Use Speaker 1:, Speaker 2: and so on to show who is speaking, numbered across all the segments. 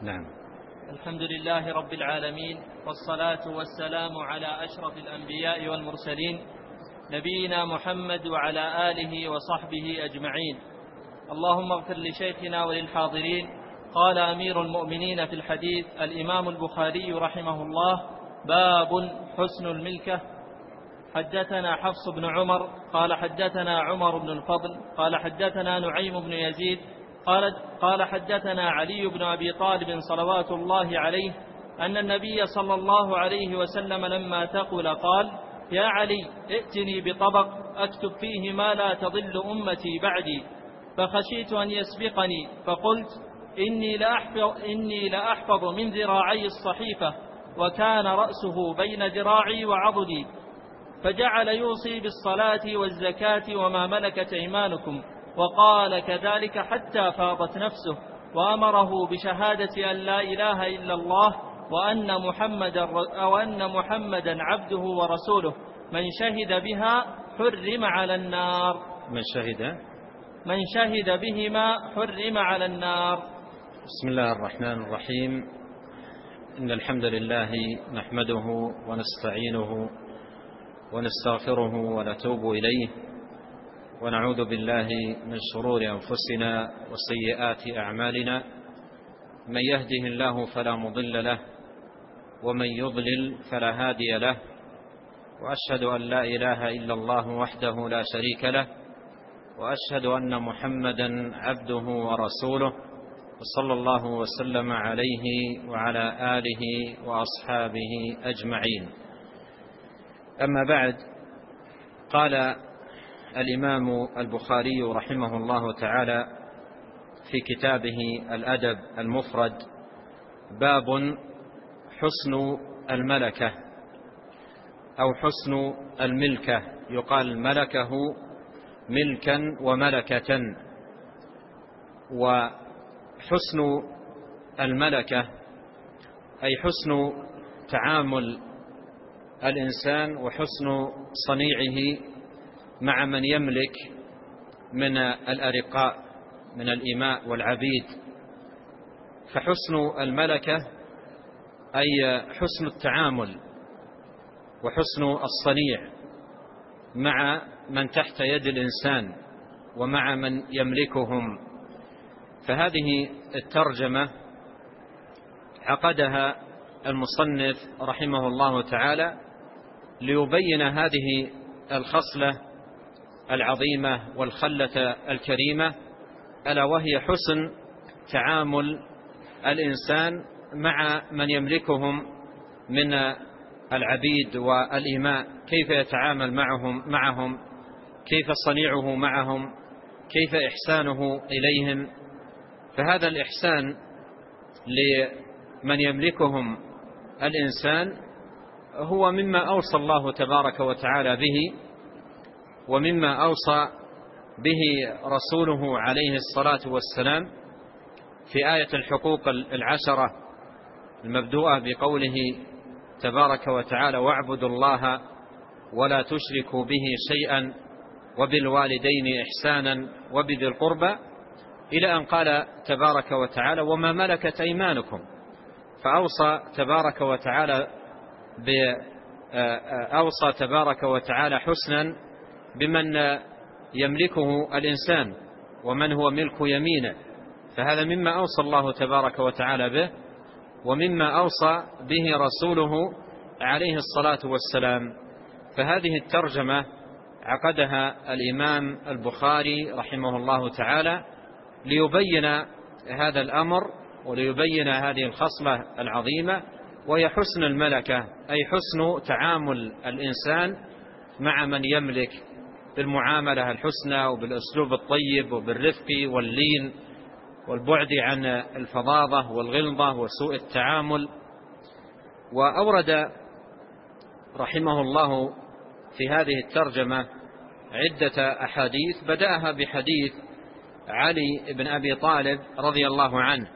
Speaker 1: نعم.
Speaker 2: الحمد لله رب العالمين، والصلاة والسلام على أشرف الأنبياء والمرسلين، نبينا محمد وعلى آله وصحبه أجمعين. اللهم اغفر لشيخنا وللحاضرين. قال أمير المؤمنين في الحديث الإمام البخاري رحمه الله: باب حسن الملكة. حدثنا حفص بن عمر قال حدثنا عمر بن الفضل قال حدثنا نعيم بن يزيد قال حدثنا علي بن أبي طالب صلوات الله عليه أن النبي صلى الله عليه وسلم لما ثقل قال: يا علي، ائتني بطبق أكتب فيه ما لا تضل أمتي بعدي. فخشيت أن يسبقني فقلت: إني لأحفظ من ذراعي الصحيفة، وكان رأسه بين ذراعي وعضدي. فجعل يوصي بالصلاة والزكاة وما ملكت أيمانكم، وقال كذلك حتى فاضت نفسه، وأمره بشهادة أن لا إله إلا الله وأن محمدا عبده ورسوله. من شهد بها حرم على النار. من شهد بهما حرم على النار.
Speaker 1: بسم الله الرحمن الرحيم. إن الحمد لله نحمده ونستعينه ونستغفره ونتوب إليه، ونعوذ بالله من شرور أنفسنا وسيئات أعمالنا. من يهده الله فلا مضل له، ومن يضلل فلا هادي له. وأشهد أن لا إله إلا الله وحده لا شريك له، وأشهد أن محمدا عبده ورسوله، وصلى الله وسلم عليه وعلى آله وأصحابه أجمعين. أما بعد، قال الإمام البخاري رحمه الله تعالى في كتابه الأدب المفرد: باب حسن الملكة أو حسن الملكة. يقال ملكه ملكا وملكة. وحسن الملكة أي حسن تعامل الإنسان وحسن صنيعه مع من يملك من الأرقاء من الإماء والعبيد. فحسن الملكة أي حسن التعامل وحسن الصنيع مع من تحت يد الإنسان ومع من يملكهم. فهذه الترجمة عقدها المصنف رحمه الله تعالى ليبين هذه الخصلة العظيمة والخلة الكريمة، ألا وهي حسن تعامل الإنسان مع من يملكهم من العبيد والإماء. كيف يتعامل معهم، كيف صنيعه معهم، كيف إحسانه إليهم. فهذا الإحسان لمن يملكهم الإنسان هو مما أوصى الله تبارك وتعالى به، ومما أوصى به رسوله عليه الصلاة والسلام في آية الحقوق العشرة المبدوءة بقوله تبارك وتعالى: واعبدوا الله ولا تشركوا به شيئا وبالوالدين إحسانا وبذي القربى، إلى أن قال تبارك وتعالى: وما ملكت أيمانكم. فأوصى تبارك وتعالى حسنا بمن يملكه الإنسان ومن هو ملك يمينه. فهذا مما أوصى الله تبارك وتعالى به، ومما أوصى به رسوله عليه الصلاة والسلام. فهذه الترجمة عقدها الإمام البخاري رحمه الله تعالى ليبين هذا الأمر وليبين هذه الخصلة العظيمة، وهي حسن الملكة أي حسن تعامل الإنسان مع من يملك بالمعاملة الحسنى وبالأسلوب الطيب وبالرفق واللين والبعد عن الفظاظة والغلظة وسوء التعامل. وأورد رحمه الله في هذه الترجمة عدة أحاديث، بدأها بحديث علي بن أبي طالب رضي الله عنه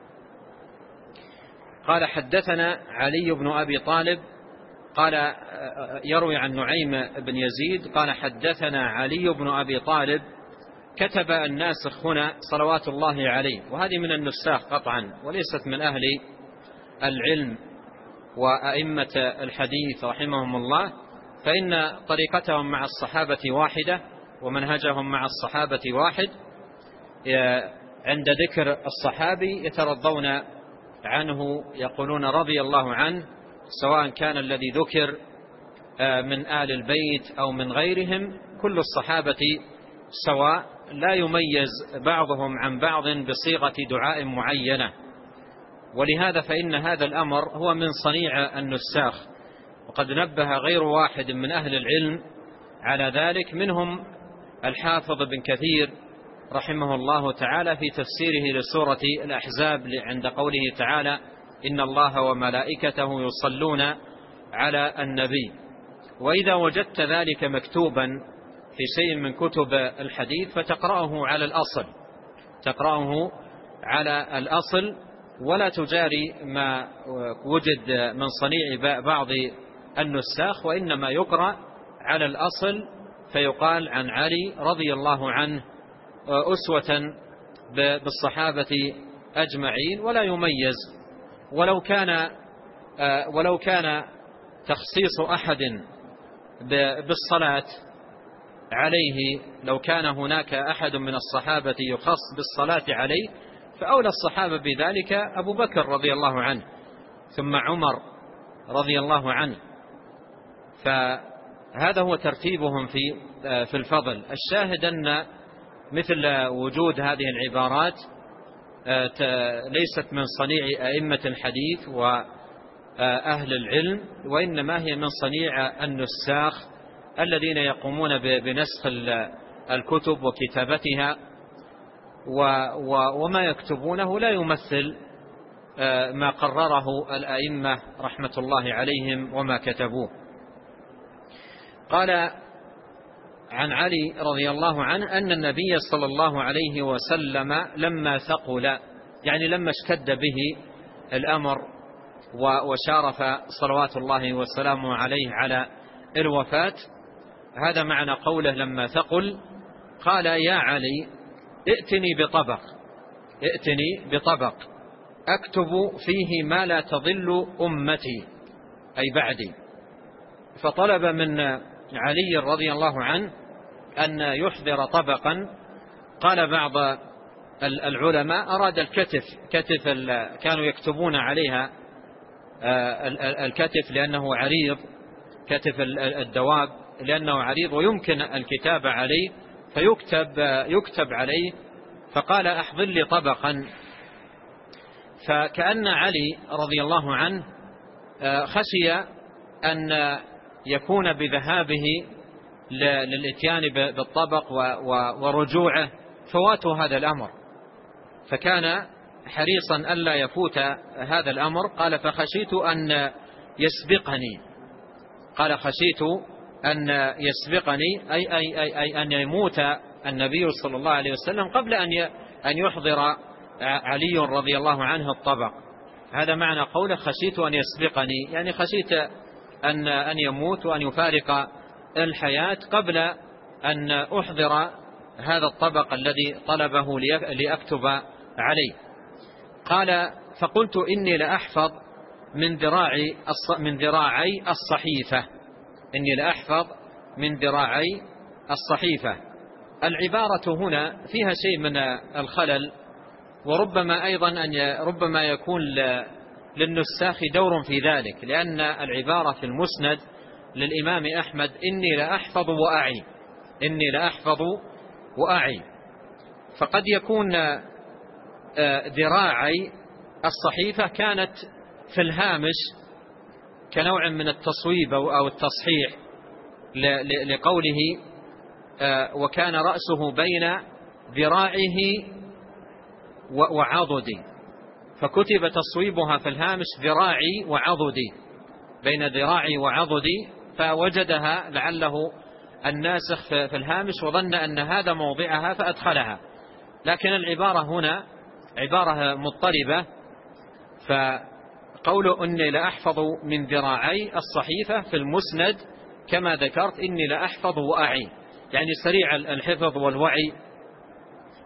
Speaker 1: قال: حدثنا علي بن أبي طالب قال يروي عن نعيم بن يزيد قال: حدثنا علي بن أبي طالب كتب الناسخ هنا صلوات الله عليه، وهذه من النساخ قطعا وليست من أهل العلم وأئمة الحديث رحمهم الله، فإن طريقتهم مع الصحابة واحدة ومنهجهم مع الصحابة واحد. عند ذكر الصحابي يترضون عنه، يقولون رضي الله عنه، سواء كان الذي ذكر من آل البيت أو من غيرهم، كل الصحابة سواء، لا يميز بعضهم عن بعض بصيغة دعاء معينة. ولهذا فإن هذا الأمر هو من صنيع النساخ، وقد نبه غير واحد من أهل العلم على ذلك، منهم الحافظ بن كثير رحمه الله تعالى في تفسيره لسورة الأحزاب عند قوله تعالى إن الله وملائكته يصلون على النبي. وإذا وجدت ذلك مكتوبا في شيء من كتب الحديث فتقرأه على الأصل، تقرأه على الأصل، ولا تجاري ما وجد من صنيع بعض النساخ، وإنما يقرأ على الأصل، فيقال عن علي رضي الله عنه أسوة بالصحابة أجمعين، ولا يميز. ولو كان تخصيص أحد بالصلاة عليه، لو كان هناك أحد من الصحابة يخص بالصلاة عليه، فأولى الصحابة بذلك أبو بكر رضي الله عنه، ثم عمر رضي الله عنه. فهذا هو ترتيبهم في الفضل. الشاهد أن مثل وجود هذه العبارات ليست من صنيع أئمة الحديث وأهل العلم، وإنما هي من صنيع النساخ الذين يقومون بنسخ الكتب وكتابتها، وما يكتبونه لا يمثل ما قرره الأئمة رحمة الله عليهم وما كتبوه. قال عن علي رضي الله عنه أن النبي صلى الله عليه وسلم لما ثقل، يعني لما اشتد به الأمر وشارف صلوات الله وسلامه عليه على الوفاة، هذا معنى قوله لما ثقل، قال يا علي ائتني بطبق أكتب فيه ما لا تضل أمتي، أي بعدي. فطلب من علي رضي الله عنه أن يحضر طبقا. قال بعض العلماء أراد الكتف، كانوا يكتبون عليها الكتف لأنه عريض، كتف الدواب لأنه عريض ويمكن الكتابة عليه، فيكتب عليه. فقال أحضر لي طبقا. فكأن علي رضي الله عنه خشي أن يكون بذهابه للإتيان بالطبق ورجوعه فوات هذا الأمر، فكان حريصا ألا يفوت هذا الأمر. قال فخشيت أن يسبقني، قال خشيت أن يسبقني أي أن يموت النبي صلى الله عليه وسلم قبل أن يحضر علي رضي الله عنه الطبق. هذا معنى قوله خشيت أن يسبقني، يعني خشيت أن يموت وأن يفارق الحياة قبل أن أحضر هذا الطبق الذي طلبه لأكتب عليه. قال فقلت إني لأحفظ من ذراعي الصحيفة، إني لأحفظ من ذراعي الصحيفة. العبارة هنا فيها شيء من الخلل، وربما أيضا ربما يكون للنساخ دور في ذلك، لأن العبارة في المسند للإمام أحمد إني لأحفظ وأعي، إني لأحفظ وأعي، فقد يكون ذراعي الصحيفة كانت في الهامش كنوع من التصويب أو التصحيح لقوله وكان رأسه بين ذراعه وعضدي، فكتب تصويبها في الهامش ذراعي وعضدي، بين ذراعي وعضدي، فوجدها لعله الناسخ في الهامش وظن أن هذا موضعها فأدخلها، لكن العبارة هنا عبارة مضطربة. فقول إني لأحفظ من ذراعي الصحيفة في المسند كما ذكرت إني لأحفظ وأعي، يعني سريع الحفظ والوعي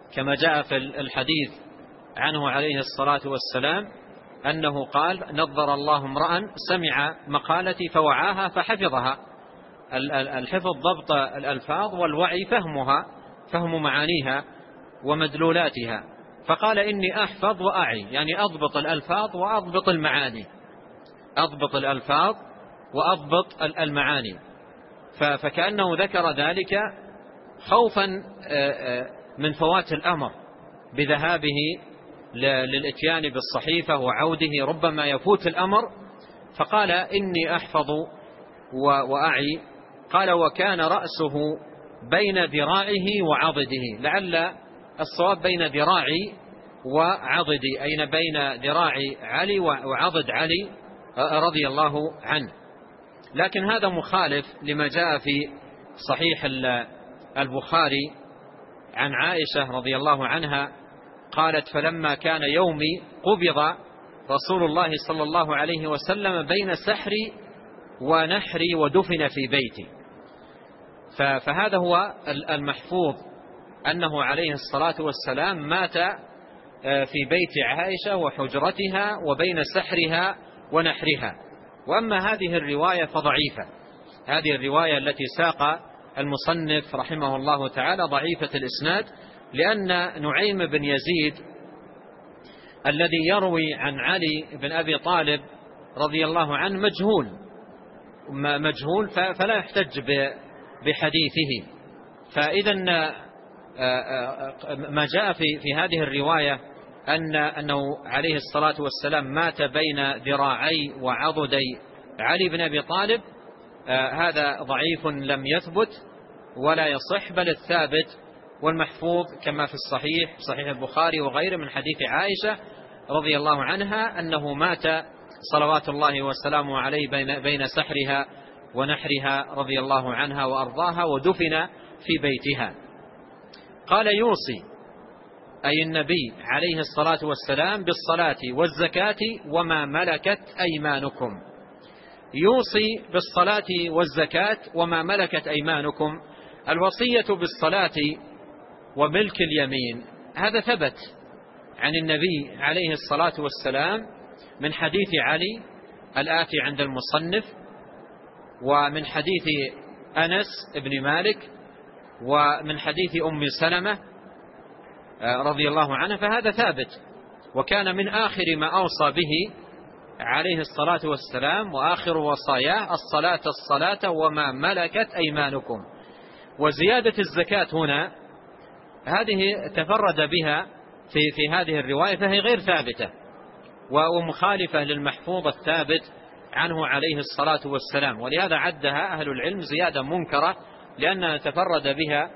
Speaker 1: كما جاء في الحديث عنه عليه الصلاة والسلام أنه قال: نظر الله امرأ سمع مقالتي فوعاها فحفظها. الحفظ ضبط الألفاظ، والوعي فهمها، فهم معانيها ومدلولاتها. فقال: إني أحفظ وأعي، يعني أضبط الألفاظ وأضبط المعاني، أضبط الألفاظ وأضبط المعاني. فكأنه ذكر ذلك خوفا من فوات الأمر بذهابه للإتيان بالصحيفة وعوده، ربما يفوت الأمر. فقال: إني أحفظ وأعي. قال: وكان رأسه بين ذراعه وعضده، لعل الصواب بين ذراعي وعضدي، أين بين ذراع علي وعضد علي رضي الله عنه. لكن هذا مخالف لما جاء في صحيح البخاري عن عائشة رضي الله عنها قالت: فلما كان يومي قبض رسول الله صلى الله عليه وسلم بين سحري ونحري ودفن في بيتي. فهذا هو المحفوظ، أنه عليه الصلاة والسلام مات في بيت عائشة وحجرتها وبين سحرها ونحرها. وأما هذه الرواية فضعيفة، هذه الرواية التي ساق المصنف رحمه الله تعالى ضعيفة الإسناد، لأن نعيم بن يزيد الذي يروي عن علي بن أبي طالب رضي الله عنه مجهول، فلا يحتج بحديثه. فإذا ما جاء في هذه الرواية أنه عليه الصلاة والسلام مات بين ذراعي وعضدي علي بن أبي طالب، هذا ضعيف لم يثبت ولا يصح، بل الثابت والمحفوظ كما في الصحيح، صحيح البخاري وغيره، من حديث عائشة رضي الله عنها أنه مات صلوات الله وسلامه عليه بين سحرها ونحرها رضي الله عنها وأرضاها، ودفن في بيتها. قال: يوصي، أي النبي عليه الصلاة والسلام، بالصلاة والزكاة وما ملكت أيمانكم. يوصي بالصلاة والزكاة وما ملكت أيمانكم. الوصية بالصلاة وملك اليمين هذا ثبت عن النبي عليه الصلاة والسلام من حديث علي الآتي عند المصنف، ومن حديث أنس بن مالك، ومن حديث أم سلمة رضي الله عنها، فهذا ثابت. وكان من آخر ما أوصى به عليه الصلاة والسلام وآخر وصاياه: الصلاة وما ملكت أيمانكم. وزيادة الزكاة هنا هذه تفرد بها في هذه الرواية، فهي غير ثابتة ومخالفة للمحفوظ الثابت عنه عليه الصلاة والسلام، ولهذا عدها أهل العلم زيادة منكرة، لأنها تفرد بها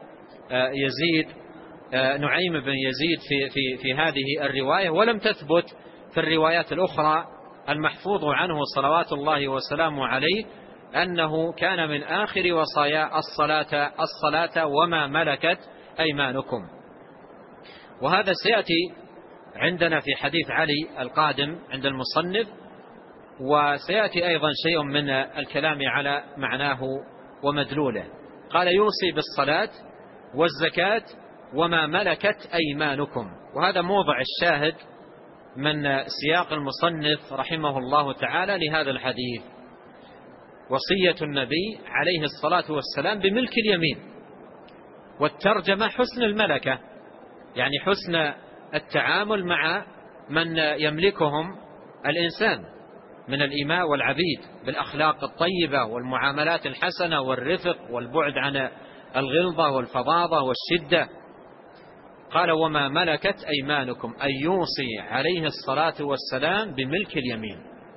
Speaker 1: نعيم بن يزيد في هذه الرواية، ولم تثبت في الروايات الأخرى المحفوظ عنه صلوات الله وسلامه عليه أنه كان من آخر وصايا الصلاة وما ملكت أيمانكم. وهذا سيأتي عندنا في حديث علي القادم عند المصنف، وسيأتي أيضا شيء من الكلام على معناه ومدلوله. قال: يوصي بالصلاة والزكاة وما ملكت أيمانكم. وهذا موضع الشاهد من سياق المصنف رحمه الله تعالى لهذا الحديث: وصية النبي عليه الصلاة والسلام بملك اليمين. والترجمة حسن الملكة، يعني حسن التعامل مع من يملكهم الإنسان من الإماء والعبيد، بالأخلاق الطيبة والمعاملات الحسنة والرفق والبعد عن الغلظة والفظاظة والشدة. قال: وما ملكت أيمانكم، أي يوصي عليه الصلاة والسلام بملك اليمين.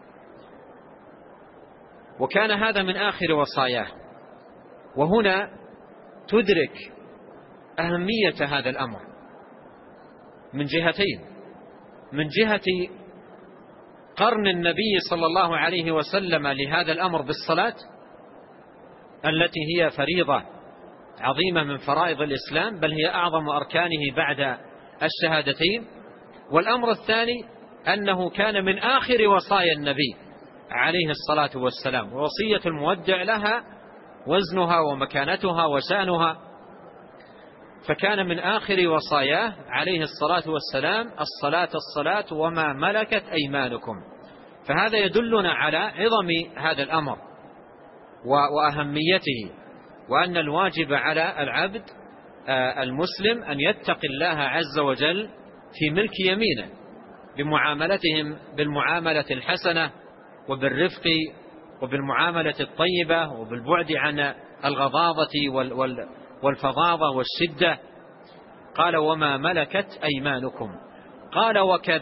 Speaker 1: وكان هذا من آخر وصاياه. وهنا تدرك أهمية هذا الأمر من جهتين: من جهة قرن النبي صلى الله عليه وسلم لهذا الأمر بالصلاة التي هي فريضة عظيمة من فرائض الإسلام، بل هي أعظم أركانه بعد الشهادتين. والأمر الثاني أنه كان من آخر وصايا النبي عليه الصلاة والسلام، ووصية المودع لها وزنها ومكانتها وشأنها. فكان من آخر وصاياه عليه الصلاة والسلام الصلاة وما ملكت أيمانكم. فهذا يدلنا على عظم هذا الأمر وأهميته، وأن الواجب على العبد المسلم أن يتقي الله عز وجل في ملك يمينه بمعاملتهم بالمعاملة الحسنة وبالرفق وبالمعاملة الطيبة وبالبعد عن الغضاضة والفظاظة والشدة. قال وما ملكت أيمانكم. قال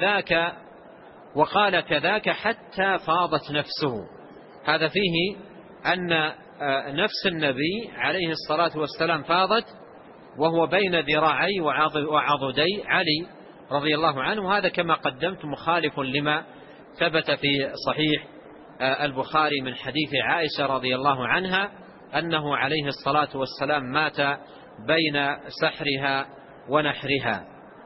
Speaker 1: وقال كذاك حتى فاضت نفسه. هذا فيه أن نفس النبي عليه الصلاة والسلام فاضت وهو بين ذراعي وعضدي علي رضي الله عنه. وهذا كما قدمت مخالف لما ثبت في صحيح البخاري من حديث عائشة رضي الله عنها أنه عليه الصلاة والسلام مات بين سحرها ونحرها.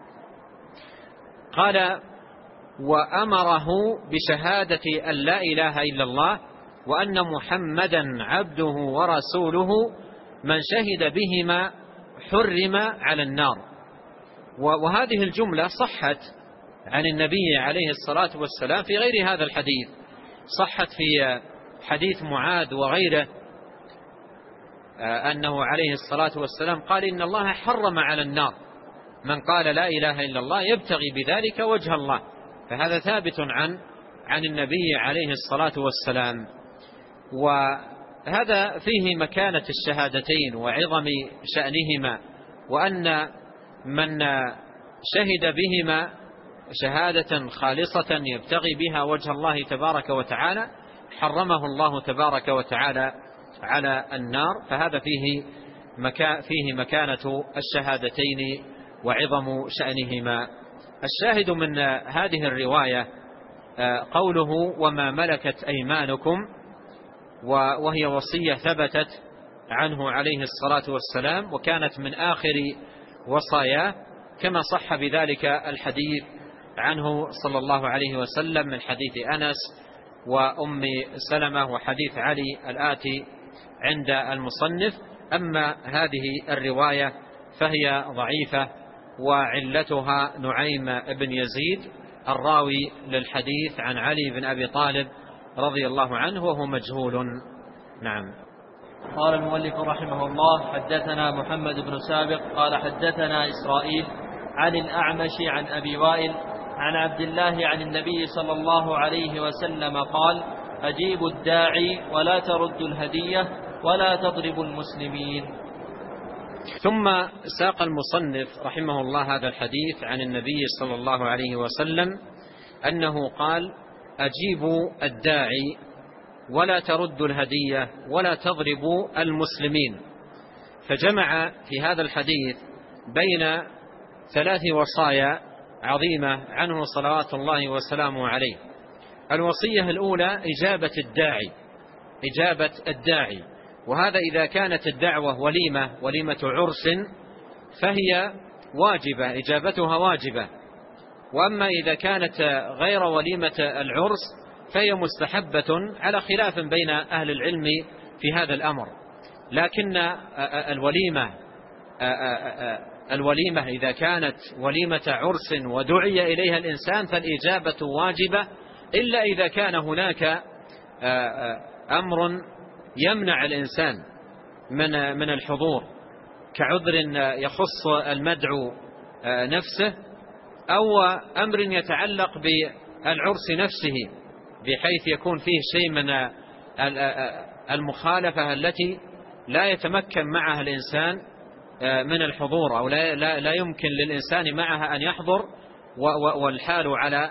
Speaker 1: قال وأمره بشهادة أن لا إله إلا الله وأن محمدا عبده ورسوله من شهد بهما حرم على النار. وهذه الجملة صحت عن النبي عليه الصلاة والسلام في غير هذا الحديث، صحت في حديث معاذ وغيره أنه عليه الصلاة والسلام قال إن الله حرم على النار من قال لا إله إلا الله يبتغي بذلك وجه الله. فهذا ثابت عن النبي عليه الصلاة والسلام. وهذا فيه مكانة الشهادتين وعظم شأنهما، وأن من شهد بهما شهادة خالصة يبتغي بها وجه الله تبارك وتعالى حرمه الله تبارك وتعالى على النار. فهذا فيه مكانة الشهادتين وعظم شأنهما. الشاهد من هذه الرواية قوله وما ملكت أيمانكم، وهي وصية ثبتت عنه عليه الصلاة والسلام وكانت من آخر وصاياه، كما صح بذلك الحديث عنه صلى الله عليه وسلم من حديث أنس وأم سلمة وحديث علي الآتي عند المصنف. أما هذه الرواية فهي ضعيفة وعلتها نعيم بن يزيد الراوي للحديث عن علي بن أبي طالب رضي الله عنه وهو مجهول. نعم.
Speaker 2: قال المؤلف رحمه الله حدثنا محمد بن سابق قال حدثنا إسرائيل عن الأعمش عن أبي وائل عن عبد الله عن النبي صلى الله عليه وسلم قال أجيبوا الداعي ولا تردوا الهدية ولا تضربوا المسلمين.
Speaker 1: ثم ساق المصنف رحمه الله هذا الحديث عن النبي صلى الله عليه وسلم أنه قال أجيبوا الداعي ولا تردوا الهدية ولا تضربوا المسلمين. فجمع في هذا الحديث بين ثلاث وصايا عظيمة عنه صلوات الله وسلامه عليه. الوصية الأولى إجابة الداعي، وهذا إذا كانت الدعوة وليمة عرس فهي واجبة، إجابتها واجبة. وأما إذا كانت غير وليمة العرس فهي مستحبة على خلاف بين أهل العلم في هذا الأمر. لكن الوليمة إذا كانت وليمة عرس ودعي إليها الإنسان فالإجابة واجبة، إلا إذا كان هناك أمر يمنع الإنسان من الحضور كعذر يخص المدعو نفسه، أو أمر يتعلق بالعرس نفسه بحيث يكون فيه شيء من المخالفة التي لا يتمكن معها الإنسان من الحضور، أو لا يمكن للإنسان معها أن يحضر، والحال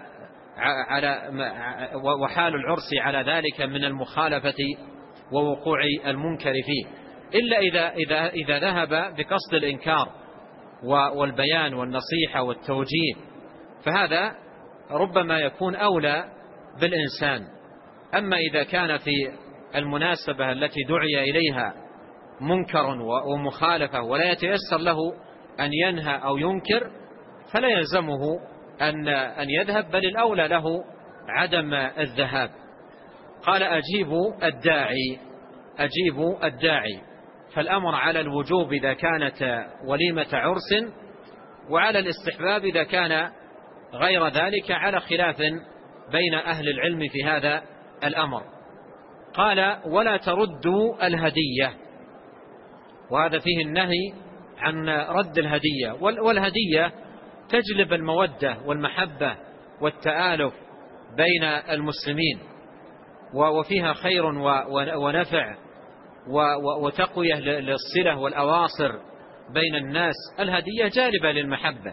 Speaker 1: وحال العرس على ذلك من المخالفة ووقوع المنكر فيه، إلا إذا ذهب بقصد الإنكار والبيان والنصيحة والتوجيه، فهذا ربما يكون أولى بالإنسان. أما إذا كان في المناسبة التي دعي إليها منكر ومخالفة ولا يتيسر له أن ينهى أو ينكر فلا يلزمه أن يذهب، بل الأولى له عدم الذهاب. قال أجيبوا الداعي. فالأمر على الوجوب إذا كانت وليمة عرس، وعلى الاستحباب إذا كان غير ذلك، على خلاف بين أهل العلم في هذا الأمر. قال: ولا تردوا الهدية، وهذا فيه النهي عن رد الهدية، والهدية تجلب المودة والمحبة والتآلف بين المسلمين، وفيها خير ونفع وتقوية للصلة والأواصر بين الناس. الهدية جالبة للمحبة.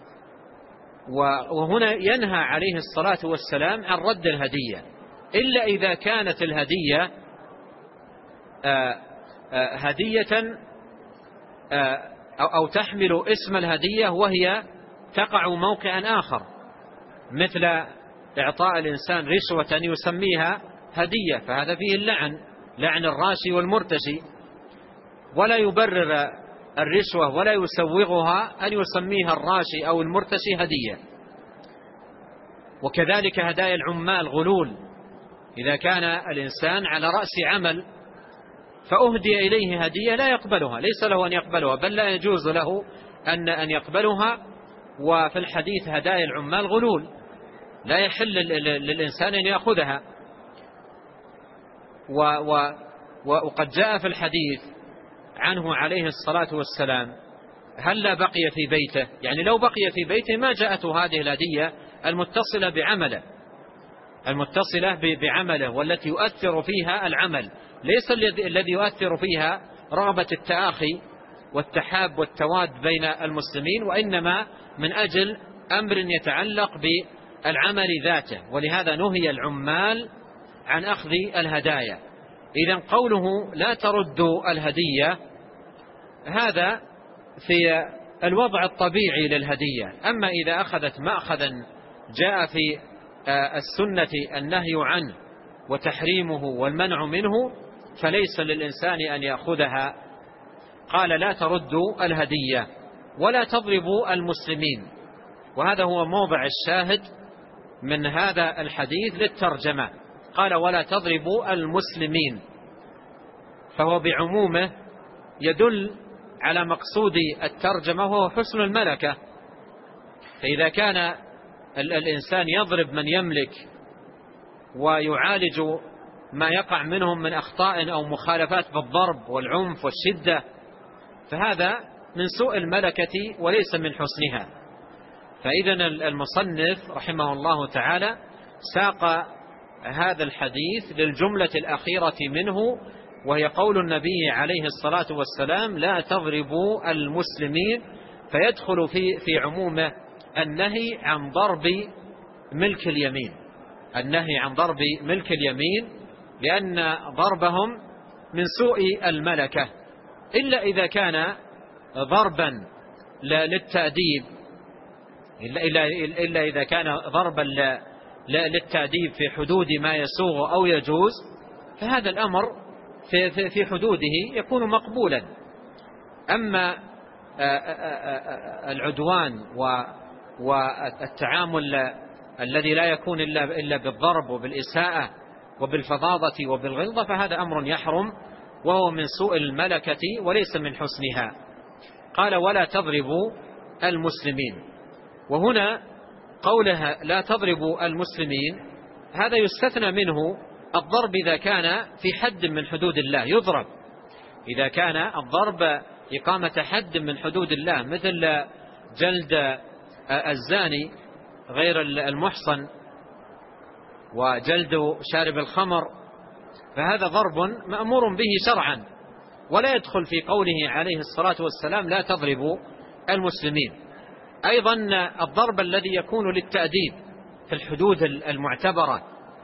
Speaker 1: وهنا ينهى عليه الصلاة والسلام عن رد الهدية، إلا إذا كانت الهدية هدية أو تحمل اسم الهدية وهي تقع موقعا آخر، مثل إعطاء الإنسان رشوة يسميها هدية، فهذا فيه اللعن، لعن الراشي والمرتشي، ولا يبرر الرشوة ولا يسوغها أن يسميها الراشي أو المرتشي هدية. وكذلك هدايا العمال غلول، إذا كان الإنسان على رأس عمل فأهدي إليه هدية لا يقبلها، ليس له أن يقبلها، بل لا يجوز له أن يقبلها. وفي الحديث هدايا العمال غلول، لا يحل للإنسان أن يأخذها. وقد جاء في الحديث عنه عليه الصلاة والسلام: هل بقي في بيته، يعني لو بقي في بيته ما جاءته هذه الهدية المتصلة بعمله والتي يؤثر فيها العمل، ليس الذي يؤثر فيها رغبة التآخي والتحاب والتواد بين المسلمين، وإنما من أجل أمر يتعلق بالعمل ذاته. ولهذا نهي العمال عن أخذ الهدايا. إذن قوله لا تردوا الهدية هذا في الوضع الطبيعي للهدية. أما إذا أخذت مأخذا جاء في السنة النهي عنه وتحريمه والمنع منه، فليس للإنسان أن يأخذها. قال: لا تردوا الهدية ولا تضربوا المسلمين. وهذا هو موضع الشاهد من هذا الحديث للترجمة. قال: ولا تضربوا المسلمين، فهو بعمومه يدل على مقصود الترجمة وهو حسن الملكة. فإذا كان الإنسان يضرب من يملك ويعالج ما يقع منهم من أخطاء أو مخالفات بالضرب والعنف والشدة، فهذا من سوء الملكة وليس من حسنها. فإذا المصنف رحمه الله تعالى ساق هذا الحديث للجملة الأخيرة منه، وهي قول النبي عليه الصلاة والسلام: لا تضربوا المسلمين، فيدخل في عمومه النهي عن ضرب ملك اليمين، النهي عن ضرب ملك اليمين، لأن ضربهم من سوء الملكة، إلا إذا كان ضربا للتأديب، إلا إذا كان ضربا للتأديب في حدود ما يسوغ أو يجوز، فهذا الأمر في حدوده يكون مقبولا. أما العدوان والتعامل الذي لا يكون إلا بالضرب وبالإساءة وبالفظاظة وبالغلظة، فهذا أمر يحرم وهو من سوء الملكة وليس من حسنها. قال: ولا تضربوا المسلمين. وهنا قولها لا تضربوا المسلمين هذا يستثنى منه الضرب إذا كان في حد من حدود الله يضرب، إذا كان الضرب إقامة حد من حدود الله، مثل جلد الزاني غير المحصن وجلد شارب الخمر، فهذا ضرب مأمور به شرعا، ولا يدخل في قوله عليه الصلاة والسلام لا تضربوا المسلمين. أيضا الضرب الذي يكون للتأديب في الحدود المعتبرة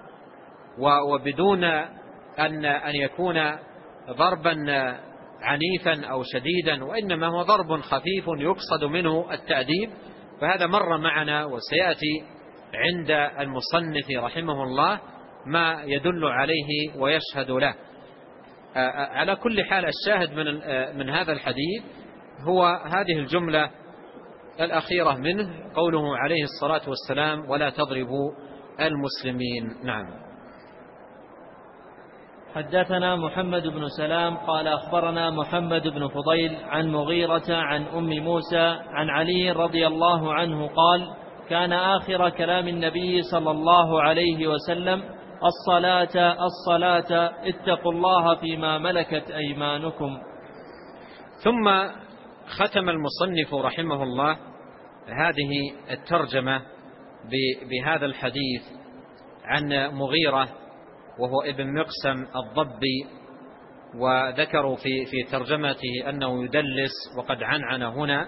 Speaker 1: وبدون أن يكون ضربا عنيفا أو شديدا، وإنما هو ضرب خفيف يقصد منه التأديب، فهذا مر معنا وسيأتي عند المصنف رحمه الله ما يدل عليه ويشهد له. على كل حال الشاهد من هذا الحديث هو هذه الجملة الأخيرة منه، قوله عليه الصلاة والسلام: ولا تضربوا المسلمين. نعم.
Speaker 2: حدثنا محمد بن سلام قال أخبرنا محمد بن فضيل عن مغيرة عن أم موسى عن علي رضي الله عنه قال: كان آخر كلام النبي صلى الله عليه وسلم: الصلاة الصلاة اتقوا الله فيما ملكت أيمانكم.
Speaker 1: ثم ختم المصنف رحمه الله هذه الترجمة بهذا الحديث عن مغيرة وهو ابن مقسم الضبي، وذكروا في ترجمته أنه يدلس وقد عنعن هنا.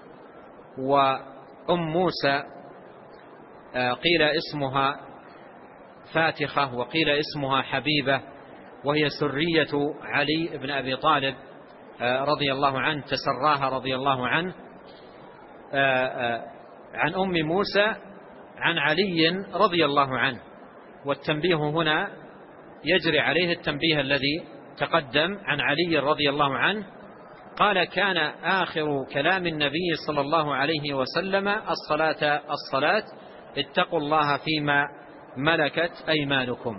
Speaker 1: وأم موسى قيل اسمها فاتخة وقيل اسمها حبيبة، وهي سرية علي بن أبي طالب رضي الله عنه، تسراها رضي الله عنه عن أم موسى عن علي رضي الله عنه. والتنبيه هنا يجري عليه التنبيه الذي تقدم عن علي رضي الله عنه. قال: كان آخر كلام النبي صلى الله عليه وسلم: الصلاة الصلاة اتقوا الله فيما ملكت أيمانكم.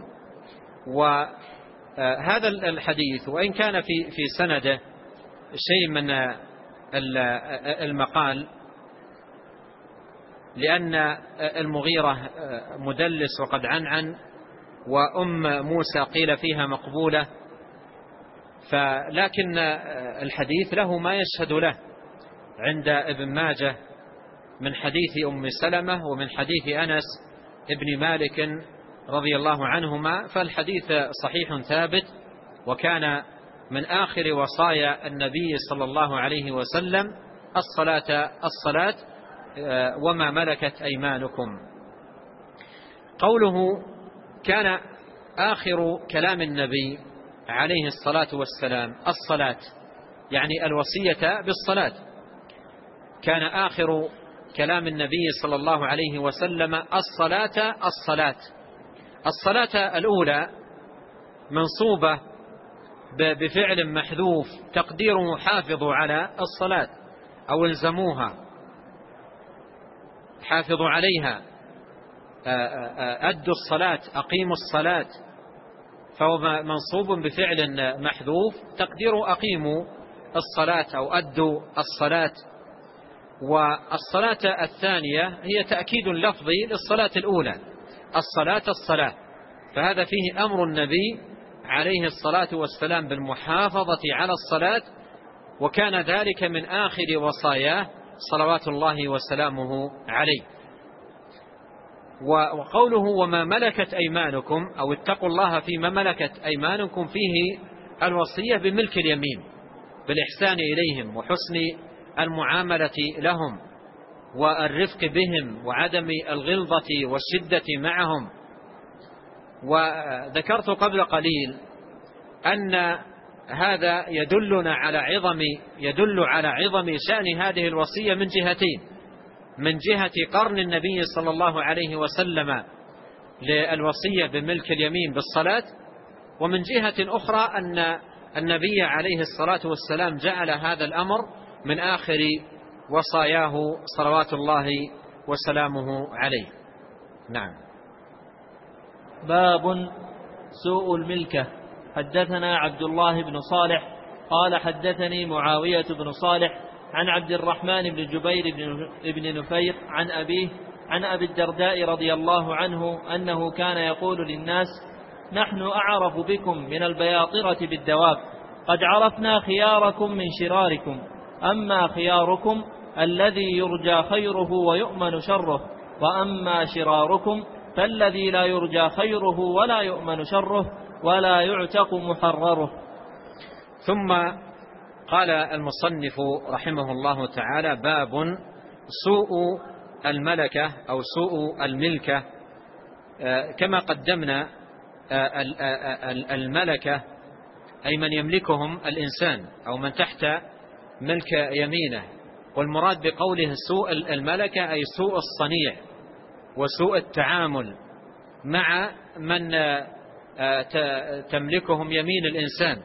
Speaker 1: وهذا الحديث وإن كان في سنده شيء من المقال، لأن المغيرة مدلس وقد عنعن، وأم موسى قيل فيها مقبولة، لكن الحديث له ما يشهد له عند ابن ماجه من حديث أم سلمة ومن حديث أنس ابن مالك رضي الله عنهما، فالحديث صحيح ثابت. وكان من آخر وصايا النبي صلى الله عليه وسلم: الصلاة الصلاة وما ملكت أيمانكم. قوله كان آخر كلام النبي عليه الصلاة والسلام الصلاة، يعني الوصية بالصلاة. كان آخر كلام النبي صلى الله عليه وسلم: الصلاة الصلاة. الصلاة الأولى منصوبة بفعل محذوف تقديره حافظوا على الصلاة أو الزموها، حافظوا عليها، أدوا الصلاة، أقيموا الصلاة. فهو منصوب بفعل محذوف تقديره أقيموا الصلاة أو أدوا الصلاة. والصلاة الثانية هي تأكيد لفظي للصلاة الأولى: الصلاة الصلاة. فهذا فيه أمر النبي عليه الصلاة والسلام بالمحافظة على الصلاة، وكان ذلك من آخر وصاياه صلوات الله وسلامه عليه. وقوله وما ملكت أيمانكم أو اتقوا الله فيما ملكت أيمانكم فيه الوصية بملك اليمين، بالإحسان إليهم وحسن المعاملة لهم والرفق بهم وعدم الغلظة والشدة معهم. وذكرت قبل قليل أن هذا يدل على عظم شأن هذه الوصية من جهتين: من جهة قرن النبي صلى الله عليه وسلم للوصية بملك اليمين بالصلاة، ومن جهة أخرى أن النبي عليه الصلاة والسلام جعل هذا الأمر من آخر وصاياه صلوات الله وسلامه عليه. نعم.
Speaker 2: باب سوء الملكة. حدثنا عبد الله بن صالح قال حدثني معاوية بن صالح عن عبد الرحمن بن جبير بن نفير عن أبيه عن أبي الدرداء رضي الله عنه أنه كان يقول للناس: نحن أعرف بكم من البياطرة بالدواب، قد عرفنا خياركم من شراركم، أما خياركم الذي يرجى خيره ويؤمن شره، وأما شراركم فالذي لا يرجى خيره ولا يؤمن شره ولا يعتق محرره.
Speaker 1: ثم قال المصنف رحمه الله تعالى: باب سوء الملكة أو سوء الملكة. كما قدمنا الملكة أي من يملكهم الإنسان أو من تحت ملك يمينه، والمراد بقوله سوء الملكة أي سوء الصنيع وسوء التعامل مع من تملكهم يمين الإنسان.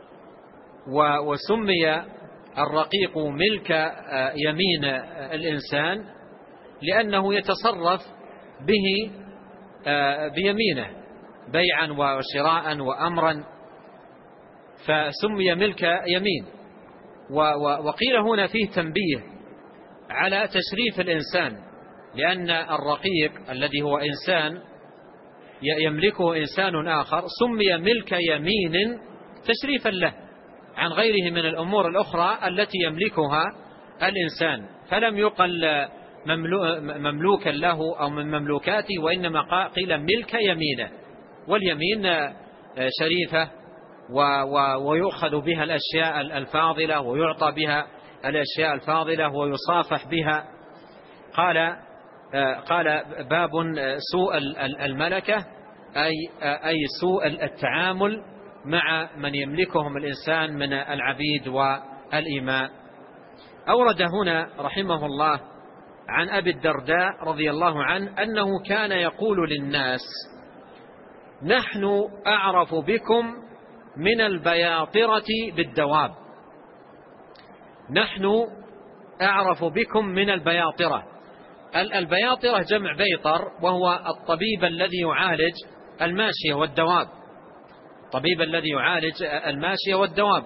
Speaker 1: وسمي الرقيق ملك يمين الإنسان لأنه يتصرف به بيمينه بيعا وشراء وأمرا فسمي ملك يمين. وقيل هنا فيه تنبيه على تشريف الإنسان، لأن الرقيق الذي هو إنسان يملكه إنسان آخر سمي ملك يمين تشريفا له عن غيره من الأمور الأخرى التي يملكها الإنسان، فلم يقل مملوكا له أو من مملوكاته، وإنما قيل ملك يمينه. واليمين شريفة ويؤخذ بها الأشياء الفاضلة ويعطى بها الأشياء الفاضلة ويصافح بها. قال باب سوء الملكة أي سوء التعامل مع من يملكهم الإنسان من العبيد والإماء. أورد هنا رحمه الله عن أبي الدرداء رضي الله عنه أنه كان يقول للناس: نحن أعرف بكم من البياطرة بالدواب. نحن أعرف بكم من البياطرة. البياطرة جمع بيطر، وهو الطبيب الذي يعالج الماشية والدواب، الطبيب الذي يعالج الماشية والدواب.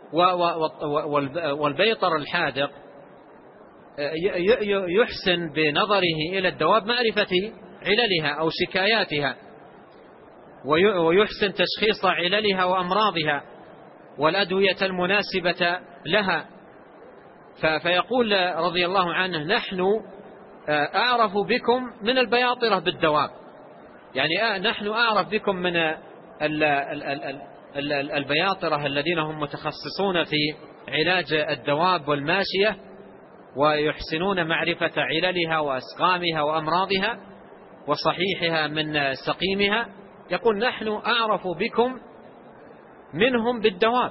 Speaker 1: والبيطر الحاذق يحسن بنظره إلى الدواب معرفة عللها أو شكاياتها، ويحسن تشخيص عللها وأمراضها والأدوية المناسبة لها. فيقول رضي الله عنه: نحن أعرف بكم من البياطرة بالدواب، يعني نحن أعرف بكم من البياطرة الذين هم متخصصون في علاج الدواب والماشية، ويحسنون معرفة عللها وأسقامها وأمراضها وصحيحها من سقيمها. يقول: نحن أعرف بكم منهم بالدواب.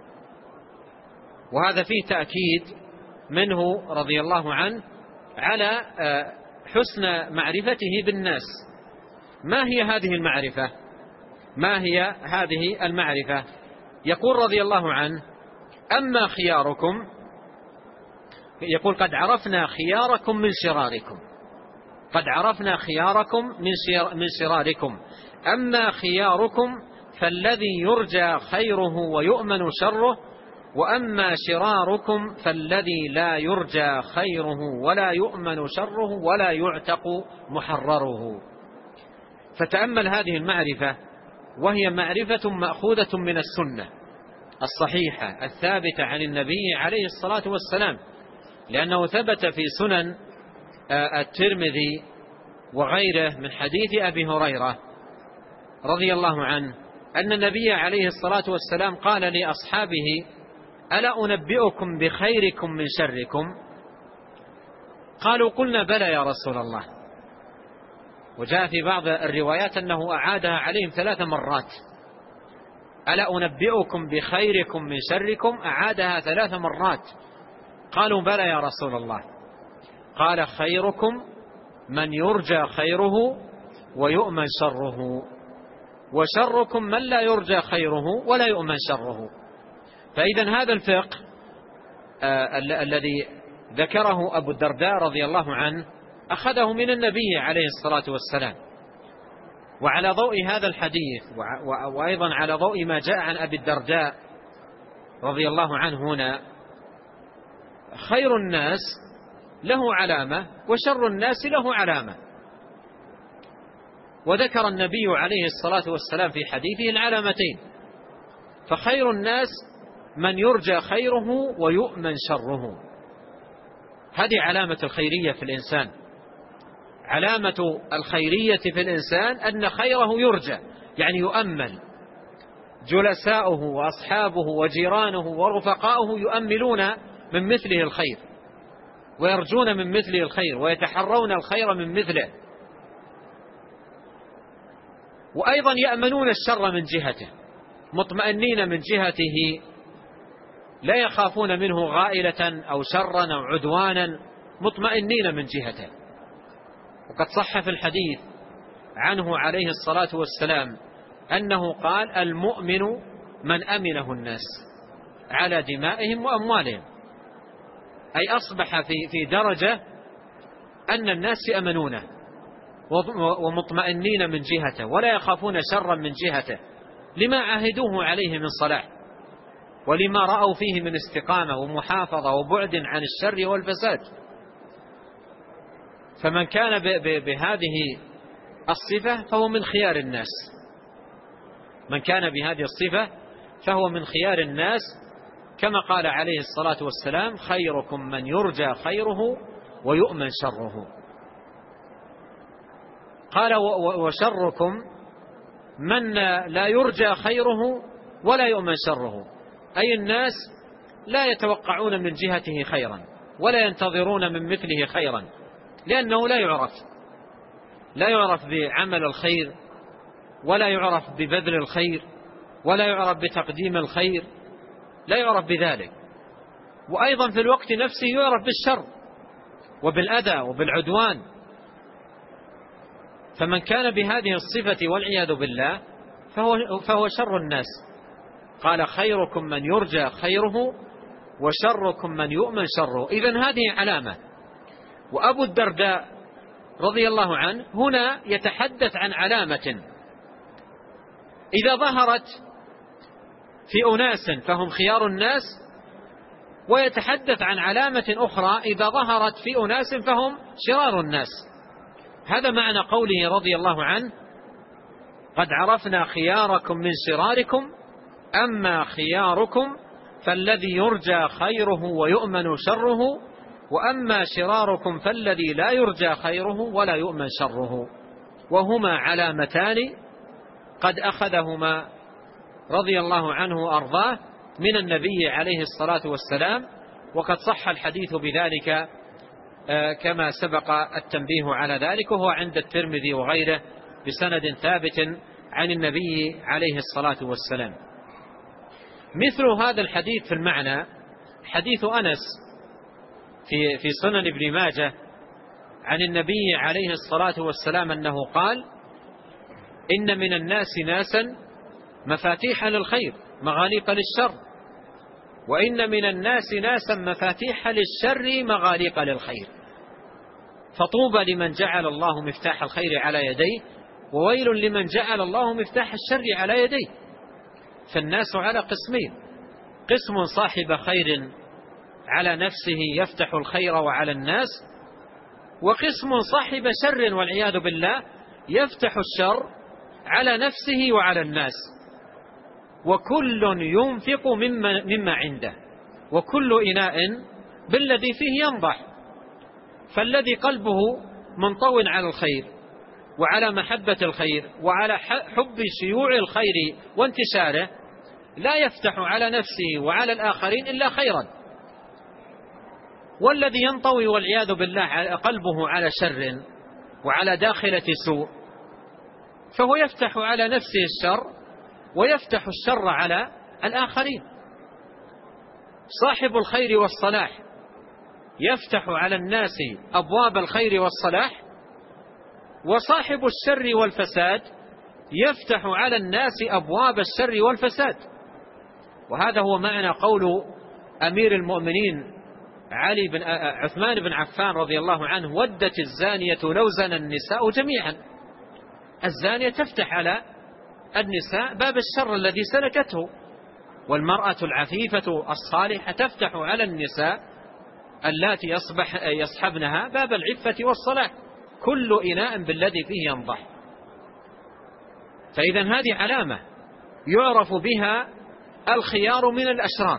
Speaker 1: وهذا فيه تأكيد منه رضي الله عنه على حسن معرفته بالناس. ما هي هذه المعرفة؟ ما هي هذه المعرفة؟ يقول رضي الله عنه: أما خياركم، يقول: قد عرفنا خياركم من شراركم، قد عرفنا خياركم من شراركم. أما خياركم فالذي يرجى خيره ويؤمن شره، وأما شراركم فالذي لا يرجى خيره ولا يؤمن شره ولا يعتق محرره. فتأمل هذه المعرفة، وهي معرفة مأخوذة من السنة الصحيحة الثابتة عن النبي عليه الصلاة والسلام، لأنه ثبت في سنن الترمذي وغيره من حديث أبي هريرة رضي الله عنه أن النبي عليه الصلاة والسلام قال لأصحابه: ألا أنبئكم بخيركم من شركم؟ قالوا: قلنا بلى يا رسول الله. وجاء في بعض الروايات أنه أعادها عليهم 3 مرات: ألا أنبئكم بخيركم من شركم؟ أعادها 3 مرات. قالوا: بلى يا رسول الله. قال: خيركم من يرجى خيره ويؤمن شره، وشركم من لا يرجى خيره ولا يؤمن شره. فإذا هذا الفقه الذي ذكره أبو الدرداء رضي الله عنه أخذه من النبي عليه الصلاة والسلام. وعلى ضوء هذا الحديث وأيضا على ضوء ما جاء عن أبي الدرداء رضي الله عنه هنا، خير الناس له علامة وشر الناس له علامة. وذكر النبي عليه الصلاة والسلام في حديثه العلامتين: فخير الناس من يرجى خيره ويؤمن شره. هذه علامة الخيرية في الإنسان. علامة الخيرية في الإنسان أن خيره يرجى، يعني يؤمل. جلساؤه وأصحابه وجيرانه ورفقاؤه يؤملون من مثله الخير، ويرجون من مثله الخير، ويتحرون الخير من مثله، وأيضا يأمنون الشر من جهته، مطمئنين من جهته، لا يخافون منه غائلة أو شرا أو عدوانا، مطمئنين من جهته. وقد صح في الحديث عنه عليه الصلاة والسلام أنه قال: المؤمن من أمنه الناس على دمائهم وأموالهم. أي أصبح في درجة أن الناس يأمنونه ومطمئنين من جهته، ولا يخافون شرا من جهته، لما عاهدوه عليه من صلاح ولما رأوا فيه من استقامة ومحافظة وبعد عن الشر والفساد. فمن كان بهذه الصفة فهو من خيار الناس، من كان بهذه الصفة فهو من خيار الناس، كما قال عليه الصلاة والسلام: خيركم من يرجى خيره ويؤمن شره. قال: وشركم من لا يرجى خيره ولا يؤمن شره، أي الناس لا يتوقعون من جهته خيرا ولا ينتظرون من مثله خيرا، لأنه لا يعرف بعمل الخير، ولا يعرف ببذل الخير، ولا يعرف بتقديم الخير، لا يعرف بذلك. وأيضا في الوقت نفسه يعرف بالشر وبالأذى وبالعدوان. فمن كان بهذه الصفة والعياذ بالله فهو شر الناس. قال: خيركم من يرجى خيره وشركم من يؤمن شره. إذن هذه علامة. وأبو الدرداء رضي الله عنه هنا يتحدث عن علامة إذا ظهرت في أناس فهم خيار الناس، ويتحدث عن علامة أخرى إذا ظهرت في أناس فهم شرار الناس. هذا معنى قوله رضي الله عنه: قد عرفنا خياركم من شراركم، أما خياركم فالذي يرجى خيره ويؤمن شره، وأما شراركم فالذي لا يرجى خيره ولا يؤمن شره. وهما علامتان قد أخذهما رضي الله عنه وأرضاه من النبي عليه الصلاة والسلام، وقد صح الحديث بذلك كما سبق التنبيه على ذلك، وهو عند الترمذي وغيره بسند ثابت عن النبي عليه الصلاة والسلام. مثل هذا الحديث في المعنى حديث أنس في سنن ابن ماجه عن النبي عليه الصلاة والسلام أنه قال: إن من الناس ناسا مفاتيح للخير مغاليق للشر، وإن من الناس ناسا مفاتيح للشر مغاليق للخير، فطوبى لمن جعل الله مفتاح الخير على يديه، وويل لمن جعل الله مفتاح الشر على يديه. فالناس على قسمين: قسم صاحب خير على نفسه يفتح الخير وعلى الناس، وقسم صاحب شر والعياذ بالله يفتح الشر على نفسه وعلى الناس. وكل ينفق مما عنده، وكل إناء بالذي فيه ينضح. فالذي قلبه منطو على الخير وعلى محبة الخير وعلى حب شيوع الخير وانتشاره لا يفتح على نفسه وعلى الآخرين إلا خيرا. والذي ينطوي والعياذ بالله قلبه على شر وعلى داخلة سوء فهو يفتح على نفسه الشر ويفتح الشر على الآخرين. صاحب الخير والصلاح يفتح على الناس أبواب الخير والصلاح، وصاحب الشر والفساد يفتح على الناس أبواب الشر والفساد. وهذا هو معنى قول أمير المؤمنين عثمان بن عفان رضي الله عنه: ودت الزانية لو زنى النساء جميعا. الزانية تفتح على النساء باب الشر الذي سلكته، والمرأة العفيفة الصالحة تفتح على النساء اللاتي يصحبنها باب العفة والصلاح. كل إناء بالذي فيه ينضح. فإذا هذه علامة يعرف بها الخيار من الأشرار.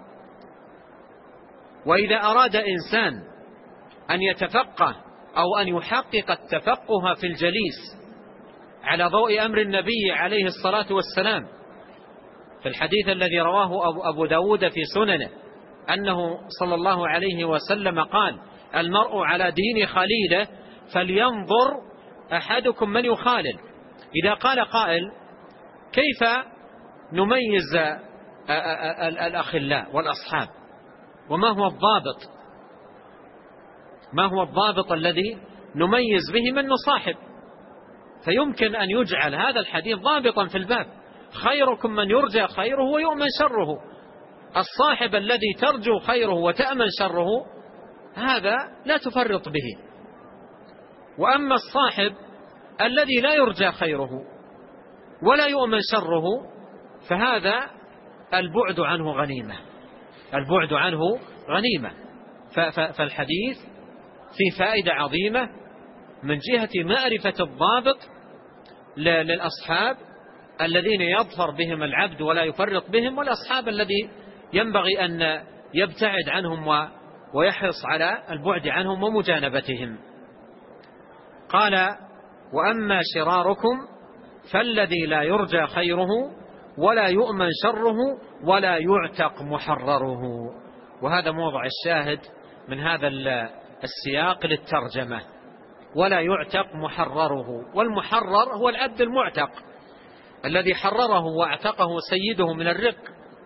Speaker 1: وإذا أراد إنسان أن يتفقه أو أن يحقق التفقه في الجليس على ضوء أمر النبي عليه الصلاة والسلام في الحديث الذي رواه أبو داود في سننه أنه صلى الله عليه وسلم قال: المرء على دين خليله فلينظر أحدكم من يخالل. إذا قال قائل: كيف نميز الأخلاء والأصحاب؟ وما هو الضابط؟ ما هو الضابط الذي نميز به من نصاحب؟ فيمكن أن يجعل هذا الحديث ضابطا في الباب: خيركم من يرجى خيره ويؤمن شره. الصاحب الذي ترجو خيره وتأمن شره هذا لا تفرط به. وأما الصاحب الذي لا يرجى خيره ولا يؤمن شره فهذا البعد عنه غنيمة، البعد عنه غنيمة. فالحديث في فائدة عظيمة من جهة معرفة الضابط للأصحاب الذين يظفر بهم العبد ولا يفرط بهم، والأصحاب الذي ينبغي أن يبتعد عنهم ويحرص على البعد عنهم ومجانبتهم. قال: وأما شراركم فالذي لا يرجى خيره ولا يؤمن شره ولا يعتق محرره. وهذا موضع الشاهد من هذا السياق للترجمة، ولا يعتق محرره. والمحرر هو العبد المعتق الذي حرره واعتقه سيده من الرق.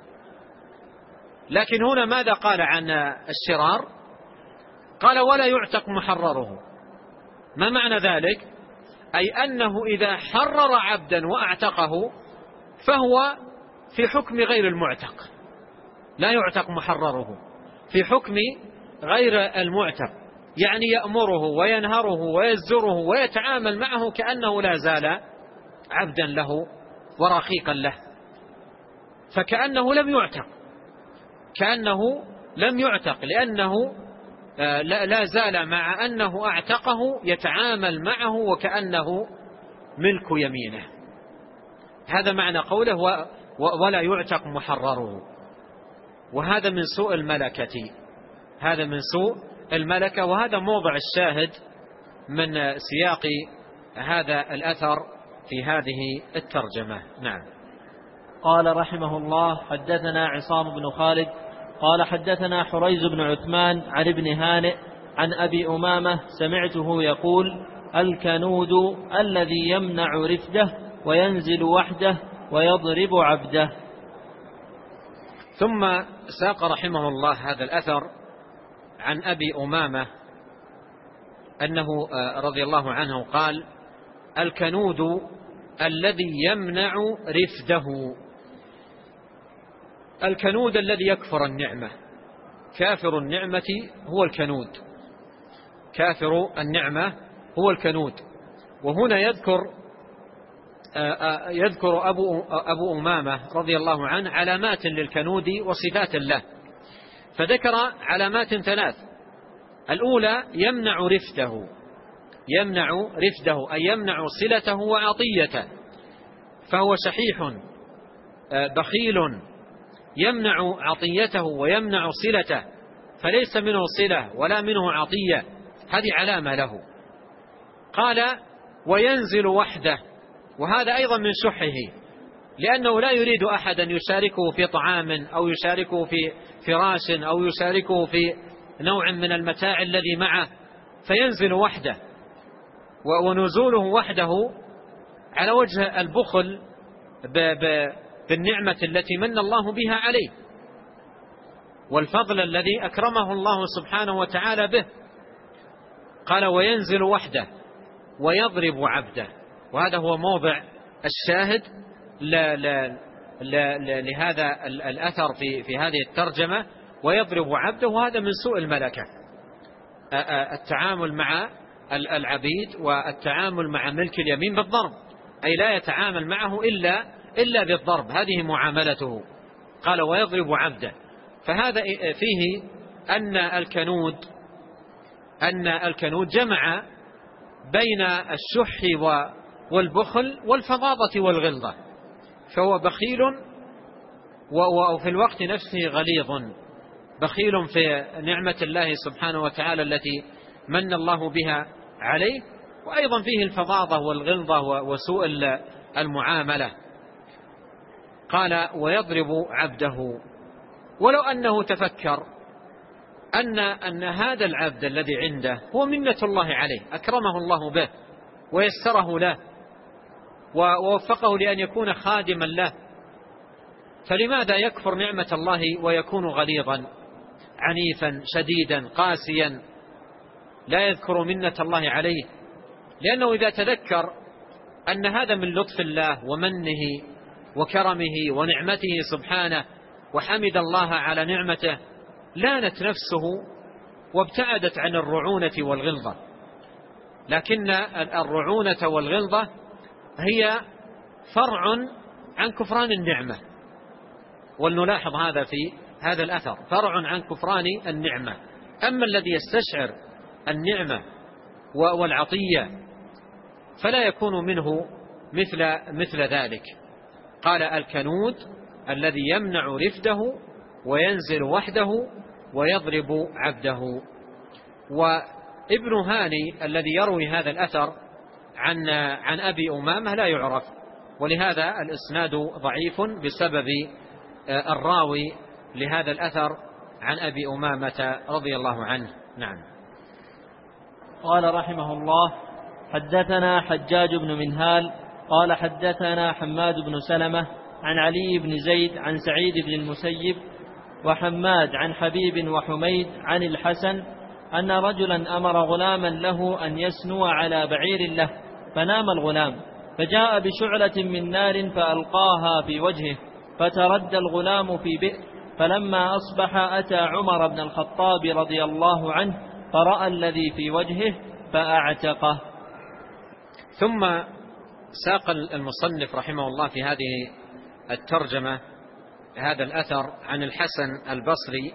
Speaker 1: لكن هنا ماذا قال عن الشرار؟ قال: ولا يعتق محرره. ما معنى ذلك؟ أي أنه إذا حرر عبدا وأعتقه فهو في حكم غير المعتق، لا يعتق محرره، في حكم غير المعتق، يعني يأمره وينهره ويزجره ويتعامل معه كأنه لا زال عبدا له ورقيقا له، فكأنه لم يعتق، كأنه لم يعتق، لأنه لا زال مع أنه أعتقه يتعامل معه وكأنه ملك يمينه. هذا معنى قوله ولا يعتق محرره. وهذا من سوء الملكة، هذا من سوء الملكة. وهذا موضع الشاهد من سياق هذا الأثر في هذه الترجمة. نعم.
Speaker 2: قال رحمه الله: حدثنا عصام بن خالد قال حدثنا حريز بن عثمان عن ابن هانئ عن أبي أمامة سمعته يقول: الكنود الذي يمنع رفده وينزل وحده ويضرب عبده.
Speaker 1: ثم ساق رحمه الله هذا الأثر عن أبي أمامة أنه رضي الله عنه قال: الكنود الذي يمنع رفده. الكنود الذي يكفر النعمة، كافر النعمة هو الكنود، كافر النعمة هو الكنود. وهنا يذكر أبو أمامة رضي الله عنه علامات للكنود وصفات له، فذكر علامات ثلاث. الأولى يمنع رفده، يمنع رفده أي يمنع صلته وعطيته، فهو شحيح بخيل يمنع عطيته ويمنع صلته، فليس منه صلة ولا منه عطية، هذه علامة له. قال: وينزل وحده، وهذا أيضا من شحه، لأنه لا يريد أحدا يشاركه في طعام أو يشاركه في فراش أو يشاركه في نوع من المتاع الذي معه، فينزل وحده. ونزوله وحده على وجه البخل بالنعمة التي من الله بها عليه والفضل الذي أكرمه الله سبحانه وتعالى به. قال: وينزل وحده ويضرب عبده. وهذا هو موضع الشاهد لهذا الأثر في هذه الترجمة، ويضرب عبده. وهذا من سوء الملكة، التعامل مع العبيد والتعامل مع ملك اليمين بالضرب، أي لا يتعامل معه إلا بالضرب، هذه معاملته. قال: ويضرب عبده. فهذا فيه أن الكنود جمع بين الشح والبخل والفظاظة والغلظة، فهو بخيل وفي الوقت نفسه غليظ، بخيل في نعمة الله سبحانه وتعالى التي من الله بها عليه، وأيضا فيه الفظاظة والغلظة وسوء المعاملة. قال: ويضرب عبده. ولو أنه تفكر أن هذا العبد الذي عنده هو منة الله عليه، أكرمه الله به ويسره له ووفقه لأن يكون خادما له، فلماذا يكفر نعمة الله ويكون غليظا عنيفا شديدا قاسيا لا يذكر منة الله عليه؟ لأنه إذا تذكر أن هذا من لطف الله ومنه وكرمه ونعمته سبحانه وحمد الله على نعمته لانت نفسه وابتعدت عن الرعونة والغلظة. لكن الرعونة والغلظة هي فرع عن كفران النعمة، ولنلاحظ هذا في هذا الأثر، فرع عن كفران النعمة. أما الذي يستشعر النعمة والعطية فلا يكون منه مثل ذلك. قال الكنود الذي يمنع رفده وينزل وحده ويضرب عبده. وابن هاني الذي يروي هذا الأثر عن أبي أمامة لا يعرف، ولهذا الإسناد ضعيف بسبب الراوي لهذا الأثر عن أبي أمامة رضي الله عنه. نعم.
Speaker 2: قال رحمه الله: حدثنا حجاج بن منهال قال حدثنا حماد بن سلمة عن علي بن زيد عن سعيد بن المسيب وحماد عن حبيب وحميد عن الحسن أن رجلا أمر غلاما له أن يسنو على بعير له، فنام الغلام، فجاء بشعلة من نار فألقاها في وجهه، فتردى الغلام في بئر، فلما أصبح أتى عمر بن الخطاب رضي الله عنه فرأى الذي في وجهه فأعتقه.
Speaker 1: ثم ساق المصنف رحمه الله في هذه الترجمة هذا الأثر عن الحسن البصري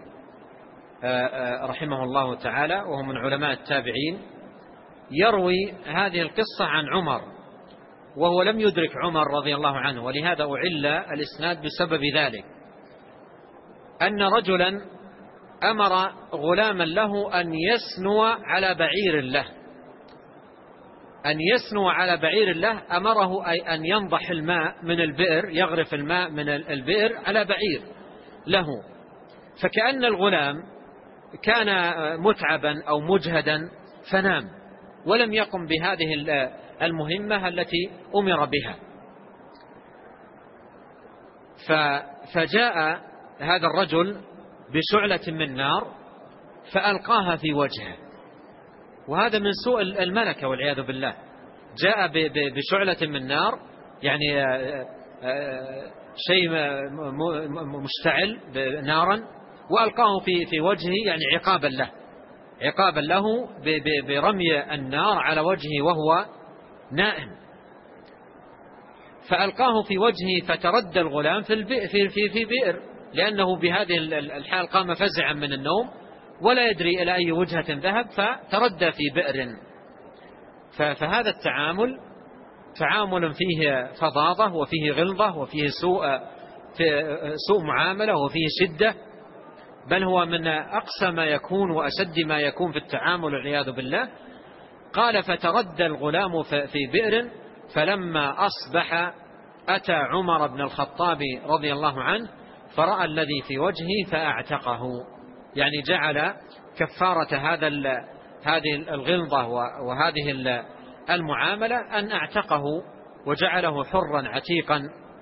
Speaker 1: رحمه الله تعالى، وهو من علماء التابعين، يروي هذه القصة عن عمر، وهو لم يدرك عمر رضي الله عنه، ولهذا أعل الإسناد بسبب ذلك، أن رجلا أمر غلاما له أن يسنو على بعير له. أن يسنو على بعير له أمره أي أن ينضح الماء من البئر، يغرف الماء من البئر على بعير له. فكأن الغلام كان متعبا أو مجهدا فنام ولم يقم بهذه المهمة التي أمر بها. فجاء هذا الرجل بشعلة من نار فألقاها في وجهه، وهذا من سوء الملكة والعياذ بالله. جاء بشعلة من نار، يعني شيء مشتعل نارا، وألقاه في وجهه، يعني عقابا له برمي النار على وجهه وهو نائم. فألقاه في وجهه فتردى الغلام في بئر، لأنه بهذه الحال قام فزعا من النوم ولا يدري إلى أي وجهة ذهب، فتردى في بئر. فهذا التعامل تعامل فيه فظاظة وفيه غلظة وفيه سوء معاملة وفيه شدة، بل هو من أقسى ما يكون وأشد ما يكون في التعامل والعياذ بالله. قال فتردى الغلام في بئر، فلما أصبح أتى عمر بن الخطاب رضي الله عنه فرأى الذي في وجهه فأعتقه، يعني جعل كفارة هذه الغلظة وهذه المعاملة أن أعتقه وجعله حرا عتيقا،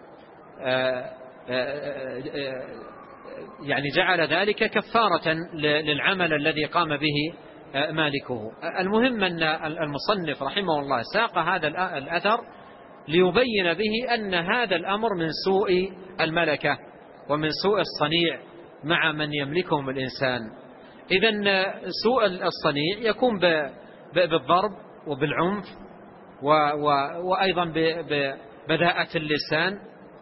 Speaker 1: يعني جعل ذلك كفارة للعمل الذي قام به مالكه. المهم أن المصنف رحمه الله ساق هذا الأثر ليبين به أن هذا الأمر من سوء الملكة ومن سوء الصنيع مع من يملكهم الإنسان. إذن سوء الصنيع يكون بالضرب وبالعنف وأيضا ببذاءة اللسان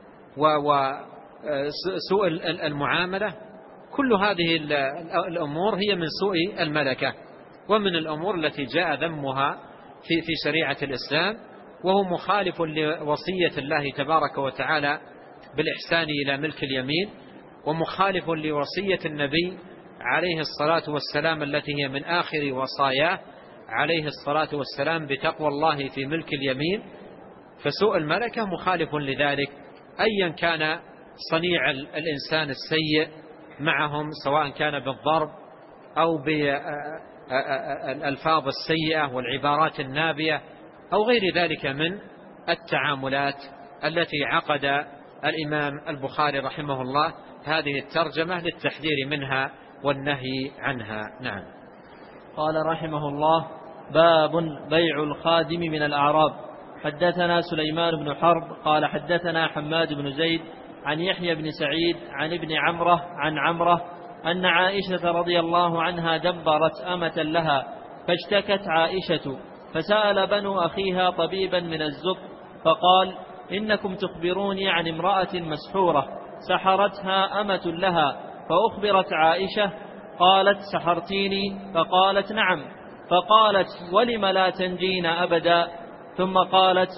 Speaker 1: وسوء المعاملة. كل هذه الأمور هي من سوء الملكة ومن الأمور التي جاء ذمها في شريعة الإسلام، وهو مخالف لوصية الله تبارك وتعالى بالإحسان إلى ملك اليمين، ومخالف لوصية النبي عليه الصلاة والسلام التي هي من آخر وصاياه عليه الصلاة والسلام بتقوى الله في ملك اليمين. فسوء الملكة مخالف لذلك، أيا كان صنيع الإنسان السيء معهم، سواء كان بالضرب أو بالألفاظ السيئة والعبارات النابية أو غير ذلك من التعاملات التي عقد الإمام البخاري رحمه الله هذه الترجمة للتحذير منها والنهي عنها. نعم.
Speaker 2: قال رحمه الله: باب بيع الخادم من الأعراب. حدثنا سليمان بن حرب قال حدثنا حماد بن زيد عن يحيى بن سعيد عن ابن عمره عن عمره أن عائشة رضي الله عنها دبرت أمة لها، فاشتكت عائشة، فسأل بنو أخيها طبيبا من الزب، فقال: إنكم تخبروني عن امرأة مسحورة، سحرتها أمة لها، فأخبرت عائشة قالت سحرتيني؟ فقالت نعم. فقالت ولم لا تنجين أبدا؟ ثم قالت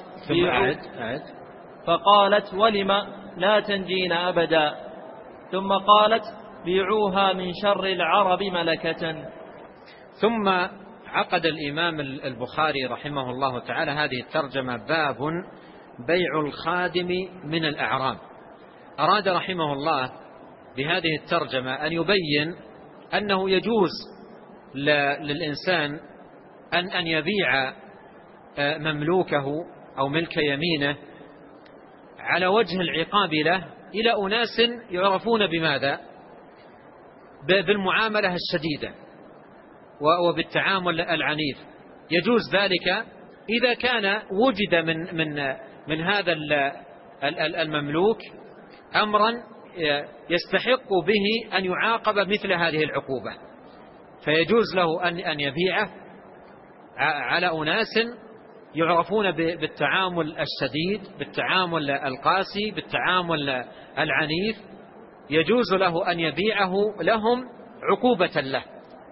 Speaker 2: فقالت ولم لا تنجين أبدا؟ ثم قالت بيعوها من شر العرب ملكة.
Speaker 1: ثم عقد الإمام البخاري رحمه الله تعالى هذه الترجمة: باب بيع الخادم من الأعراب. أراد رحمه الله بهذه الترجمة أن يبين أنه يجوز للإنسان أن يبيع مملوكه أو ملك يمينه على وجه العقاب له إلى أناس يعرفون بماذا؟ بالمعاملة الشديدة وبالتعامل العنيف. يجوز ذلك إذا كان وجد من هذا المملوك أمرا يستحق به أن يعاقب مثل هذه العقوبة، فيجوز له أن يبيعه على أناس يعرفون بالتعامل الشديد، بالتعامل القاسي، بالتعامل العنيف. يجوز له أن يبيعه لهم عقوبة له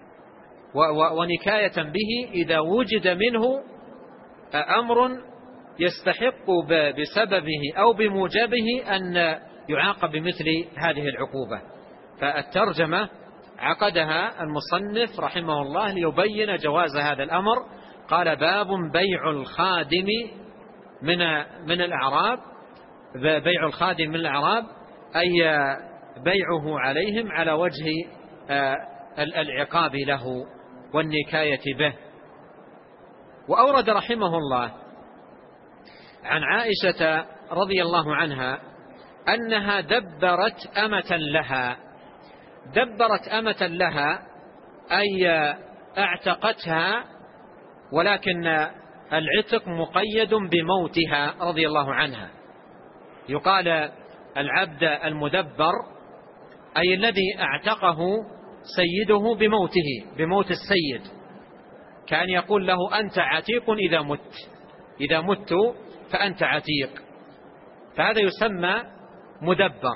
Speaker 1: ونكاية به إذا وجد منه أمر يستحق بسببه أو بموجبه أن يعاقب بمثل هذه العقوبة. فالترجمة عقدها المصنف رحمه الله ليبين جواز هذا الأمر. قال: باب بيع الخادم من الأعراب. بيع الخادم من الأعراب أي بيعه عليهم على وجه العقاب له والنكاية به. وأورد رحمه الله عن عائشة رضي الله عنها أنها دبرت أمة لها. دبرت أمة لها أي اعتقتها، ولكن العتق مقيد بموتها رضي الله عنها. يقال العبد المدبر أي الذي اعتقه سيده بموته، بموت السيد، كان يقول له: أنت عتيق إذا مت، إذا مت فأنت عتيق. فهذا يسمى مدبر.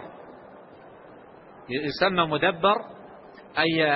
Speaker 1: يسمى مدبر أي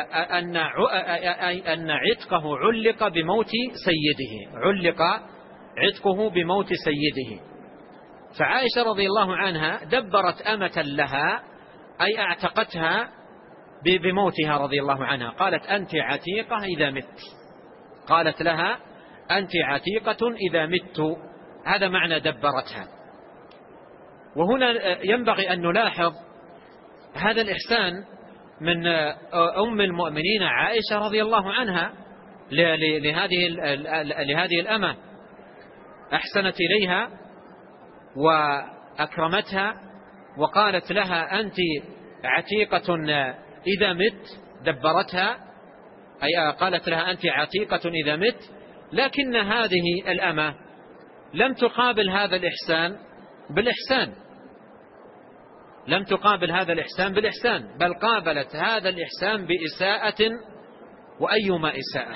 Speaker 1: أن عتقه علق بموت سيده، علق عتقه بموت سيده. فعائشة رضي الله عنها دبرت أمة لها أي اعتقتها بموتها رضي الله عنها. قالت: أنت عتيقة إذا مت. قالت لها: أنت عتيقة إذا مت. هذا معنى دبرتها. وهنا ينبغي أن نلاحظ هذا الإحسان من أم المؤمنين عائشة رضي الله عنها لهذه الأمة. أحسنت إليها وأكرمتها وقالت لها: أنت عتيقة إذا مت. دبرتها أي قالت لها: أنت عتيقة إذا مت. لكن هذه الأمة لم تقابل هذا الإحسان بالإحسان، لم تقابل هذا الإحسان بالإحسان، بل قابلت هذا الإحسان بإساءة، وأيما إساءة.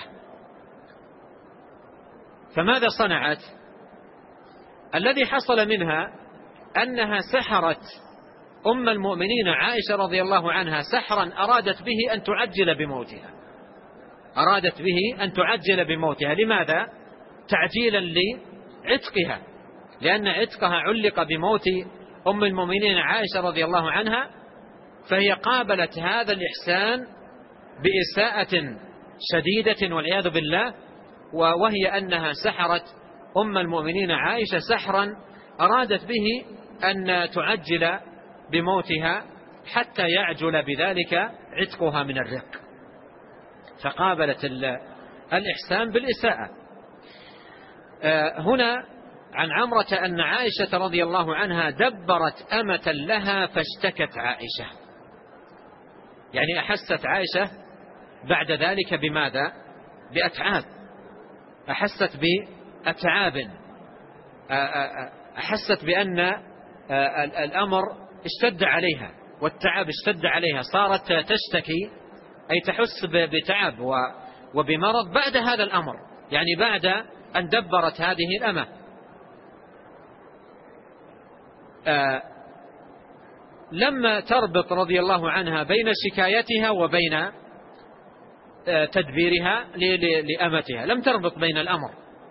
Speaker 1: فماذا صنعت؟ الذي حصل منها أنها سحرت أم المؤمنين عائشة رضي الله عنها سحرا أرادت به أن تعجل بموتها، أرادت به أن تعجل بموتها. لماذا؟ تعجيلا لعتقها، لأن عتقها علق بموت أم المؤمنين عائشة رضي الله عنها، فهي قابلت هذا الإحسان بإساءة شديدة والعياذ بالله، وهي أنها سحرت أم المؤمنين عائشة سحرا أرادت به أن تعجل بموتها حتى يعجل بذلك عتقها من الرق، فقابلت الإحسان بالإساءة. هنا عن عمرة أن عائشة رضي الله عنها دبرت أمة لها فاشتكت عائشة، يعني أحست عائشة بعد ذلك بماذا؟ بأتعاب، أحست بأتعاب، أحست بأن الأمر اشتد عليها والتعب اشتد عليها، صارت تشتكي أي تحس بتعب وبمرض بعد هذا الأمر، يعني بعد أن دبرت هذه الأمة. لم تربط رضي الله عنها بين شكايتها وبين تدبيرها لأمتها، لم تربط بين الأمر،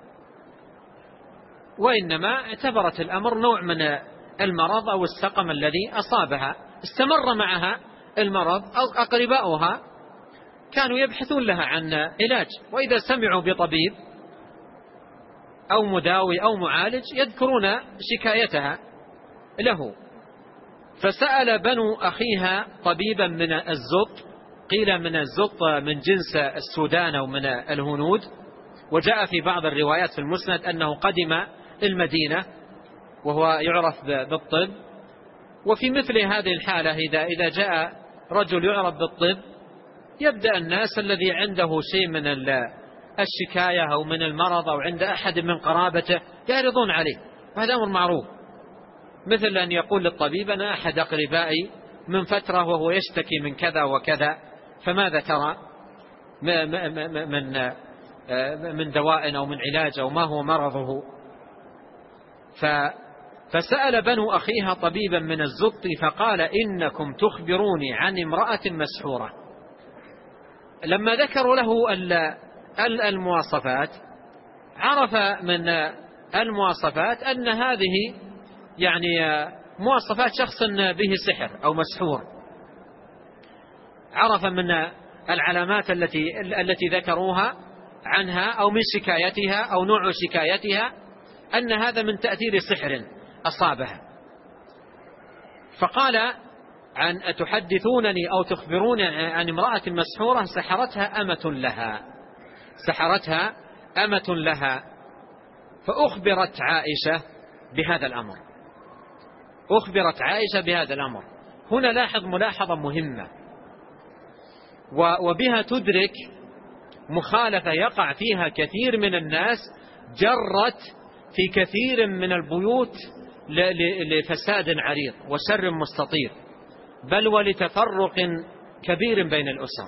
Speaker 1: وإنما اعتبرت الأمر نوع من المرض أو السقم الذي أصابها. استمر معها المرض، أو أقرباؤها كانوا يبحثون لها عن علاج، وإذا سمعوا بطبيب أو مداوي أو معالج يذكرون شكايتها له. فسأل بنو أخيها طبيبا من الزط، قيل من الزط من جنس السودان أو من الهنود، وجاء في بعض الروايات في المسند أنه قدم المدينة وهو يعرف بالطب. وفي مثل هذه الحالة إذا جاء رجل يعرف بالطب، يبدأ الناس الذي عنده شيء من الشكاية أو من المرض أو عند أحد من قرابته يعرضون عليه، وهذا أمر معروف، مثل أن يقول للطبيب أنا أحد أقربائي من فترة وهو يشتكي من كذا وكذا، فماذا ترى من دواء أو من علاج أو ما هو مرضه. فسأل بنو أخيها طبيبا من الزط فقال إنكم تخبروني عن امرأة مسحورة. لما ذكروا له المواصفات، عرف من المواصفات أن هذه يعني مواصفات شخص به سحر أو مسحور. عرف من العلامات التي ذكروها عنها أو من شكايتها أو نوع شكايتها أن هذا من تأثير سحر أصابها. فقال عن أتحدثونني أو تخبروني عن امرأة مسحورة سحرتها أمة لها. فأخبرت عائشة بهذا الأمر. هنا لاحظ ملاحظة مهمة، وبها تدرك مخالفة يقع فيها كثير من الناس، جرت في كثير من البيوت لفساد عريض وشر مستطير، بل ولتفرق كبير بين الأسر.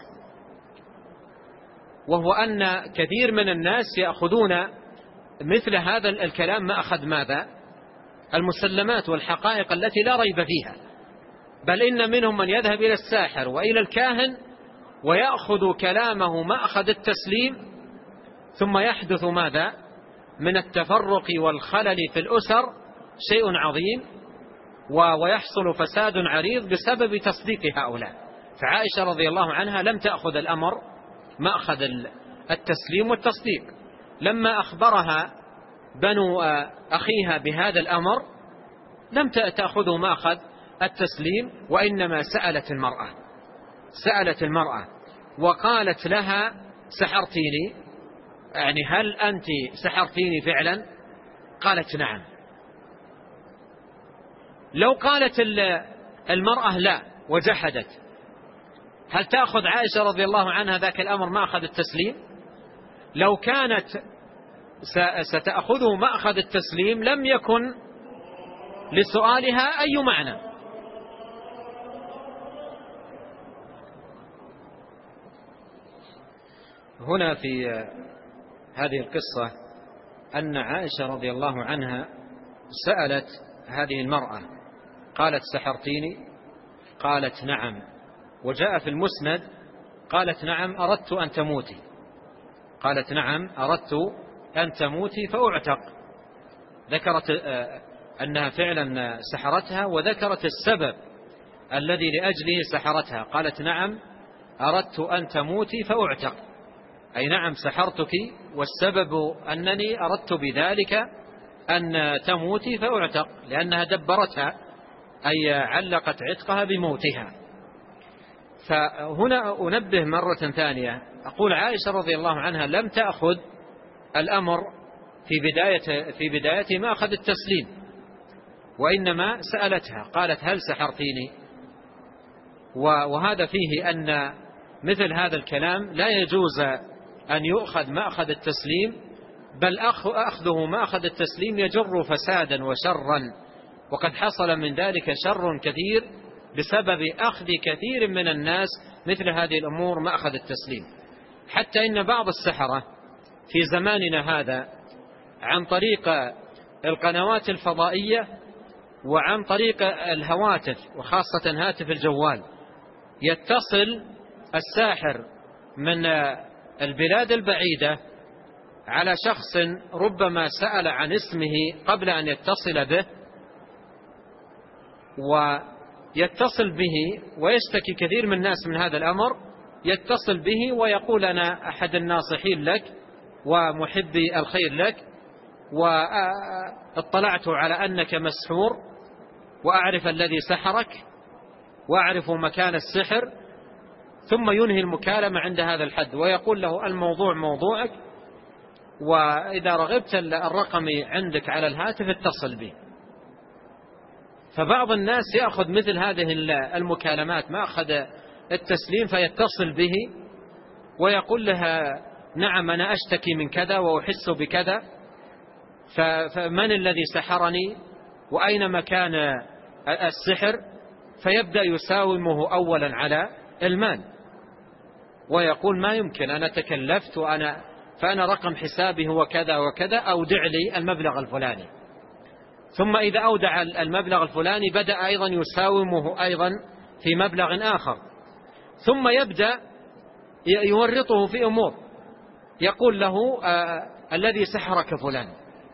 Speaker 1: وهو أن كثير من الناس يأخذون مثل هذا الكلام ما أخذ ماذا؟ المسلمات والحقائق التي لا ريب فيها، بل إن منهم من يذهب إلى الساحر وإلى الكاهن ويأخذ كلامه مأخذ التسليم، ثم يحدث ماذا؟ من التفرق والخلل في الأسر شيء عظيم، ويحصل فساد عريض بسبب تصديق هؤلاء. فعائشة رضي الله عنها لم تأخذ الأمر مأخذ التسليم والتصديق. لما أخبرها بنو أخيها بهذا الأمر لم تأخذه مأخذ التسليم، وإنما سألت المرأة وقالت لها سحرتيني، يعني هل أنت سحرتيني فعلا؟ قالت نعم. لو قالت المرأة لا وجحدت، هل تأخذ عائشة رضي الله عنها ذاك الأمر مأخذ التسليم؟ لو كانت ستأخذه مأخذ التسليم لم يكن لسؤالها أي معنى. هنا في هذه القصة أن عائشة رضي الله عنها سألت هذه المرأة، قالت سحرتيني؟ قالت نعم. وجاء في المسند قالت نعم أردت أن تموتي فأعتق. ذكرت أنها فعلا سحرتها، وذكرت السبب الذي لأجله سحرتها. قالت نعم أردت أن تموتي فأعتق، أي نعم سحرتك، والسبب أنني أردت بذلك أن تموتي فأعتق، لأنها دبرتها أي علقت عتقها بموتها. فهنا أنبه مرة ثانية، أقول عائشة رضي الله عنها لم تأخذ الأمر في بداية ما أخذ التسليم، وإنما سألتها قالت هل سحرتيني؟ وهذا فيه أن مثل هذا الكلام لا يجوز أن يؤخذ مأخذ التسليم، بل أخذه مأخذ التسليم يجر فسادا وشرا، وقد حصل من ذلك شر كثير بسبب أخذ كثير من الناس مثل هذه الأمور مأخذ التسليم. حتى إن بعض السحرة في زماننا هذا عن طريق القنوات الفضائية وعن طريق الهواتف وخاصة هاتف الجوال يتصل الساحر من البلاد البعيدة على شخص ربما سأل عن اسمه قبل أن يتصل به، ويتصل به ويشتكي كثير من الناس من هذا الأمر، يتصل به ويقول أنا أحد الناصحين لك ومحبي الخير لك، واطلعت على أنك مسحور وأعرف الذي سحرك وأعرف مكان السحر، ثم ينهي المكالمة عند هذا الحد ويقول له الموضوع موضوعك، وإذا رغبت الرقم عندك على الهاتف اتصل به. فبعض الناس يأخذ مثل هذه المكالمات ما أخذ التسليم فيتصل به ويقول لها نعم أنا أشتكي من كذا وأحس بكذا، فمن الذي سحرني وأين مكان السحر، فيبدأ يساومه أولا على المال ويقول ما يمكن أنا تكلفت فأنا رقم حسابي هو كذا وكذا، أودع لي المبلغ الفلاني. ثم إذا أودع المبلغ الفلاني بدأ أيضا يساومه أيضا في مبلغ آخر، ثم يبدأ يورطه في أمور، يقول له الذي سحرك فلان.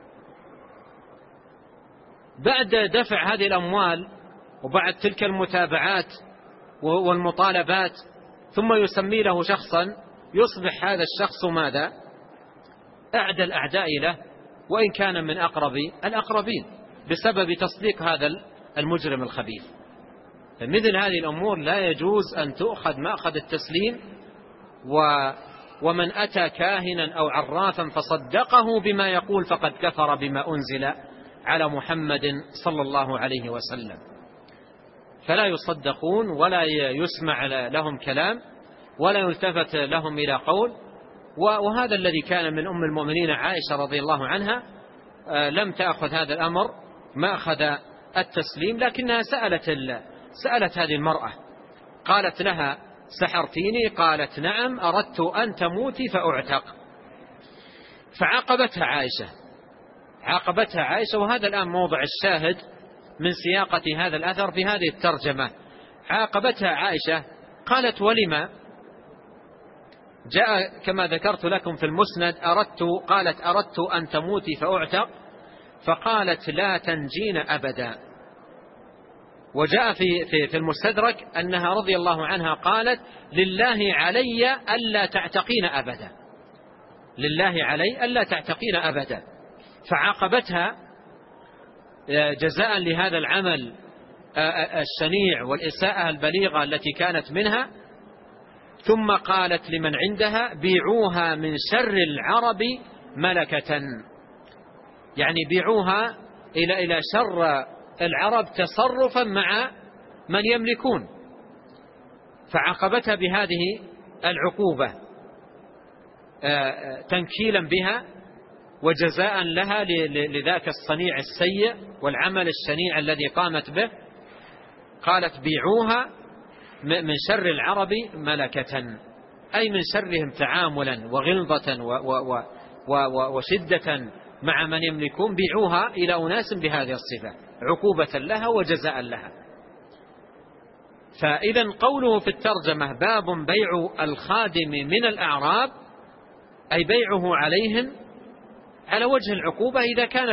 Speaker 1: بعد دفع هذه الأموال وبعد تلك المتابعات والمطالبات ثم يسمي له شخصا، يصبح هذا الشخص ماذا؟ أعدى الأعداء له، وإن كان من أقرب الأقربين، بسبب تصديق هذا المجرم الخبيث. فمثل هذه الأمور لا يجوز أن تؤخذ مأخذ التسليم. ومن أتى كاهنا أو عرافا فصدقه بما يقول فقد كفر بما أنزل على محمد صلى الله عليه وسلم. فلا يصدقون ولا يسمع لهم كلام ولا يلتفت لهم إلى قول. وهذا الذي كان من أم المؤمنين عائشة رضي الله عنها، لم تأخذ هذا الأمر ما أخذ التسليم، لكنها سألت هذه المرأة، قالت لها سحرتيني؟ قالت نعم، أردت أن تموتي فأعتق. فعاقبتها عائشة. وهذا الآن موضع الشاهد من سياقة هذا الأثر في هذه الترجمة. عاقبتها عائشة، قالت ولما؟ جاء كما ذكرت لكم في المسند قالت أردت أن تموتي فأعتق، فقالت لا تنجين أبدا. وجاء في المستدرك أنها رضي الله عنها قالت لله علي ألا تعتقين أبدا، لله علي ألا تعتقين أبدا. فعاقبتها جزاء لهذا العمل الشنيع والإساءة البليغة التي كانت منها. ثم قالت لمن عندها بيعوها من شر العرب ملكة، يعني بيعوها إلى شر العرب تصرفا مع من يملكون. فعاقبتها بهذه العقوبة تنكيلا بها وجزاء لها لذاك الصنيع السيء والعمل الشنيع الذي قامت به. قالت بيعوها من شر العرب ملكة، أي من شرهم تعاملا وغلظة وشدة مع من يملكون، بيعوها إلى أناس بهذه الصفة عقوبة لها وجزاء لها. فإذا قوله في الترجمة باب بيع الخادم من الأعراب، أي بيعه عليهم على وجه العقوبة إذا كان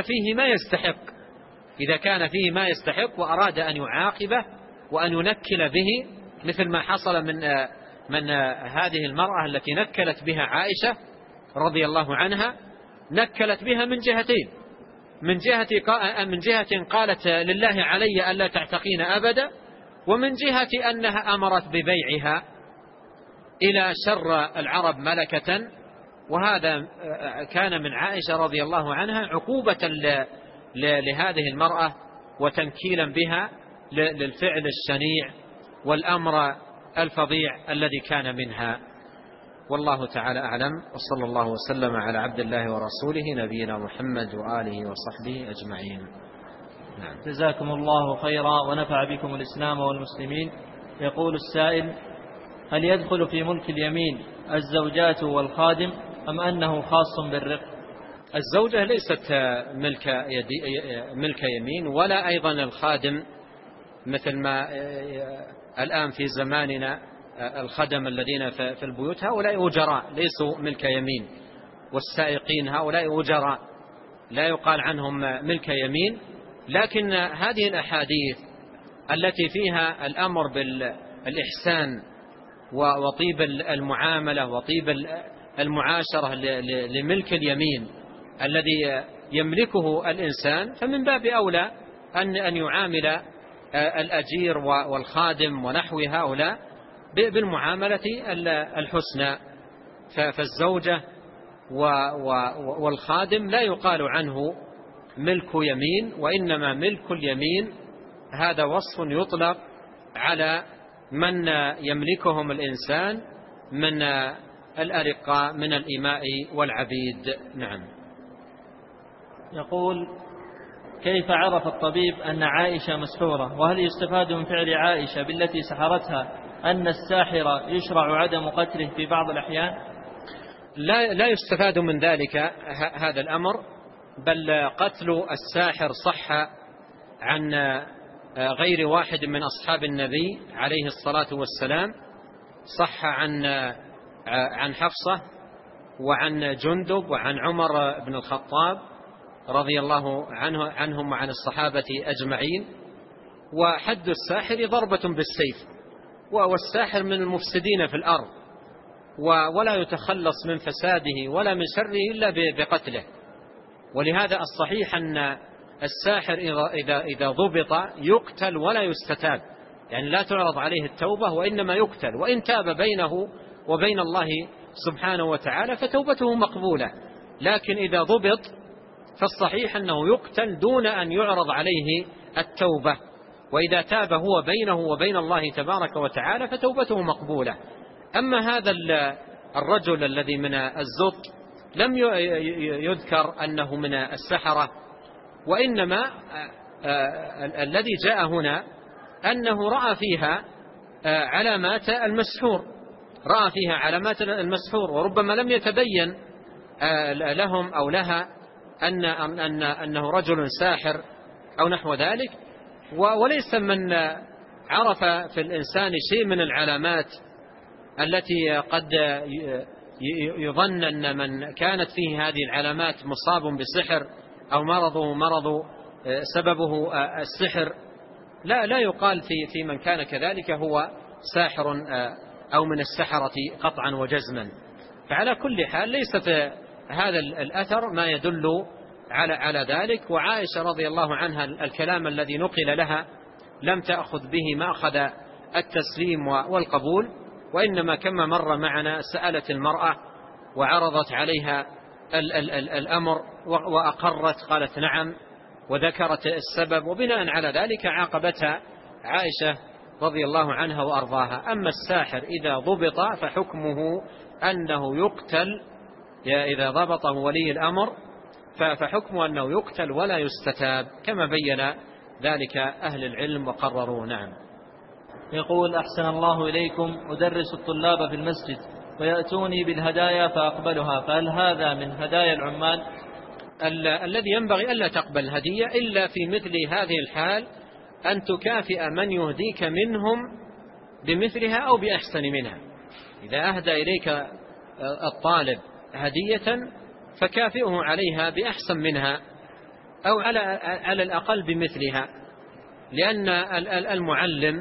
Speaker 1: فيه ما يستحق وأراد أن يعاقبه وأن ينكل به، مثل ما حصل من هذه المرأة التي نكلت بها عائشة رضي الله عنها. نكلت بها من جهتين، من جهة قالت لله علي ألا تعتقين أبدا، ومن جهة أنها أمرت ببيعها إلى شر العرب ملكة. وهذا كان من عائشة رضي الله عنها عقوبة لهذه المرأة وتنكيلا بها للفعل الشنيع والأمر الفظيع الذي كان منها. والله تعالى أعلم، وصلى الله وسلم على عبد الله ورسوله نبينا محمد وآله وصحبه أجمعين.
Speaker 2: نعم. جزاكم الله خيرا ونفع بكم الإسلام والمسلمين. يقول السائل: هل يدخل في ملك اليمين الزوجات والخادم أم أنه خاص بالرق؟
Speaker 1: الزوجة ليست ملك يمين، ولا أيضا الخادم، مثل ما الآن في زماننا الخدم الذين في البيوت هؤلاء أجراء ليسوا ملك يمين، والسائقين هؤلاء أجراء لا يقال عنهم ملك يمين. لكن هذه الأحاديث التي فيها الأمر بالإحسان وطيب المعاملة وطيب المعاشرة لملك اليمين الذي يملكه الإنسان، فمن باب أولى أن يعامل الأجير والخادم ونحو هؤلاء بالمعاملة الحسنى. فالزوجة والخادم لا يقال عنه ملك يمين، وإنما ملك اليمين هذا وصف يطلق على من يملكهم الإنسان من الأرقاء من الإماء والعبيد. نعم.
Speaker 2: يقول: كيف عرف الطبيب أن عائشة مسحورة؟ وهل يستفاد من فعل عائشة بالتي سحرتها أن الساحر يشرع عدم قتله في بعض الأحيان؟
Speaker 1: لا يستفاد من ذلك هذا الأمر، بل قتل الساحر صح عن غير واحد من أصحاب النبي عليه الصلاة والسلام. صح عن حفصة وعن جندب وعن عمر بن الخطاب رضي الله عنهم وعن الصحابة أجمعين. وحد الساحر ضربة بالسيف، والساحر من المفسدين في الأرض، ولا يتخلص من فساده ولا من شره إلا بقتله. ولهذا الصحيح أن الساحر إذا ضبط يقتل ولا يستتاب، يعني لا تعرض عليه التوبة وإنما يقتل، وإن تاب بينه وبين الله سبحانه وتعالى فتوبته مقبولة. لكن إذا ضبط فالصحيح أنه يقتل دون أن يعرض عليه التوبة، وإذا تاب هو بينه وبين الله تبارك وتعالى فتوبته مقبولة. أما هذا الرجل الذي من الزط لم يذكر أنه من السحرة، وإنما الذي جاء هنا أنه رأى فيها علامات المسحور، رأى فيها علامات المسحور، وربما لم يتبين لهم أو لها أنه رجل ساحر أو نحو ذلك. وليس من عرف في الإنسان شيء من العلامات التي قد يظن أن من كانت فيه هذه العلامات مصاب بسحر أو مرض سببه السحر، لا يقال في من كان كذلك هو ساحر أو من السحرة قطعا وجزما. فعلى كل حال ليس في هذا الأثر ما يدل على ذلك. وعائشة رضي الله عنها الكلام الذي نقل لها لم تأخذ به مأخذ التسليم والقبول، وإنما كما مر معنا سألت المرأة وعرضت عليها الأمر وأقرت، قالت نعم وذكرت السبب، وبناء على ذلك عاقبتها عائشة رضي الله عنها وأرضاها. أما الساحر إذا ضبط فحكمه أنه يقتل، إذا ضبطه ولي الأمر فحكمه أنه يقتل ولا يستتاب، كما بين ذلك أهل العلم وقرروا. نعم.
Speaker 2: يقول: أحسن الله إليكم، أدرس الطلاب في المسجد ويأتوني بالهدايا فأقبلها، فهل هذا من هدايا العمال؟
Speaker 1: الذي ينبغي ألا تقبل هدية إلا في مثل هذه الحال، أن تكافئ من يهديك منهم بمثلها أو بأحسن منها. إذا أهدى إليك الطالب هدية فكافئه عليها بأحسن منها أو على الأقل بمثلها، لأن المعلم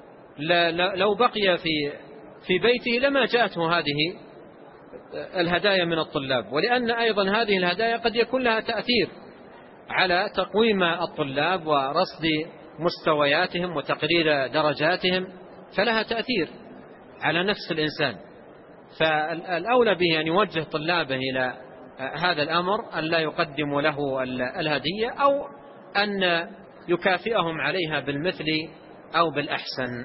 Speaker 1: لو بقي في بيته لما جاءته هذه الهدايا من الطلاب، ولأن أيضا هذه الهدايا قد يكون لها تأثير على تقويم الطلاب ورصد مستوياتهم وتقرير درجاتهم، فلها تأثير على نفس الإنسان. فالأولى به أن يوجه طلابه إلى هذا الأمر، أن لا يقدم له الهدية أو أن يكافئهم عليها بالمثل أو بالأحسن.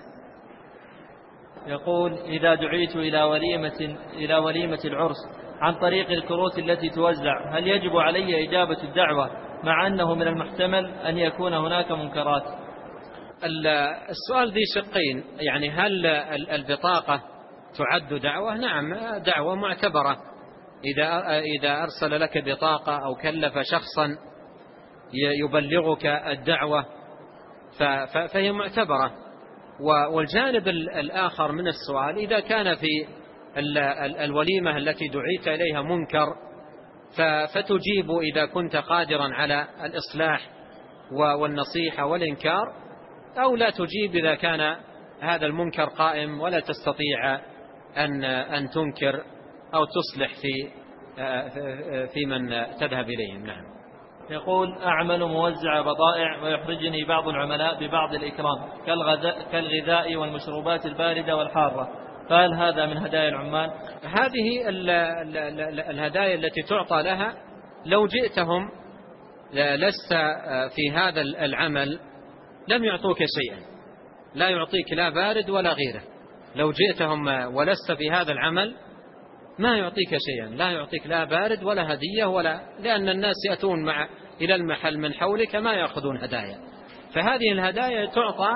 Speaker 2: يقول: إذا دعيت إلى وليمة العرس عن طريق الكروت التي توزع، هل يجب علي إجابة الدعوة مع أنه من المحتمل أن يكون هناك منكرات؟
Speaker 1: السؤال ذي شقين، يعني هل البطاقة تعد دعوة؟ نعم، دعوة معتبرة، إذا أرسل لك بطاقة أو كلف شخصا يبلغك الدعوة فهي معتبرة. والجانب الآخر من السؤال إذا كان في الوليمة التي دعيت إليها منكر فتجيب إذا كنت قادرا على الإصلاح والنصيحة والإنكار، أو لا تجيب إذا كان هذا المنكر قائم ولا تستطيع أن تنكر أو تصلح في من تذهب إليهم. نعم.
Speaker 2: يقول: أعمل موزع بضائع ويحرجني بعض العملاء ببعض الإكرام كالغذاء والمشروبات الباردة والحارة، فهل هذا من هدايا العمال؟
Speaker 1: هذه الهدايا التي تعطى لها لو جئتهم لست في هذا العمل لم يعطوك شيئا، لا يعطيك لا بارد ولا غيره. لو جئتهم ولست في هذا العمل ما يعطيك شيئا، لا يعطيك لا بارد ولا هدية لأن الناس يأتون إلى المحل من حولك ما يأخذون هدايا، فهذه الهدايا تعطى.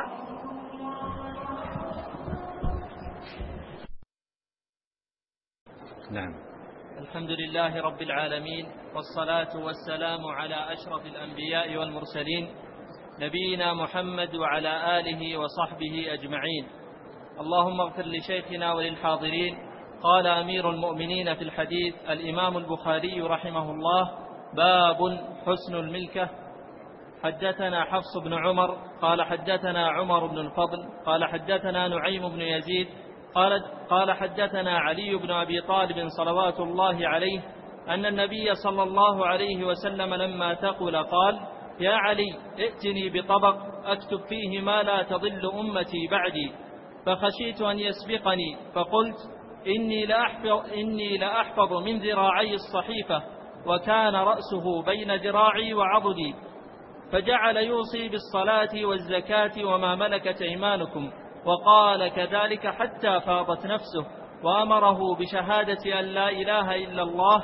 Speaker 1: نعم.
Speaker 2: الحمد لله رب العالمين، والصلاة والسلام على أشرف الأنبياء والمرسلين، نبينا محمد وعلى آله وصحبه أجمعين. اللهم اغفر لشيخنا وللحاضرين. قال أمير المؤمنين في الحديث الإمام البخاري رحمه الله: باب حسن الملكة. حدثنا حفص بن عمر قال حدثنا عمر بن الفضل قال حدثنا نعيم بن يزيد قال حدثنا علي بن أبي طالب صلوات الله عليه أن النبي صلى الله عليه وسلم لما ثقل قال: يا علي ائتني بطبق أكتب فيه ما لا تضل أمتي بعدي، فخشيت أن يسبقني فقلت: إني لأحفظ من ذراعي الصحيفة، وكان رأسه بين ذراعي وعضدي، فجعل يوصي بالصلاة والزكاة وما ملكت أيمانكم، وقال كذلك حتى فاضت نفسه، وأمره بشهادة أن لا إله إلا الله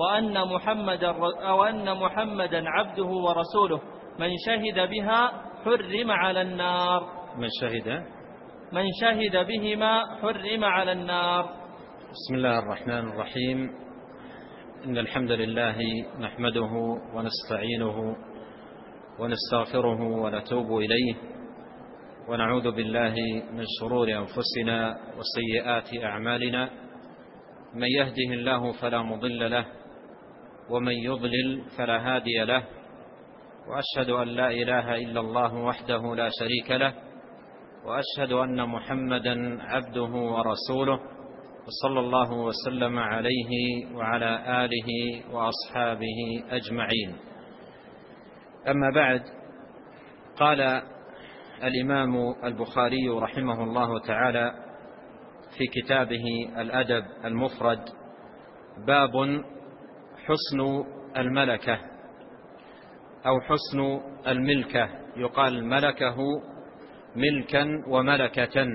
Speaker 2: وأن محمدا عبده ورسوله، من شهد بها حرم على النار. من شهد بهما حرم على النار.
Speaker 1: بسم الله الرحمن الرحيم. إن الحمد لله نحمده ونستعينه ونستغفره ونتوب إليه، ونعوذ بالله من شرور أنفسنا وسيئات أعمالنا، من يهده الله فلا مضل له ومن يضلل فلا هادي له، وأشهد أن لا إله إلا الله وحده لا شريك له، وأشهد أن محمدا عبده ورسوله، وصلى الله وسلم عليه وعلى آله وأصحابه أجمعين. أما بعد، قال الإمام البخاري رحمه الله تعالى في كتابه الأدب المفرد: باب حسن الملكة أو حسن الملكة. يقال ملكه ملكا وملكة.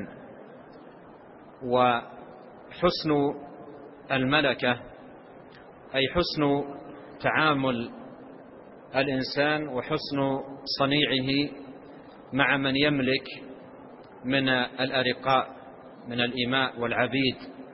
Speaker 1: وحسن الملكة أي حسن تعامل الإنسان وحسن صنيعه مع من يملك من الأرقاء من الإماء والعبيد.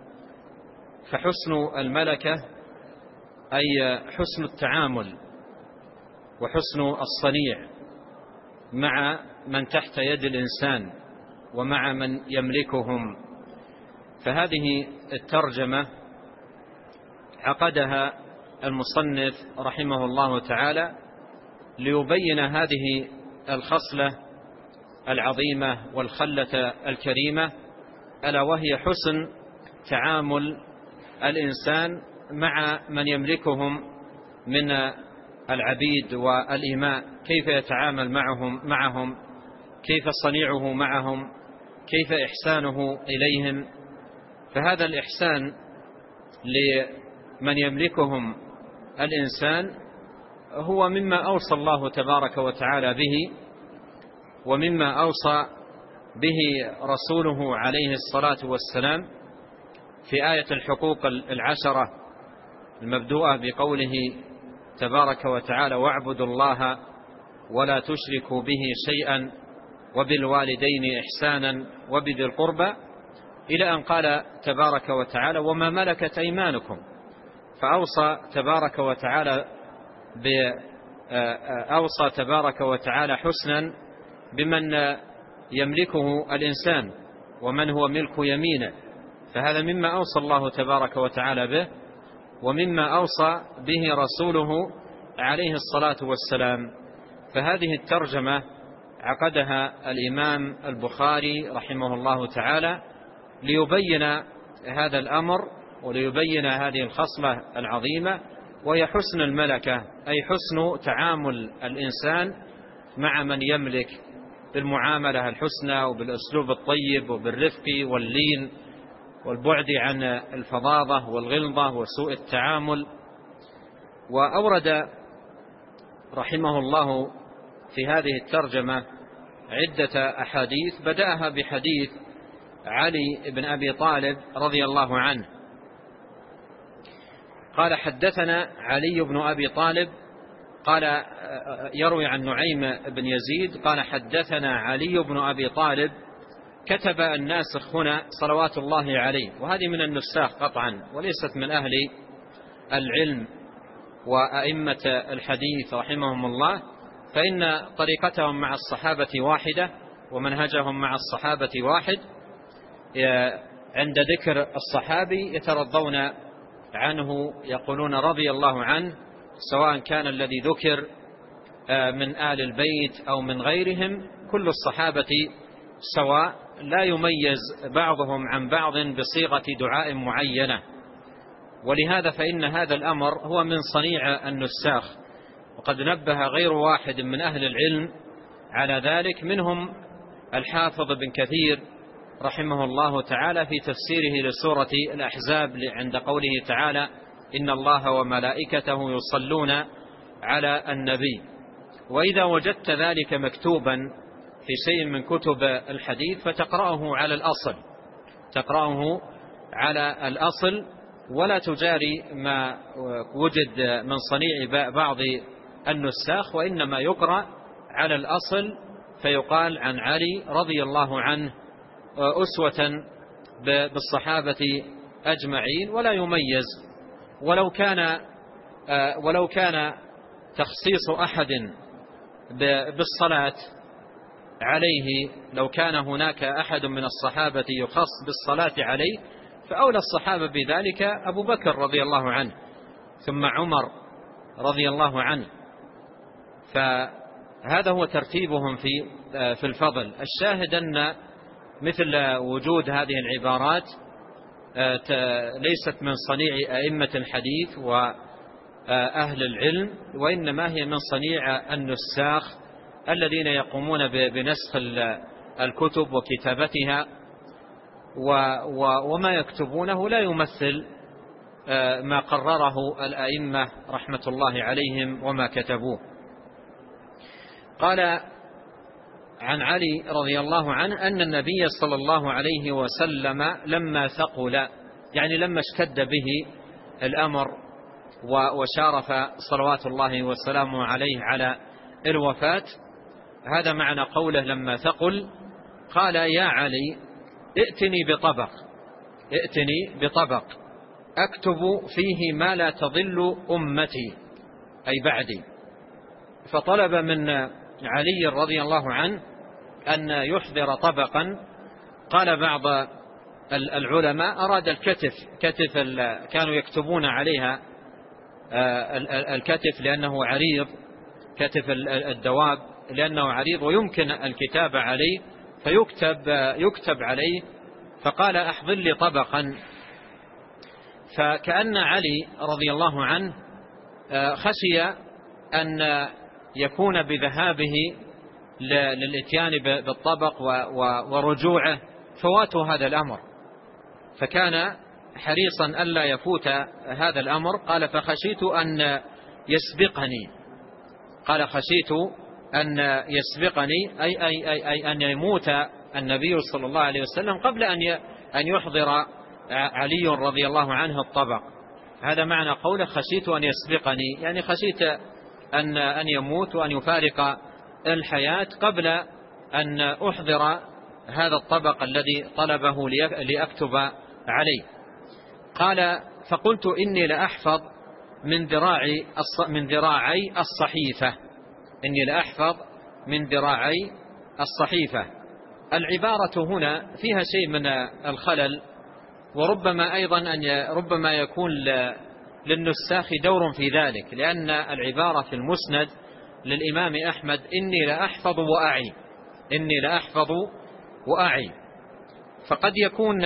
Speaker 1: فحسن الملكة أي حسن التعامل وحسن الصنيع مع من تحت يد الإنسان ومع من يملكهم. فهذه الترجمة عقدها المصنف رحمه الله تعالى ليبين هذه الخصلة العظيمة والخلة الكريمة، ألا وهي حسن تعامل الإنسان مع من يملكهم من العبيد والإماء، كيف يتعامل معهم، كيف صنيعه معهم، كيف إحسانه إليهم. فهذا الإحسان لمن يملكهم الإنسان هو مما أوصى الله تبارك وتعالى به، ومما أوصى به رسوله عليه الصلاة والسلام في آية الحقوق العشرة المبدوءة بقوله تبارك وتعالى: واعبدوا الله ولا تشركوا به شيئا وبالوالدين إحسانا وبذي القربى، إلى أن قال تبارك وتعالى: وما ملكت أيمانكم. أوصى تبارك وتعالى حسنا بمن يملكه الإنسان ومن هو ملك يمينه، فهذا مما أوصى الله تبارك وتعالى به، ومما أوصى به رسوله عليه الصلاة والسلام. فهذه الترجمة عقدها الإمام البخاري رحمه الله تعالى ليبين هذا الأمر وليبين هذه الخصلة العظيمة، وهي حسن الملكة، أي حسن تعامل الإنسان مع من يملك بالمعاملة الحسنى وبالأسلوب الطيب وبالرفق واللين والبعد عن الفظاظة والغلظة وسوء التعامل. وأورد رحمه الله في هذه الترجمة عدة أحاديث، بدأها بحديث علي بن أبي طالب رضي الله عنه قال: حدثنا علي بن أبي طالب، قال يروي عن نعيم بن يزيد قال: حدثنا علي بن أبي طالب كتب الناسخ هنا صلوات الله عليه. وهذه من النساخ قطعا، وليست من أهل العلم وأئمة الحديث رحمهم الله، فإن طريقتهم مع الصحابة واحدة ومنهجهم مع الصحابة واحد. عند ذكر الصحابي يترضون عنه، يقولون رضي الله عنه، سواء كان الذي ذكر من آل البيت أو من غيرهم، كل الصحابة سواء، لا يميز بعضهم عن بعض بصيغة دعاء معينة. ولهذا فإن هذا الأمر هو من صنيع النساخ، وقد نبه غير واحد من أهل العلم على ذلك، منهم الحافظ بن كثير رحمه الله تعالى في تفسيره لسورة الأحزاب عند قوله تعالى: إن الله وملائكته يصلون على النبي. وإذا وجدت ذلك مكتوبا في شيء من كتب الحديث فتقرأه على الأصل ولا تجاري ما وجد من صنيع بعض النساخ، وإنما يقرأ على الأصل، فيقال عن علي رضي الله عنه أسوة بالصحابة أجمعين، ولا يميز. ولو كان تخصيص أحد بالصلاة عليه، لو كان هناك أحد من الصحابة يخص بالصلاة عليه، فأولى الصحابة بذلك أبو بكر رضي الله عنه، ثم عمر رضي الله عنه. فهذا هو ترتيبهم في الفضل. الشاهد أن مثل وجود هذه العبارات ليست من صنيع أئمة الحديث وأهل العلم، وإنما هي من صنيع النساخ الذين يقومون بنسخ الكتب وكتابتها، وما يكتبونه لا يمثل ما قرره الأئمة رحمة الله عليهم وما كتبوه. قال عن علي رضي الله عنه أن النبي صلى الله عليه وسلم لما ثقل، يعني لما اشتد به الأمر وشارف صلوات الله وسلامه عليه على الوفاة، هذا معنى قوله لما ثقل، قال: يا علي ائتني بطبق أكتب فيه ما لا تضل أمتي، أي بعدي. فطلب من علي رضي الله عنه أن يحضر طبقا. قال بعض العلماء أراد كتف كانوا يكتبون عليها الكتف لأنه عريض، كتف الدواب لأنه عريض ويمكن الكتابة عليه، فيكتب عليه، فقال: أحضر لي طبقا. فكأن علي رضي الله عنه خشي أن يكون بذهابه للإتيان بالطبق ورجوعه فوات هذا الأمر، فكان حريصا ألا يفوت هذا الأمر. قال: فخشيت أن يسبقني، أي أن يموت النبي صلى الله عليه وسلم قبل أن يحضر علي رضي الله عنه الطبق. هذا معنى قوله خشيت أن يسبقني، يعني خشيت أن يموت وأن يفارق الحياة قبل أن أحضر هذا الطبق الذي طلبه لأكتب عليه. قال: فقلت إني لأحفظ من ذراعي الصحيفة. إني لأحفظ من ذراعي الصحيفة. العبارة هنا فيها شيء من الخلل، وربما أيضا ربما يكون للنساخ دور في ذلك، لأن العبارة في المسند للإمام أحمد إني لأحفظ وأعي، إني لأحفظ وأعي، فقد يكون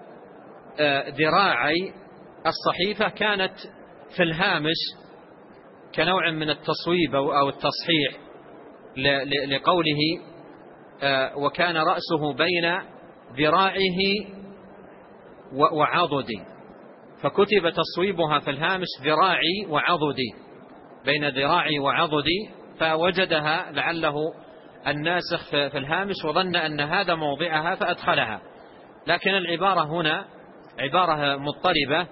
Speaker 1: ذراعي الصحيفة كانت في الهامش كنوع من التصويب أو التصحيح لقوله وكان رأسه بين ذراعه وعضدي، فكتب تصويبها في الهامش ذراعي وعضدي، بين ذراعي وعضدي، فوجدها لعله الناسخ في الهامش وظن أن هذا موضعها فأدخلها، لكن العبارة هنا عبارة مضطربة.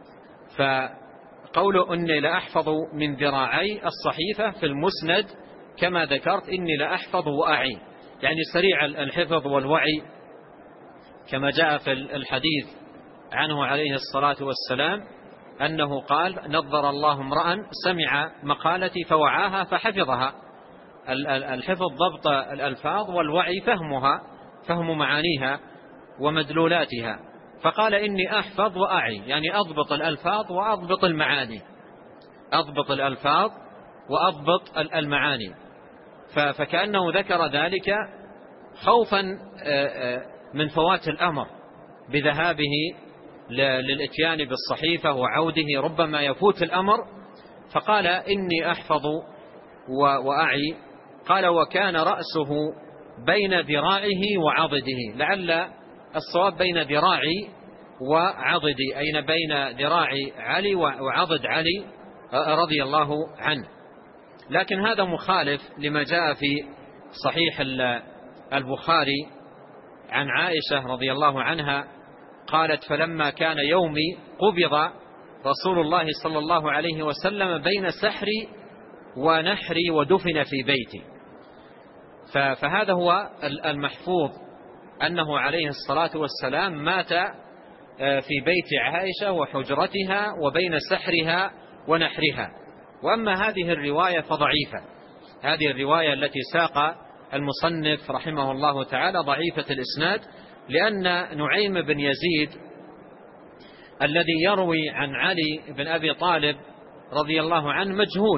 Speaker 1: فقول إني لأحفظ من ذراعي الصحيفة في المسند كما ذكرت إني لأحفظ وأعي، يعني سريع الحفظ والوعي، كما جاء في الحديث عنه عليه الصلاة والسلام أنه قال نظر الله امرأ سمع مقالتي فوعاها فحفظها. الحفظ ضبط الألفاظ، والوعي فهمها، فهم معانيها ومدلولاتها. فقال إني أحفظ وأعي، يعني أضبط الألفاظ وأضبط المعاني، أضبط الألفاظ وأضبط المعاني. فكأنه ذكر ذلك خوفا من فوات الأمر بذهابه للإتيان بالصحيفة وعوده، ربما يفوت الأمر، فقال إني أحفظ وأعي. قال وكان رأسه بين ذراعه وعضده، لعل الصواب بين ذراعي وعضدي، أين بين ذراع علي وعضد علي رضي الله عنه. لكن هذا مخالف لما جاء في صحيح البخاري عن عائشة رضي الله عنها قالت فلما كان يومي قبض رسول الله صلى الله عليه وسلم بين سحري ونحري ودفن في بيتي. فهذا هو المحفوظ، أنه عليه الصلاة والسلام مات في بيت عائشة وحجرتها وبين سحرها ونحرها. وأما هذه الرواية فضعيفة، هذه الرواية التي ساق المصنف رحمه الله تعالى ضعيفة الإسناد، لأن نعيم بن يزيد الذي يروي عن علي بن أبي طالب رضي الله عنه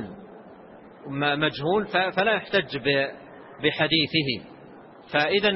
Speaker 1: مجهول فلا يحتج بحديثه. فإذا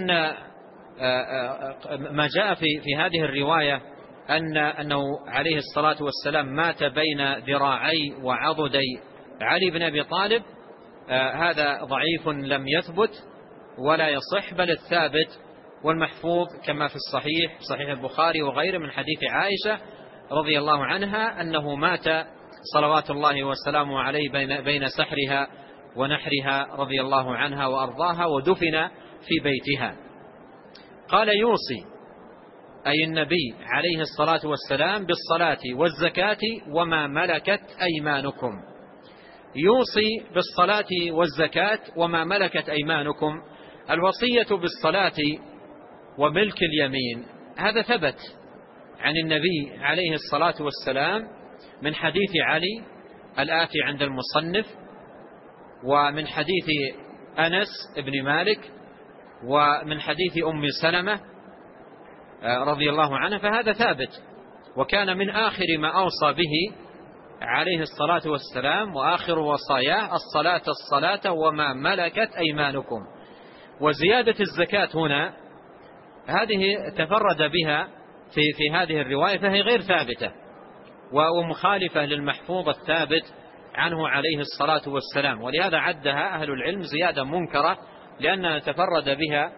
Speaker 1: ما جاء في هذه الرواية أنه عليه الصلاة والسلام مات بين ذراعي وعضدي علي بن أبي طالب، هذا ضعيف لم يثبت ولا يصح، بل الثابت والمحفوظ كما في الصحيح صحيح البخاري وغيره من حديث عائشة رضي الله عنها أنه مات صلوات الله وسلامه عليه بين سحرها ونحرها رضي الله عنها وأرضاها، ودفن في بيتها. قال يوصي أي النبي عليه الصلاة والسلام بالصلاة والزكاة وما ملكت أيمانكم. يوصي بالصلاة والزكاة وما ملكت أيمانكم. الوصية بالصلاة وملك اليمين هذا ثبت عن النبي عليه الصلاة والسلام من حديث علي الآتي عند المصنف، ومن حديث أنس بن مالك، ومن حديث أم سلمة رضي الله عنها، فهذا ثابت. وكان من آخر ما أوصى به عليه الصلاة والسلام وآخر وصاياه الصلاة وما ملكت أيمانكم. وزيادة الزكاة هنا هذه تفرد بها في هذه الرواية، فهي غير ثابتة ومخالفة للمحفوظ الثابت عنه عليه الصلاة والسلام، ولهذا عدها أهل العلم زيادة منكرة، لأنها تفرد بها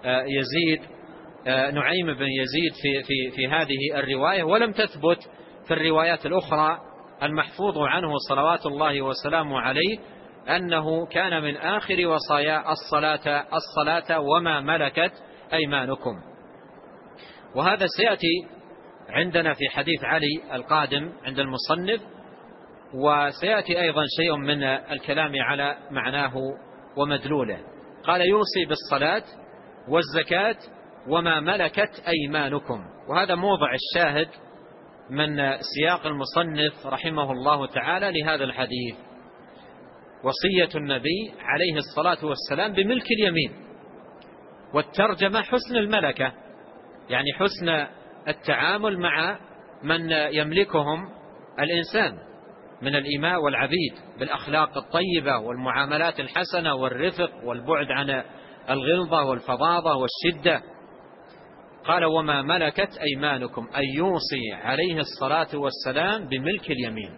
Speaker 1: نعيم بن يزيد في هذه الرواية، ولم تثبت في الروايات الأخرى المحفوظ عنه صلوات الله وسلامه عليه أنه كان من آخر وصايا الصلاة وما ملكت أيمانكم. وهذا سيأتي عندنا في حديث علي القادم عند المصنف، وسيأتي أيضا شيء من الكلام على معناه ومدلوله. قال يوصي بالصلاة والزكاة وما ملكت أيمانكم، وهذا موضع الشاهد من سياق المصنف رحمه الله تعالى لهذا الحديث، وصية النبي عليه الصلاة والسلام بملك اليمين، والترجمة حسن الملكة، يعني حسن التعامل مع من يملكهم الإنسان من الإماء والعبيد بالأخلاق الطيبة والمعاملات الحسنة والرفق والبعد عن الغلظة والفظاظة والشدة. قال وما ملكت أيمانكم، أي يوصي عليه الصلاة والسلام بملك اليمين.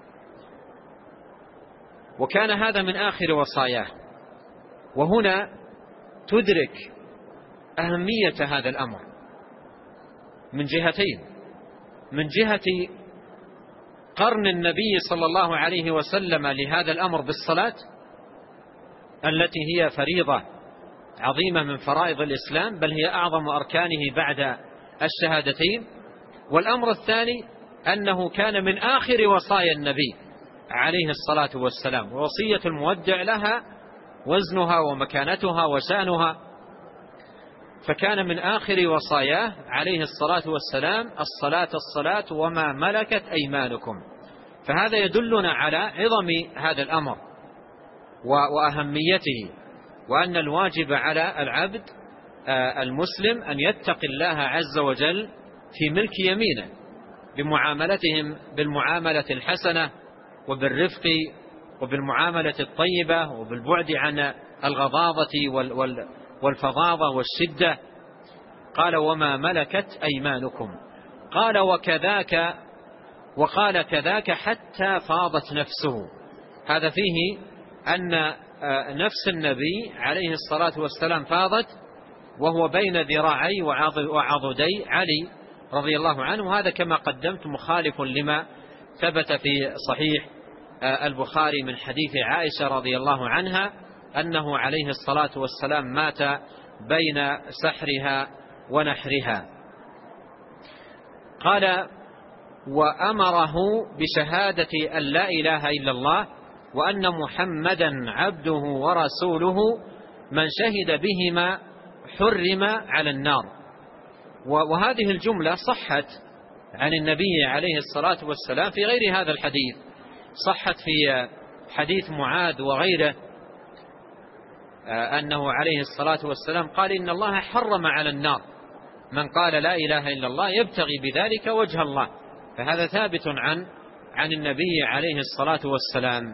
Speaker 1: وكان هذا من آخر وصاياه. وهنا تدرك أهمية هذا الأمر من جهتين: من جهة قرن النبي صلى الله عليه وسلم لهذا الأمر بالصلاة التي هي فريضة عظيمة من فرائض الإسلام، بل هي أعظم أركانه بعد الشهادتين. والأمر الثاني أنه كان من آخر وصايا النبي عليه الصلاة والسلام، ووصية المودع لها وزنها ومكانتها وشأنها، فكان من آخر وصاياه عليه الصلاة والسلام الصلاة وما ملكت أيمانكم. فهذا يدلنا على عظم هذا الأمر وأهميته، وأن الواجب على العبد المسلم أن يتقي الله عز وجل في ملك يمينه بمعاملتهم بالمعاملة الحسنة وبالرفق وبالمعاملة الطيبة وبالبعد عن الغضاضة والفظاظة والشدة. قال وما ملكت أيمانكم. قال وقال كذاك حتى فاضت نفسه. هذا فيه أن نفس النبي عليه الصلاة والسلام فاضت وهو بين ذراعي وعضدي علي رضي الله عنه. هذا كما قدمت مخالف لما ثبت في صحيح البخاري من حديث عائشة رضي الله عنها أنه عليه الصلاة والسلام مات بين سحرها ونحرها. قال وأمره بشهادة أن لا إله إلا الله وأن محمدا عبده ورسوله من شهد بهما حرم على النار. وهذه الجملة صحت عن النبي عليه الصلاة والسلام في غير هذا الحديث، صحت في حديث معاذ وغيره أنه عليه الصلاة والسلام قال إن الله حرم على النار من قال لا إله إلا الله يبتغي بذلك وجه الله. فهذا ثابت عن النبي عليه الصلاة والسلام.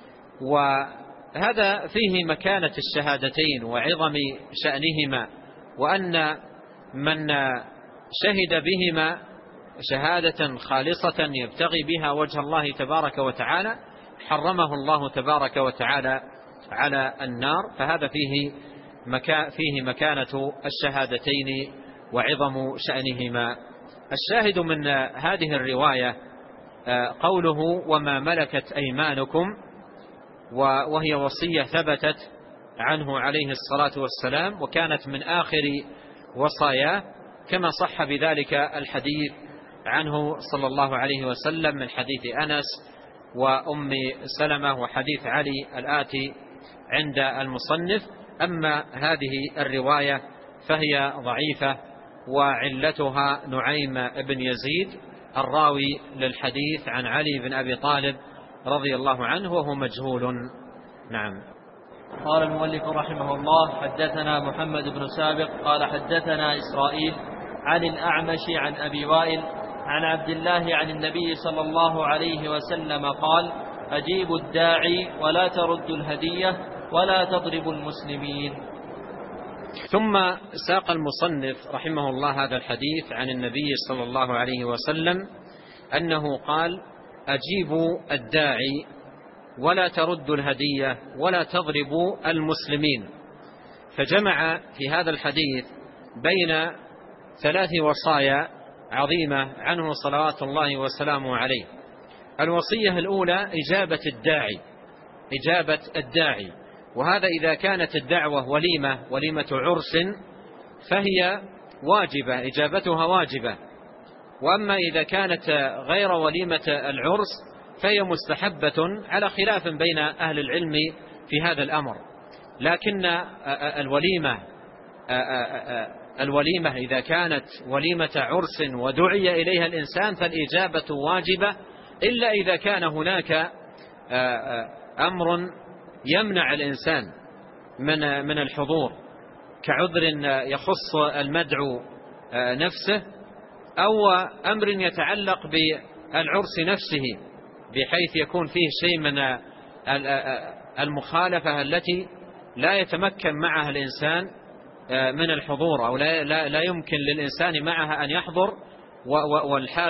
Speaker 1: وهذا فيه مكانة الشهادتين وعظم شأنهما، وأن من شهد بهما شهادة خالصة يبتغي بها وجه الله تبارك وتعالى حرمه الله تبارك وتعالى على النار. فهذا فيه مكانة الشهادتين وعظم شأنهما. الشاهد من هذه الرواية قوله وما ملكت أيمانكم، وهي وصية ثبتت عنه عليه الصلاة والسلام وكانت من آخر وصاياه، كما صح بذلك الحديث عنه صلى الله عليه وسلم من حديث أنس وأم سلمة وحديث علي الآتي عند المصنف. أما هذه الرواية فهي ضعيفة وعلتها نعيم بن يزيد الراوي للحديث عن علي بن أبي طالب رضي الله عنه وهو مجهول. نعم.
Speaker 2: قال المؤلف رحمه الله حدثنا محمد بن سابق قال حدثنا إسرائيل عن الأعمش عن أبي وائل عن عبد الله عن النبي صلى الله عليه وسلم قال أجيبوا الداعي ولا تردوا الهدية ولا تضربوا المسلمين.
Speaker 1: ثم ساق المصنف رحمه الله هذا الحديث عن النبي صلى الله عليه وسلم أنه قال أجيبوا الداعي ولا تردوا الهدية ولا تضربوا المسلمين. فجمع في هذا الحديث بين ثلاث وصايا عظيمة عنه صلوات الله وسلامه عليه. الوصية الأولى إجابة الداعي، وهذا إذا كانت الدعوة وليمة عرس فهي واجبة، إجابتها واجبة. وأما إذا كانت غير وليمة العرس فهي مستحبة على خلاف بين أهل العلم في هذا الأمر. لكن الوليمة الوليمة إذا كانت وليمة عرس ودعي إليها الإنسان فالإجابة واجبة، إلا إذا كان هناك أمر يمنع الإنسان من الحضور، كعذر يخص المدعو نفسه، أو أمر يتعلق بالعرس نفسه بحيث يكون فيه شيء من المخالفة التي لا يتمكن معها الإنسان من الحضور، أو لا يمكن للإنسان معها أن يحضر، والحال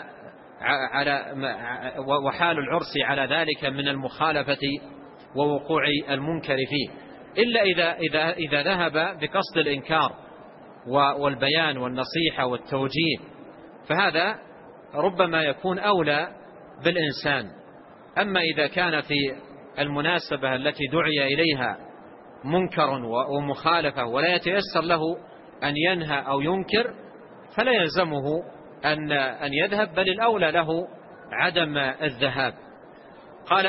Speaker 1: وحال العرس على ذلك من المخالفة ووقوع المنكر فيه، إلا إذا ذهب بقصد الإنكار والبيان والنصيحة والتوجيه، فهذا ربما يكون أولى بالإنسان. أما إذا كان في المناسبة التي دعي إليها منكر ومخالفة ولا يتيسر له أن ينهى أو ينكر، فلا يلزمه أن يذهب، بل الأولى له عدم الذهاب. قال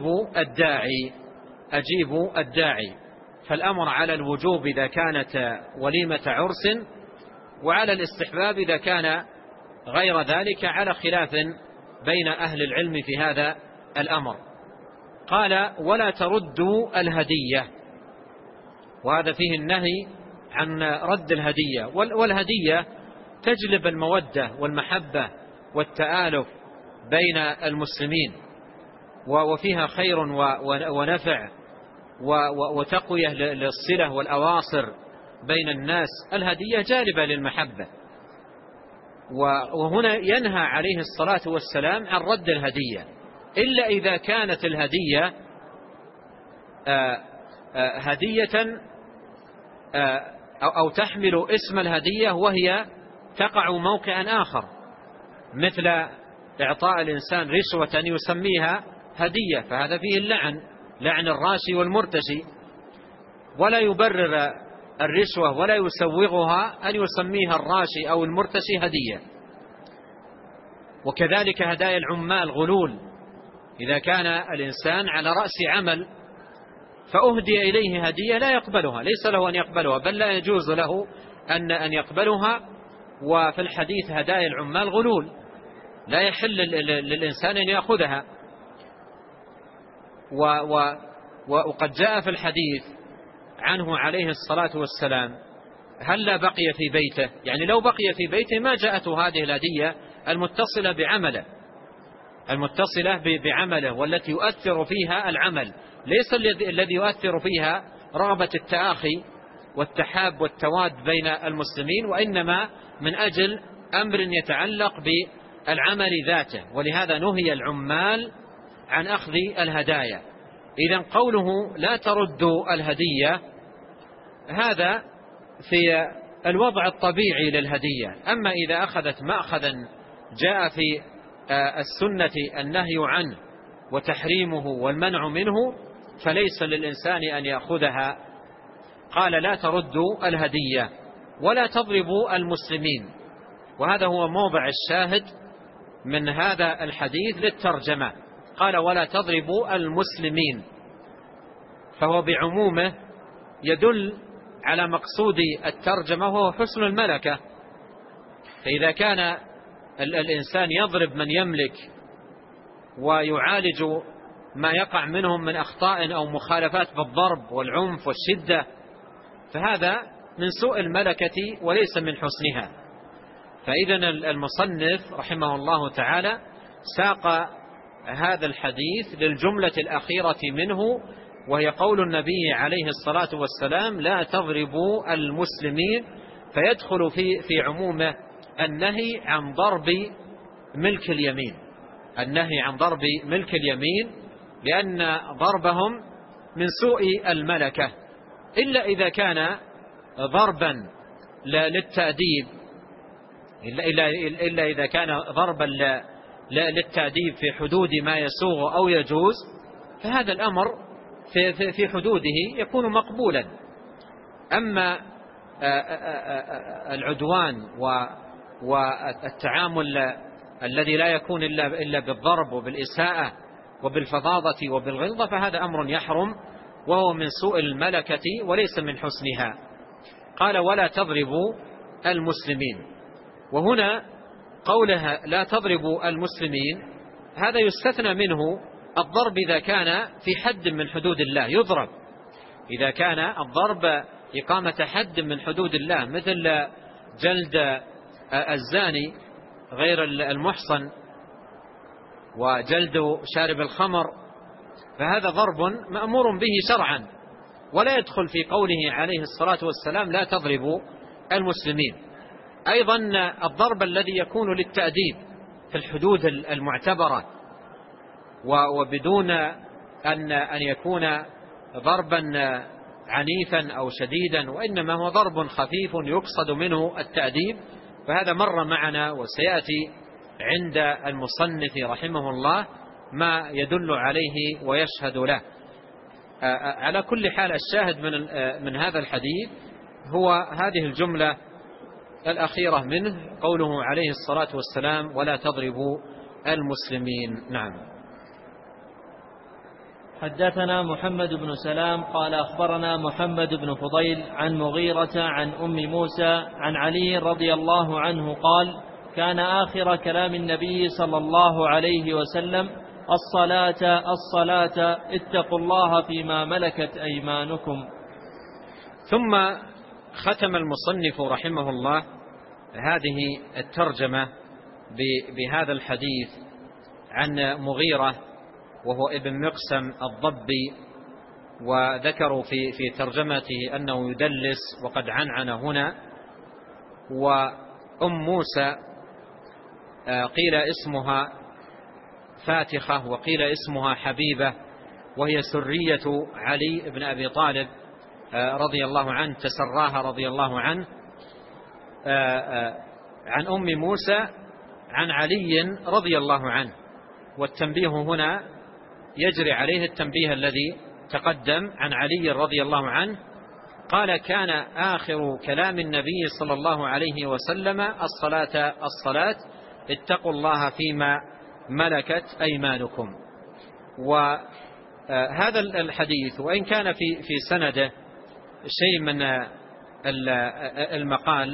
Speaker 1: أجيبوا الداعي، فالأمر على الوجوب إذا كانت وليمة عرس، وعلى الاستحباب إذا كان غير ذلك، على خلاف بين أهل العلم في هذا الأمر. قال ولا تردوا الهدية، وهذا فيه النهي عن رد الهدية، والهدية تجلب المودة والمحبة والتآلف بين المسلمين، وفيها خير ونفع وتقوية للصلة والأواصر بين الناس. الهدية جالبة للمحبة، وهنا ينهى عليه الصلاة والسلام عن رد الهدية، إلا إذا كانت الهدية هدية أو تحمل اسم الهدية وهي تقع موقعا آخر، مثل إعطاء الإنسان رشوة يسميها هدية، فهذا فيه لعن الراشي والمرتشي، ولا يبرر الرشوة ولا يسوغها أن يسميها الراشي أو المرتشي هدية. وكذلك هدايا العمال غلول، إذا كان الإنسان على رأس عمل فأهدي إليه هدية لا يقبلها، ليس له أن يقبلها، بل لا يجوز له أن يقبلها. وفي الحديث هدايا العمال غلول، لا يحل للإنسان أن يأخذها. وقد جاء في الحديث عنه عليه الصلاة والسلام هل بقي في بيته، يعني لو بقي في بيته ما جاءته هذه الهدية المتصلة بعمله والتي يؤثر فيها العمل، ليس الذي يؤثر فيها رغبة التآخي والتحاب والتواد بين المسلمين، وإنما من أجل أمر يتعلق بالعمل ذاته. ولهذا نهي العمال عن أخذ الهدايا. إذن قوله لا تردوا الهدية هذا في الوضع الطبيعي للهدية. أما إذا أخذت مأخذا جاء في السنة النهي عنه وتحريمه والمنع منه، فليس للإنسان أن يأخذها. قال لا تردوا الهدية ولا تضربوا المسلمين، وهذا هو موضع الشاهد من هذا الحديث للترجمة. قال ولا تضربوا المسلمين، فهو بعمومه يدل على مقصود الترجمة وهو حسن الملكة. فإذا كان الإنسان يضرب من يملك ويعالج ما يقع منهم من أخطاء أو مخالفات بالضرب والعنف والشدة، فهذا من سوء الملكة وليس من حسنها. فإذا المصنف رحمه الله تعالى ساق هذا الحديث للجملة الأخيرة منه، وهي قول النبي عليه الصلاة والسلام لا تضربوا المسلمين، فيدخل في عمومه النهي عن ضرب ملك اليمين، لأن ضربهم من سوء الملكة، إلا إذا كان ضربا للتأديب، إلا إذا كان ضربا للتأديب في حدود ما يسوغ أو يجوز، فهذا الأمر في حدوده يكون مقبولا. أما العدوان والتعامل الذي لا يكون إلا بالضرب وبالإساءة وبالفظاظة وبالغلظة، فهذا أمر يحرم وهو من سوء الملكة وليس من حسنها. قال ولا تضربوا المسلمين. وهنا قولها لا تضربوا المسلمين هذا يستثنى منه الضرب إذا كان في حد من حدود الله يضرب، إذا كان الضرب إقامة حد من حدود الله مثل جلد الزاني غير المحصن وجلد شارب الخمر، فهذا ضرب مأمور به شرعا، ولا يدخل في قوله عليه الصلاة والسلام لا تضربوا المسلمين. أيضا الضرب الذي يكون للتأديب في الحدود المعتبرة وبدون أن يكون ضربا عنيفا أو شديدا، وإنما هو ضرب خفيف يقصد منه التأديب، فهذا مر معنا وسيأتي عند المصنف رحمه الله ما يدل عليه ويشهد له. على كل حال الشاهد من هذا الحديث هو هذه الجملة الأخيرة منه، قوله عليه الصلاة والسلام ولا تضربوا المسلمين. نعم.
Speaker 2: حدثنا محمد بن سلام قال أخبرنا محمد بن فضيل عن مغيرة عن أم موسى عن علي رضي الله عنه قال كان آخر كلام النبي صلى الله عليه وسلم الصلاة الصلاة اتقوا الله فيما ملكت أيمانكم.
Speaker 1: ثم ختم المصنف رحمه الله هذه الترجمة بهذا الحديث عن مغيرة وهو ابن مقسم الضبي، وذكروا في ترجمته أنه يدلس وقد عنعن هنا. وأم موسى قيل اسمها فاتخة وقيل اسمها حبيبة، وهي سرية علي بن أبي طالب رضي الله عنه، تسراها رضي الله عنه عن أم موسى عن علي رضي الله عنه. والتنبيه هنا يجري عليه التنبيه الذي تقدم عن علي رضي الله عنه. قال كان آخر كلام النبي صلى الله عليه وسلم الصلاة الصلاة اتقوا الله فيما ملكت أيمانكم. وهذا الحديث وإن كان في سنده شيء من المقال،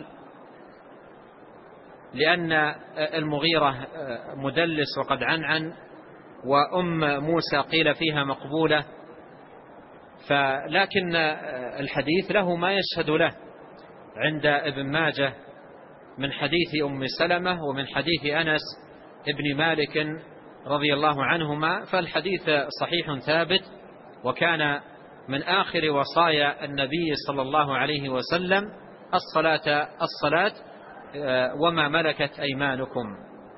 Speaker 1: لأن المغيرة مدلس وقد عنعن، وأم موسى قيل فيها مقبولة، لكن الحديث له ما يشهد له عند ابن ماجه من حديث أم سلمة ومن حديث أنس ابن مالك رضي الله عنهما، فالحديث صحيح ثابت. وكان من آخر وصايا النبي صلى الله عليه وسلم الصلاة الصلاة وما ملكت أيمانكم.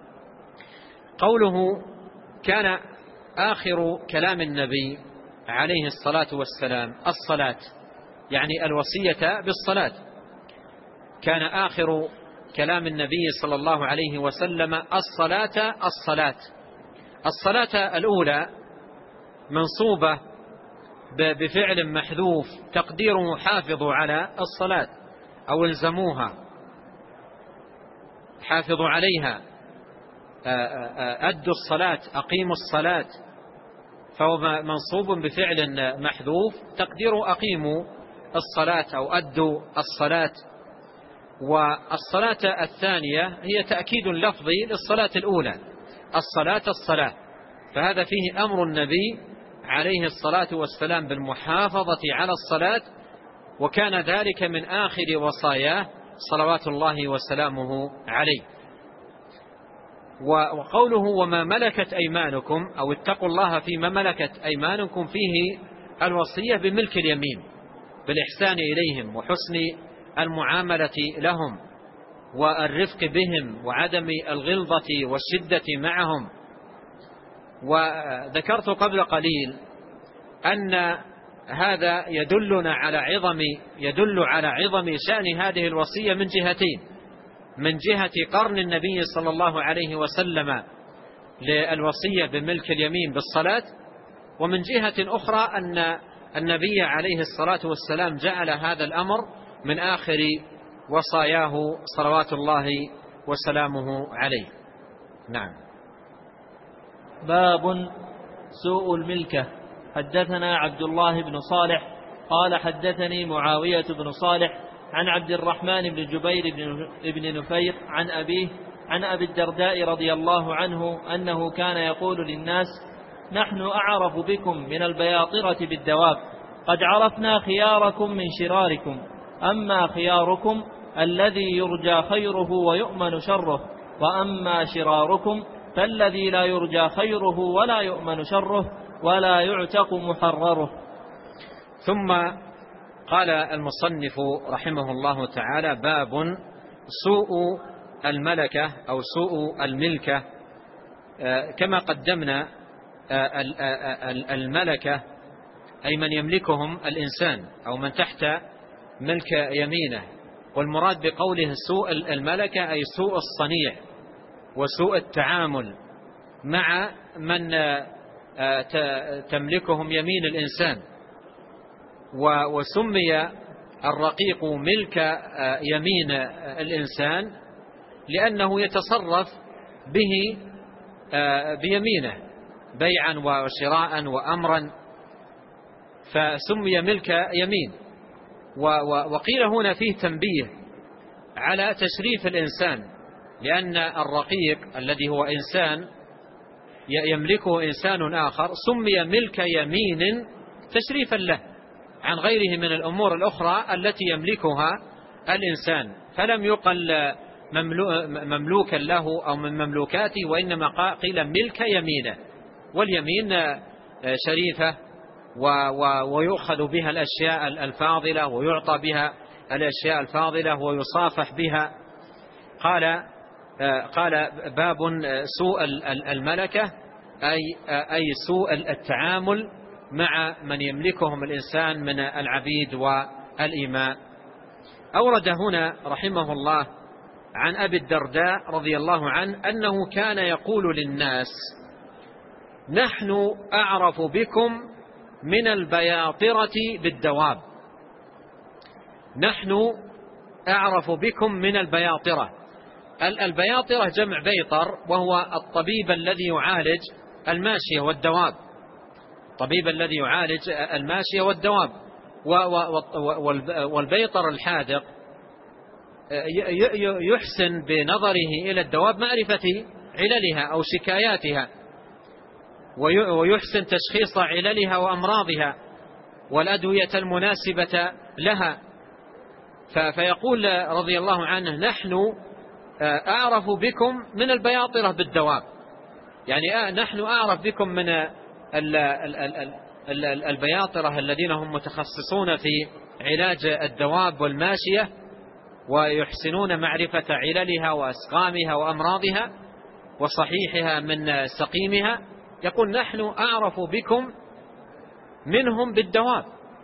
Speaker 1: قوله كان آخر كلام النبي عليه الصلاة والسلام الصلاة، يعني الوصية بالصلاة. كان آخر كلام النبي صلى الله عليه وسلم الصلاة الصلاة. الصلاة الأولى منصوبة بفعل محذوف تقديره حافظوا على الصلاة أو الزموها، حافظوا عليها، أدوا الصلاة، أقيموا الصلاة، فهو منصوب بفعل محذوف تقديره أقيموا الصلاة أو أدوا الصلاة. والصلاة الثانية هي تأكيد لفظي للصلاة الأولى، الصلاة الصلاة، فهذا فيه أمر النبي عليه الصلاة والسلام بالمحافظة على الصلاة، وكان ذلك من آخر وصاياه صلوات الله وسلامه عليه. وقوله وما ملكت أيمانكم أو اتقوا الله فيما ملكت أيمانكم فيه الوصية بملك اليمين، بالإحسان إليهم وحسن المعاملة لهم والرفق بهم وعدم الغلظة والشدة معهم. وذكرت قبل قليل أن هذا يدل على عظم شأن هذه الوصية من جهتين: من جهة قرن النبي صلى الله عليه وسلم للوصية بملك اليمين بالصلاة، ومن جهة أخرى أن النبي عليه الصلاة والسلام جعل هذا الأمر من آخر وصاياه صلوات الله وسلامه عليه. نعم.
Speaker 2: باب سوء الملكة. حدثنا عبد الله بن صالح قال حدثني معاوية بن صالح عن عبد الرحمن بن جبير بن نفير عن أبيه عن أبي الدرداء رضي الله عنه أنه كان يقول للناس: نحن أعرف بكم من البياطرة بالدواب، قد عرفنا خياركم من شراركم، أما خياركم الذي يرجى خيره ويؤمن شره، وأما شراركم فالذي لا يرجى خيره ولا يؤمن شره ولا يعتق محرره.
Speaker 1: ثم قال المصنف رحمه الله تعالى: باب سوء الملكة أو سوء الملكة. كما قدمنا الملكة أي من يملكهم الإنسان أو من تحت ملك يمينه، والمراد بقوله سوء الملكة أي سوء الصنيع وسوء التعامل مع من تملكهم يمين الإنسان. وسمي الرقيق ملك يمين الإنسان لأنه يتصرف به بيمينه بيعا وشراء وأمرا، فسمي ملك يمين. وقيل هنا فيه تنبيه على تشريف الإنسان، لأن الرقيق الذي هو إنسان يملكه إنسان آخر سمي ملك يمين تشريفا له عن غيره من الأمور الأخرى التي يملكها الإنسان، فلم يقل مملوكا له أو من مملوكاته، وإنما قيل ملك يمينه. واليمين شريفة ويؤخذ بها الأشياء الفاضلة ويعطى بها الأشياء الفاضلة ويصافح بها. قال باب سوء الملكة أي سوء التعامل مع من يملكهم الإنسان من العبيد والإماء. أورد هنا رحمه الله عن أبي الدرداء رضي الله عنه أنه كان يقول للناس: نحن أعرف بكم من البياطرة بالدواب. نحن أعرف بكم من البياطرة. البياطرة جمع بيطر، وهو الطبيب الذي يعالج الماشية والدواب، الطبيب الذي يعالج الماشية والدواب. والبيطر الحاذق يحسن بنظره إلى الدواب معرفة عللها أو شكاياتها، ويحسن تشخيص عللها وأمراضها والأدوية المناسبة لها. فيقول رضي الله عنه: نحن أعرف بكم من البياطرة بالدواب، يعني نحن أعرف بكم من البياطرة الذين هم متخصصون في علاج الدواب والماشية، ويحسنون معرفة عللها وأسقامها وأمراضها وصحيحها من سقيمها. يقول: نحن أعرف بكم منهم بالدواب.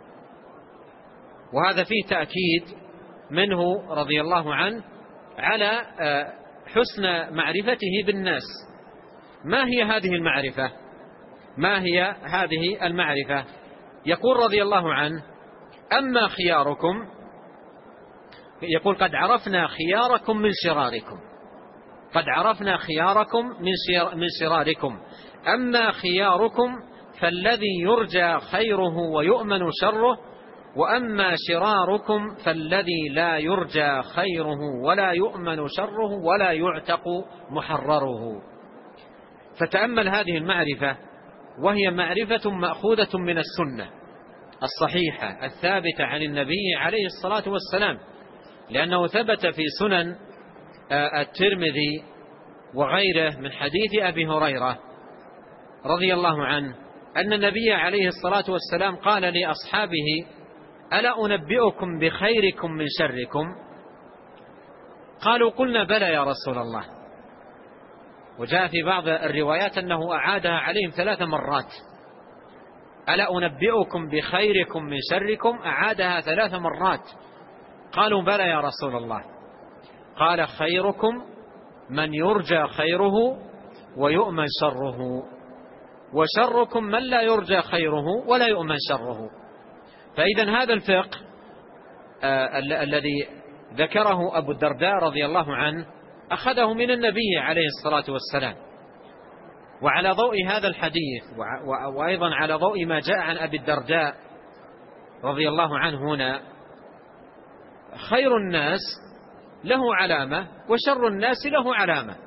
Speaker 1: وهذا فيه تأكيد منه رضي الله عنه على حسن معرفته بالناس. ما هي هذه المعرفة؟ ما هي هذه المعرفة؟ يقول رضي الله عنه: أما خياركم، يقول: قد عرفنا خياركم من شراركم، قد عرفنا خياركم من شراركم، أما خياركم فالذي يرجى خيره ويؤمن شره، وأما شراركم فالذي لا يرجى خيره ولا يؤمن شره ولا يعتق محرره. فتأمل هذه المعرفة، وهي معرفة مأخوذة من السنة الصحيحة الثابتة عن النبي عليه الصلاة والسلام، لأنه ثبت في سنن الترمذي وغيره من حديث أبي هريرة رضي الله عنه أن النبي عليه الصلاة والسلام قال لأصحابه: ألا أنبئكم بخيركم من شركم؟ قالوا: قلنا بلى يا رسول الله. وجاء في بعض الروايات أنه أعادها عليهم 3 مرات: ألا أنبئكم بخيركم من شركم؟ أعادها 3 مرات. قالوا: بلى يا رسول الله. قال: خيركم من يرجى خيره ويؤمن شره، وشركم من لا يرجى خيره ولا يؤمن شره. فإذا هذا الفقه الذي ذكره أبو الدرداء رضي الله عنه أخذه من النبي عليه الصلاة والسلام. وعلى ضوء هذا الحديث وأيضا على ضوء ما جاء عن أبي الدرداء رضي الله عنه هنا، خير الناس له علامة وشر الناس له علامة.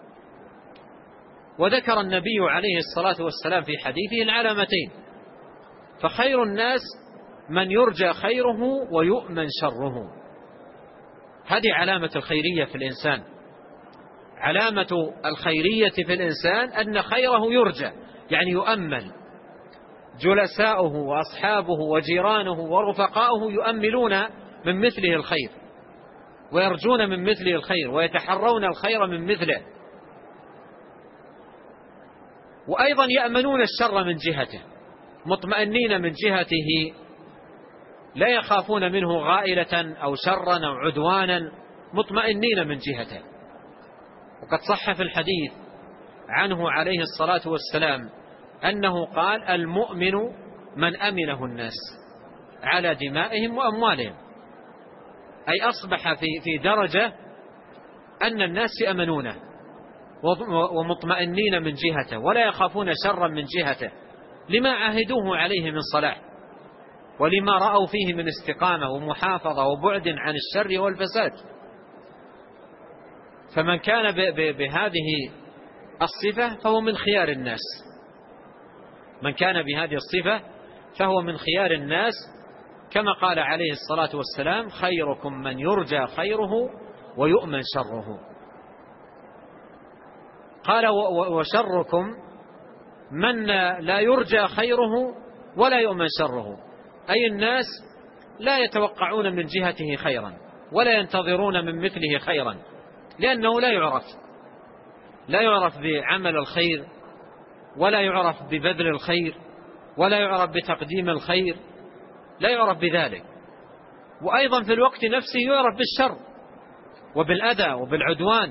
Speaker 1: وذكر النبي عليه الصلاة والسلام في حديثه العلامتين، فخير الناس من يرجى خيره ويؤمن شره. هذه علامة الخيرية في الإنسان. علامة الخيرية في الإنسان أن خيره يرجى، يعني يؤمل. جلساؤه وأصحابه وجيرانه ورفقاؤه يؤملون من مثله الخير ويرجون من مثله الخير ويتحرون الخير من مثله، وأيضا يأمنون الشر من جهته، مطمئنين من جهته، لا يخافون منه غائلة أو شرا أو عدوانا، مطمئنين من جهته. وقد صح في الحديث عنه عليه الصلاة والسلام أنه قال: المؤمن من أمنه الناس على دمائهم وأموالهم، أي أصبح في درجة أن الناس يأمنونه ومطمئنين من جهته ولا يخافون شرا من جهته، لما عهدوه عليه من صلاح ولما رأوا فيه من استقامة ومحافظة وبعد عن الشر والفساد. فمن كان بهذه الصفة فهو من خيار الناس، من كان بهذه الصفة فهو من خيار الناس، كما قال عليه الصلاة والسلام: خيركم من يرجى خيره ويؤمن شره. قال: وشركم من لا يرجى خيره ولا يؤمن شره، أي الناس لا يتوقعون من جهته خيرا ولا ينتظرون من مثله خيرا، لأنه لا يعرف بعمل الخير ولا يعرف ببذل الخير ولا يعرف بتقديم الخير، لا يعرف بذلك. وأيضا في الوقت نفسه يعرف بالشر وبالأذى وبالعدوان.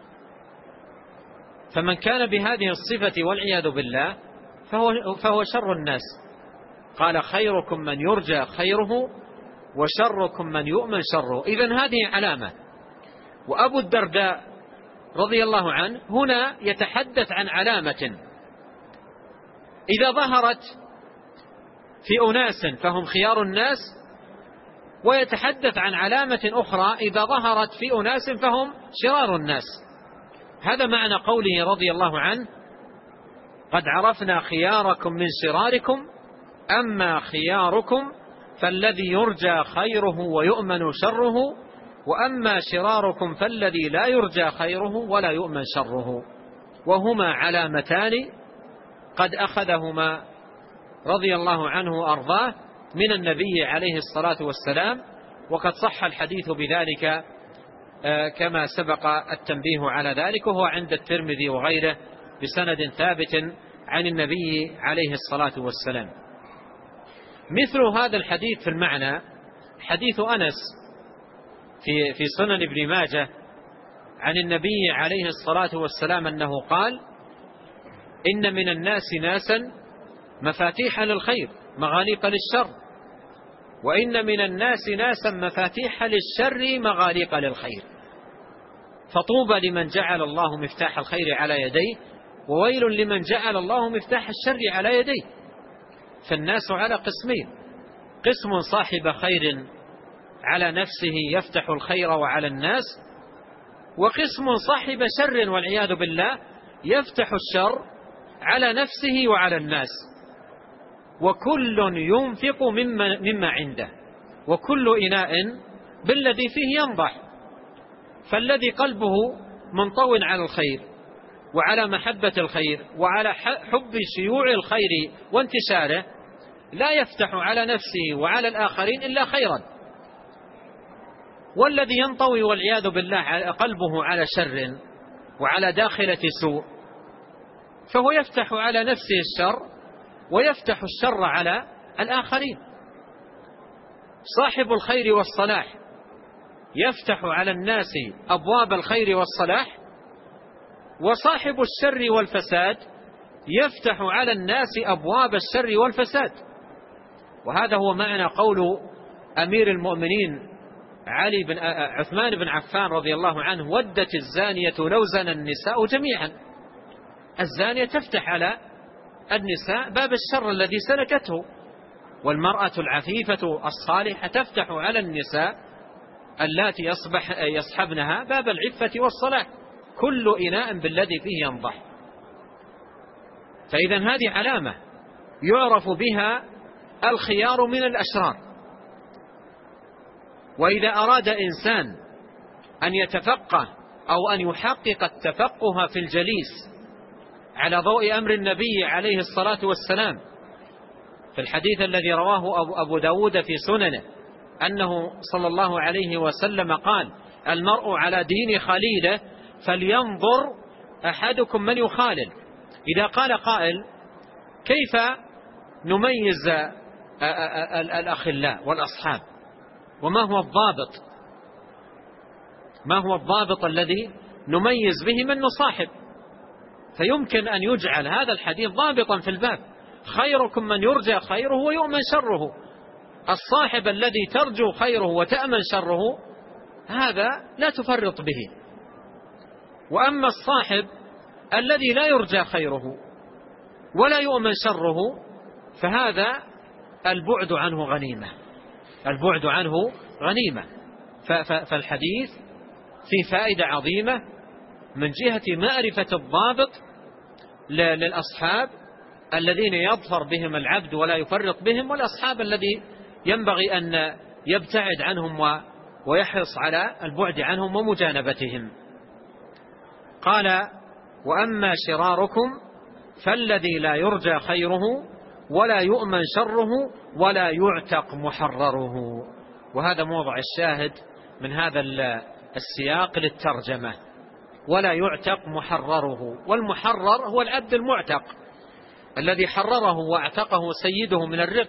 Speaker 1: فمن كان بهذه الصفة والعياذ بالله فهو شر الناس. قال: خيركم من يرجى خيره وشركم من يؤمن شره. إذن هذه علامة. وأبو الدرداء رضي الله عنه هنا يتحدث عن علامة إذا ظهرت في أناس فهم خيار الناس، ويتحدث عن علامة أخرى إذا ظهرت في أناس فهم شرار الناس. هذا معنى قوله رضي الله عنه: قد عرفنا خياركم من شراركم، أما خياركم فالذي يرجى خيره ويؤمن شره، وأما شراركم فالذي لا يرجى خيره ولا يؤمن شره. وهما علامتان قد أخذهما رضي الله عنه وأرضاه من النبي عليه الصلاة والسلام، وقد صح الحديث بذلك كما سبق التنبيه على ذلك، وهو عند الترمذي وغيره بسند ثابت عن النبي عليه الصلاة والسلام. مثل هذا الحديث في المعنى حديث أنس في سنن ابن ماجه عن النبي عليه الصلاة والسلام أنه قال: إن من الناس ناسا مفاتيح للخير مغاليق للشر، وإن من الناس ناسا مفاتيح للشر مغاليق للخير، فطوبى لمن جعل الله مفتاح الخير على يديه، وويل لمن جعل الله مفتاح الشر على يديه. فالناس على قسمين: قسم صاحب خير على نفسه يفتح الخير وعلى الناس، وقسم صاحب شر والعياذ بالله يفتح الشر على نفسه وعلى الناس. وكل ينفق مما عنده، وكل إناء بالذي فيه ينضح. فالذي قلبه منطو على الخير وعلى محبة الخير وعلى حب شيوع الخير وانتشاره لا يفتح على نفسه وعلى الآخرين إلا خيرا. والذي ينطوي والعياذ بالله قلبه على شر وعلى داخلة سوء فهو يفتح على نفسه الشر ويفتح الشر على الآخرين. صاحب الخير والصلاح يفتح على الناس أبواب الخير والصلاح، وصاحب الشر والفساد يفتح على الناس أبواب الشر والفساد. وهذا هو معنى قول أمير المؤمنين عثمان بن عفان رضي الله عنه: ودت الزانية لو زنى النساء جميعا. الزانية تفتح على النساء باب الشر الذي سلكته، والمرأة العفيفة الصالحة تفتح على النساء اللاتي يصحبنها باب العفة والصلاة، كل إناء بالذي فيه ينضح. فإذا هذه علامة يعرف بها الخيار من الأشرار. وإذا أراد إنسان أن يتفقه أو أن يحقق التفقه في الجليس على ضوء أمر النبي عليه الصلاة والسلام في الحديث الذي رواه أبو داود في سننه أنه صلى الله عليه وسلم قال: المرء على دين خليله فلينظر أحدكم من يخالل. إذا قال قائل: كيف نميز الأخلاء والأصحاب؟ وما هو الضابط؟ ما هو الضابط الذي نميز به من نصاحب؟ فيمكن أن يجعل هذا الحديث ضابطا في الباب: خيركم من يرجى خيره ويؤمن شره. الصاحب الذي ترجو خيره وتأمن شره هذا لا تفرط به. وأما الصاحب الذي لا يرجى خيره ولا يؤمن شره فهذا البعد عنه غنيمة، البعد عنه غنيمة. فالحديث فيه فائدة عظيمة من جهة معرفة الضابط للأصحاب الذين يظفر بهم العبد ولا يفرط بهم، والأصحاب الذي ينبغي أن يبتعد عنهم ويحرص على البعد عنهم ومجانبتهم. قال: وأما شراركم فالذي لا يرجى خيره ولا يؤمن شره ولا يعتق محرره. وهذا موضع الشاهد من هذا السياق للترجمة: ولا يعتق محرره. والمحرر هو العبد المعتق الذي حرره واعتقه سيده من الرق.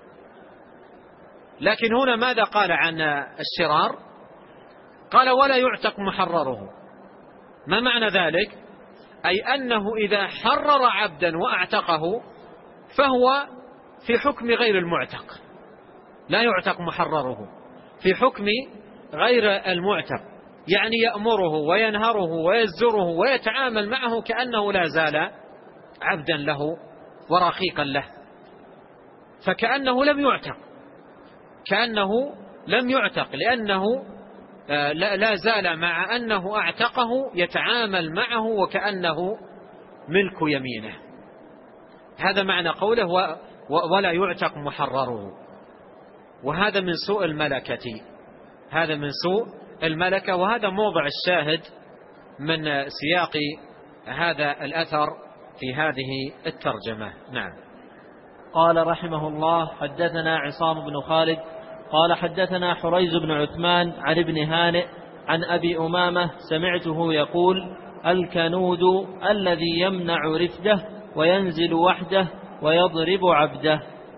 Speaker 1: لكن هنا ماذا قال عن الشرار؟ قال: ولا يعتق محرره. ما معنى ذلك؟ أي أنه إذا حرر عبدا وأعتقه فهو في حكم غير المعتق، لا يعتق محرره، في حكم غير المعتق، يعني يأمره وينهره ويزره ويتعامل معه كأنه لا زال عبدا له ورقيقا له، فكأنه لم يعتق، كأنه لم يعتق، لأنه لا زال مع أنه أعتقه يتعامل معه وكأنه ملك يمينه. هذا معنى قوله ولا يعتق محرره. وهذا من سوء الملكة، هذا من سوء الملكة. وهذا موضع الشاهد من سياق هذا الأثر في هذه الترجمة. نعم.
Speaker 2: قال رحمه الله: حدثنا عصام بن خالد قال حدثنا حريز بن عثمان عن ابن هانئ عن أبي أمامة سمعته يقول: الكنود الذي يمنع رفده وينزل وحده ويضرب عبده.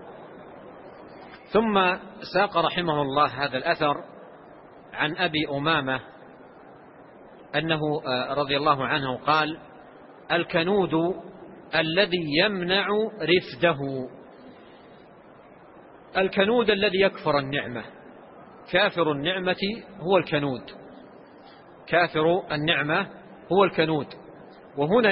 Speaker 1: ثم ساق رحمه الله هذا الأثر عن أبي أمامة أنه رضي الله عنه قال: الكنود الذي يمنع رفده. الكنود الذي يكفر النعمة، كافر النعمة هو الكنود، كافر النعمة هو الكنود. وهنا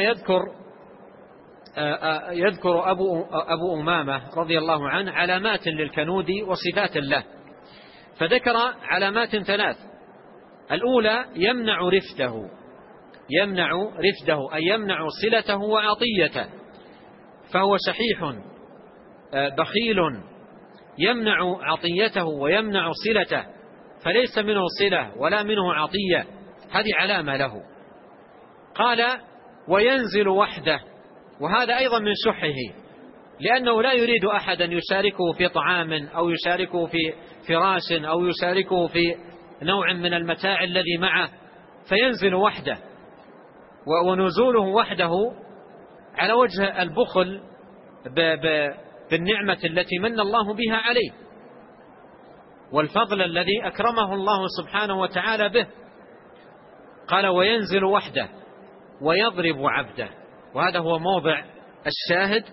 Speaker 1: يذكر أبو أمامة رضي الله عنه علامات للكنود وصفات له، فذكر علامات ثلاث. الأولى يمنع رفده، يمنع رفده أي يمنع صلته وعطيته، فهو شحيح بخيل يمنع عطيته ويمنع صلته، فليس منه صلة ولا منه عطية، هذه علامة له. قال: وينزل وحده، وهذا أيضا من شحه، لأنه لا يريد أحدا يشاركه في طعام أو يشاركه في فراش أو يشاركه في نوع من المتاع الذي معه، فينزل وحده. ونزوله وحده على وجه البخل بالنعمة التي من الله بها عليه والفضل الذي أكرمه الله سبحانه وتعالى به. قال: وينزل وحده ويضرب عبده. وهذا هو موضع الشاهد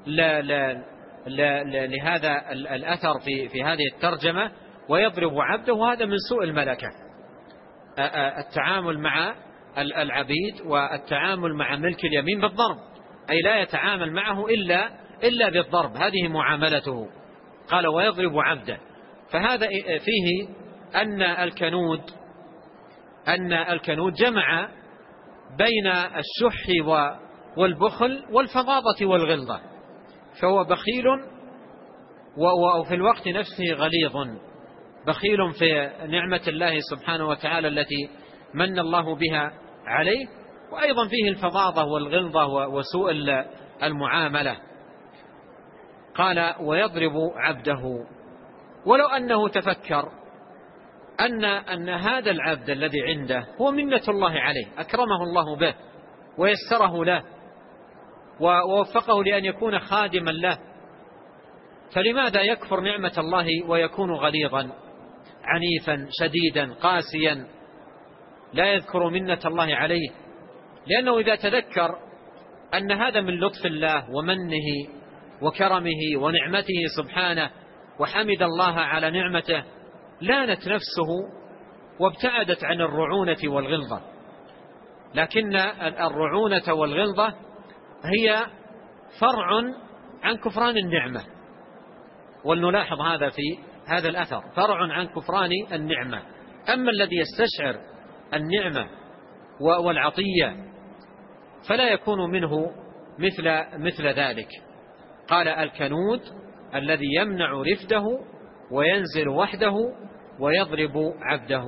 Speaker 1: لهذا الأثر في هذه الترجمة: ويضرب عبده. وهذا من سوء الملكة، التعامل مع العبيد والتعامل مع ملك اليمين بالضرب، أي لا يتعامل معه إلا بالضرب، هذه معاملته. قال: ويضرب عبده. فهذا فيه أن الكنود جمع بين الشح والبخل والفظاظة والغلظة، فهو بخيل وفي الوقت نفسه غليظ، بخيل في نعمة الله سبحانه وتعالى التي من الله بها عليه، وأيضا فيه الفظاظة والغلظة وسوء المعاملة. قال ويضرب عبده، ولو أنه تفكر أن هذا العبد الذي عنده هو منة الله عليه، أكرمه الله به ويسره له ووفقه لأن يكون خادما له، فلماذا يكفر نعمة الله ويكون غليظا عنيفا شديدا قاسيا لا يذكر منة الله عليه؟ لأنه إذا تذكر أن هذا من لطف الله ومنه وكرمه ونعمته سبحانه وحمد الله على نعمته لانت نفسه وابتعدت عن الرعونة والغلظة. لكن الرعونة والغلظة هي فرع عن كفران النعمة، ولنلاحظ هذا في هذا الأثر، فرع عن كفران النعمة. أما الذي يستشعر النعمة والعطية فلا يكون منه مثل ذلك. قال الكنود الذي يمنع رفده وينزل وحده ويضرب عبده.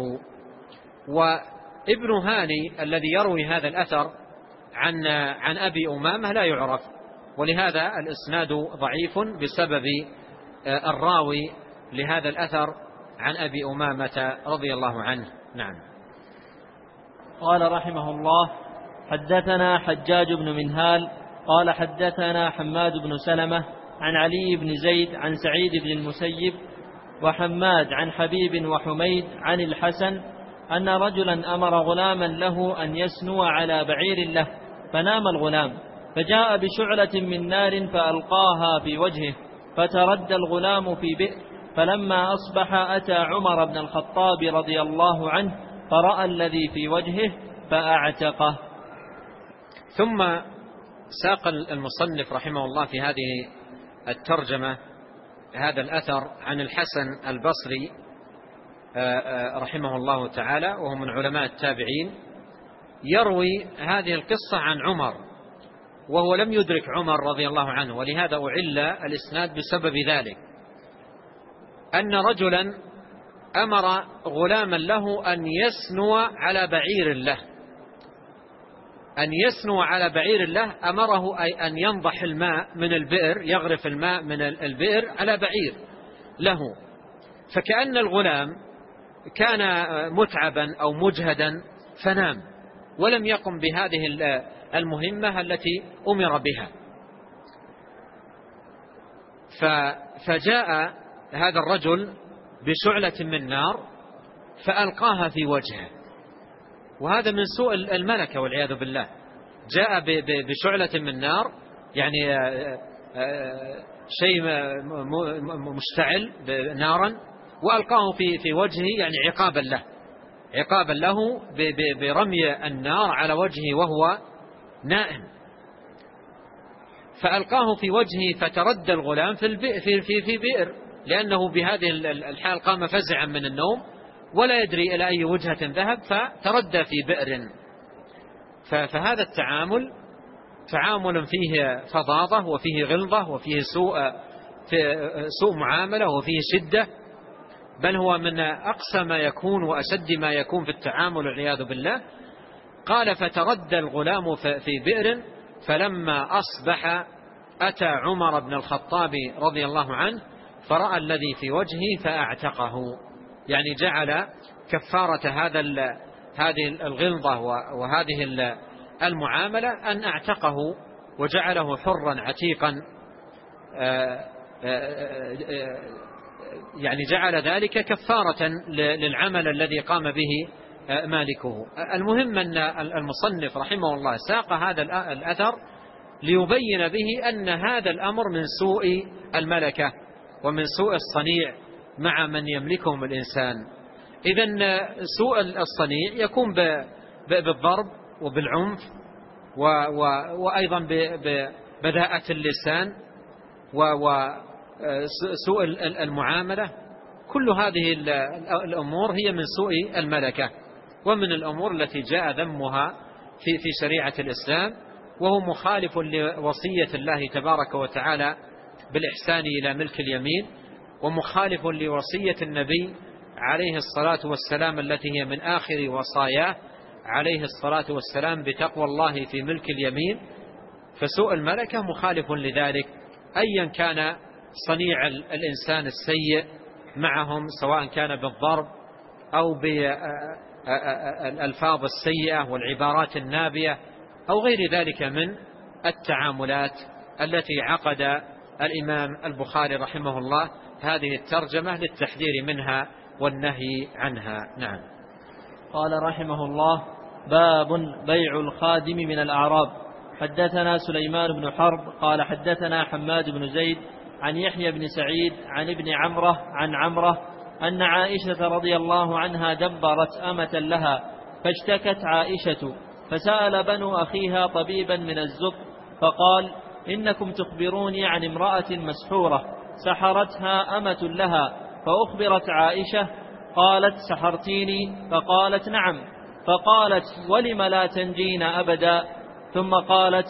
Speaker 1: وابن هاني الذي يروي هذا الأثر عن أبي أمامة لا يعرف، ولهذا الإسناد ضعيف بسبب الراوي لهذا الأثر عن أبي أمامة رضي الله عنه. نعم.
Speaker 2: قال رحمه الله حدثنا حجاج بن منهال قال حدثنا حماد بن سلمة عن علي بن زيد عن سعيد بن المسيب وحماد عن حبيب وحميد عن الحسن أن رجلا أمر غلاما له أن يسنو على بعير له، فنام الغلام فجاء بشعلة من نار فألقاها في وجهه، فتردى الغلام في بئر، فلما أصبح أتى عمر بن الخطاب رضي الله عنه فرأى الذي في وجهه فأعتقه.
Speaker 1: ثم ساق المصنف رحمه الله في هذه الترجمة هذا الأثر عن الحسن البصري رحمه الله تعالى، وهو من علماء التابعين، يروي هذه القصة عن عمر، وهو لم يدرك عمر رضي الله عنه، ولهذا أعل الإسناد بسبب ذلك، أن رجلا أمر غلاما له أن يسنو على بعير له، أن يسنو على بعير له، أمره أي أن ينضح الماء من البئر، يغرف الماء من البئر على بعير له، فكأن الغلام كان متعبا أو مجهدا فنام ولم يقم بهذه المهمة التي أمر بها، فجاء هذا الرجل بشعلة من نار فألقاها في وجهه، وهذا من سوء الملكة والعياذ بالله. جاء بشعلة من نار، يعني شيء مشتعل نارا، وألقاه في وجهه، يعني عقابا له برمي النار على وجهه وهو نائم، فألقاه في وجهه فتردى الغلام في بئر، لأنه بهذه الحال قام فزعا من النوم ولا يدري إلى أي وجهة ذهب، فتردى في بئر. فهذا التعامل تعامل فيه فظاظة وفيه غلظة وفيه سوء معاملة وفيه شدة، بل هو من أقسى ما يكون وأشد ما يكون في التعامل والعياذ بالله. قال فتردى الغلام في بئر، فلما أصبح أتى عمر بن الخطاب رضي الله عنه فرأى الذي في وجهه فأعتقه، يعني جعل كفارة هذه الغلظة وهذه المعاملة أن أعتقه وجعله حرا عتيقا، يعني جعل ذلك كفارة للعمل الذي قام به مالكه. المهم أن المصنف رحمه الله ساق هذا الأثر ليبين به أن هذا الأمر من سوء الملكة ومن سوء الصنيع مع من يملكهم الإنسان. إذن سوء الصنيع يكون بالضرب وبالعنف وأيضا ببذاءة اللسان وسوء المعاملة كل هذه الأمور هي من سوء الملكة، ومن الأمور التي جاء ذمها في شريعة الإسلام، وهو مخالف لوصية الله تبارك وتعالى بالإحسان إلى ملك اليمين، ومخالف لوصية النبي عليه الصلاة والسلام التي هي من آخر وصاياه عليه الصلاة والسلام بتقوى الله في ملك اليمين. فسوء الملكة مخالف لذلك، أيا كان صنيع الإنسان السيء معهم، سواء كان بالضرب أو بالألفاظ السيئة والعبارات النابية أو غير ذلك من التعاملات التي عقد الإمام البخاري رحمه الله هذه الترجمة للتحذير منها والنهي عنها. نعم.
Speaker 2: قال رحمه الله: باب بيع الخادم من الأعراب. حدثنا سليمان بن حرب قال حدثنا حماد بن زيد عن يحيى بن سعيد عن ابن عمره عن عمره أن عائشة رضي الله عنها دبرت أمة لها، فاشتكت عائشة فسأل بنو أخيها طبيبا من الزق فقال: إنكم تخبروني عن امرأة مسحورة سحرتها أمة لها. فأخبرت عائشة قالت: سحرتيني؟ فقالت: نعم. فقالت: ولم لا تنجين أبدا؟ ثم قالت: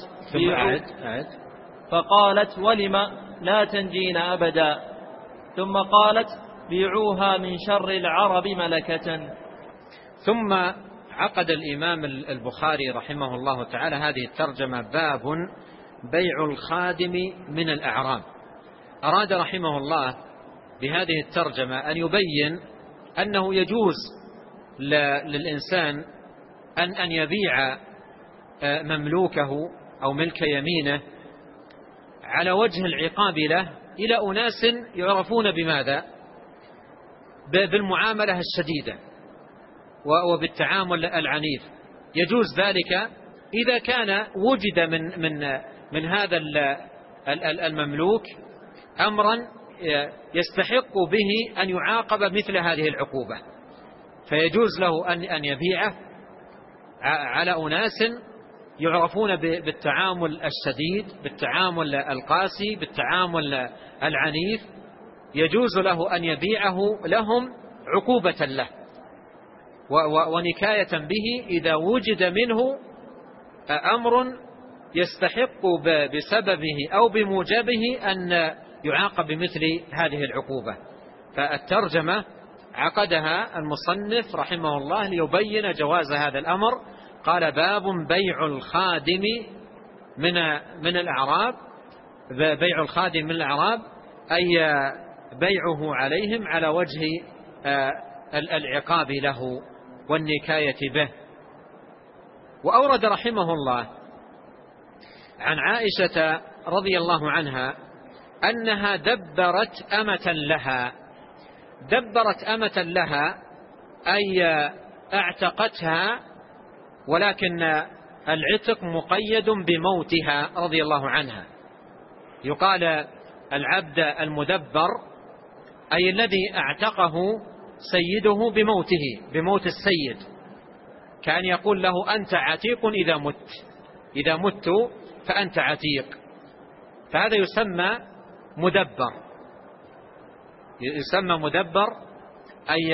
Speaker 2: فقالت: ولم لا تنجين أبدا؟ ثم قالت: بيعوها من شر العرب ملكة.
Speaker 1: ثم عقد الإمام البخاري رحمه الله تعالى هذه الترجمة: باب بيع الخادم من الأعراب. أراد رحمه الله بهذه الترجمة أن يبين أنه يجوز للإنسان أن يبيع مملوكه أو ملك يمينه على وجه العقاب له إلى أناس يعرفون بماذا؟ بالمعاملة الشديدة وبالتعامل العنيف. يجوز ذلك إذا كان وجد من هذا المملوك أمرا يستحق به أن يعاقب مثل هذه العقوبة، فيجوز له أن يبيعه على أناس يعرفون بالتعامل الشديد، بالتعامل القاسي، بالتعامل العنيف. يجوز له أن يبيعه لهم عقوبة له ونكاية به إذا وجد منه أمر يستحق بسببه أو بموجبه أن يعاقب بمثل هذه العقوبة. فالترجمة عقدها المصنف رحمه الله ليبين جواز هذا الأمر. قال: باب بيع الخادم من الأعراب. بيع الخادم من الأعراب أي بيعه عليهم على وجه العقاب له والنكاية به. وأورد رحمه الله عن عائشة رضي الله عنها أنها دبرت أمة لها. دبرت أمة لها أي اعتقتها، ولكن العتق مقيد بموتها رضي الله عنها. يقال العبد المدبر أي الذي اعتقه سيده بموته، بموت السيد، كان يقول له: أنت عتيق إذا مت، إذا مت فأنت عتيق. فهذا يسمى مدبر. يسمى مدبر أي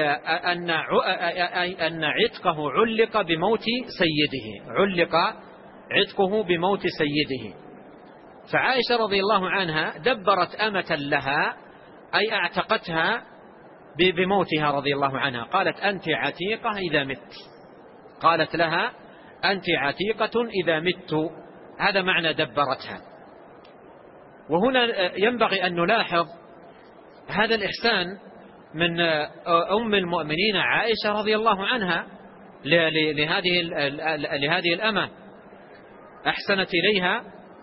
Speaker 1: أن عتقه علق بموت سيده، علق عتقه بموت سيده. فعائشة رضي الله عنها دبرت أمة لها أي اعتقتها بموتها رضي الله عنها. قالت: أنت عتيقة إذا مت. قالت لها: أنت عتيقة إذا مت. هذا معنى دبرتها. وهنا ينبغي أن نلاحظ هذا الإحسان من أم المؤمنين عائشة رضي الله عنها لهذه الأمة. أحسنت إليها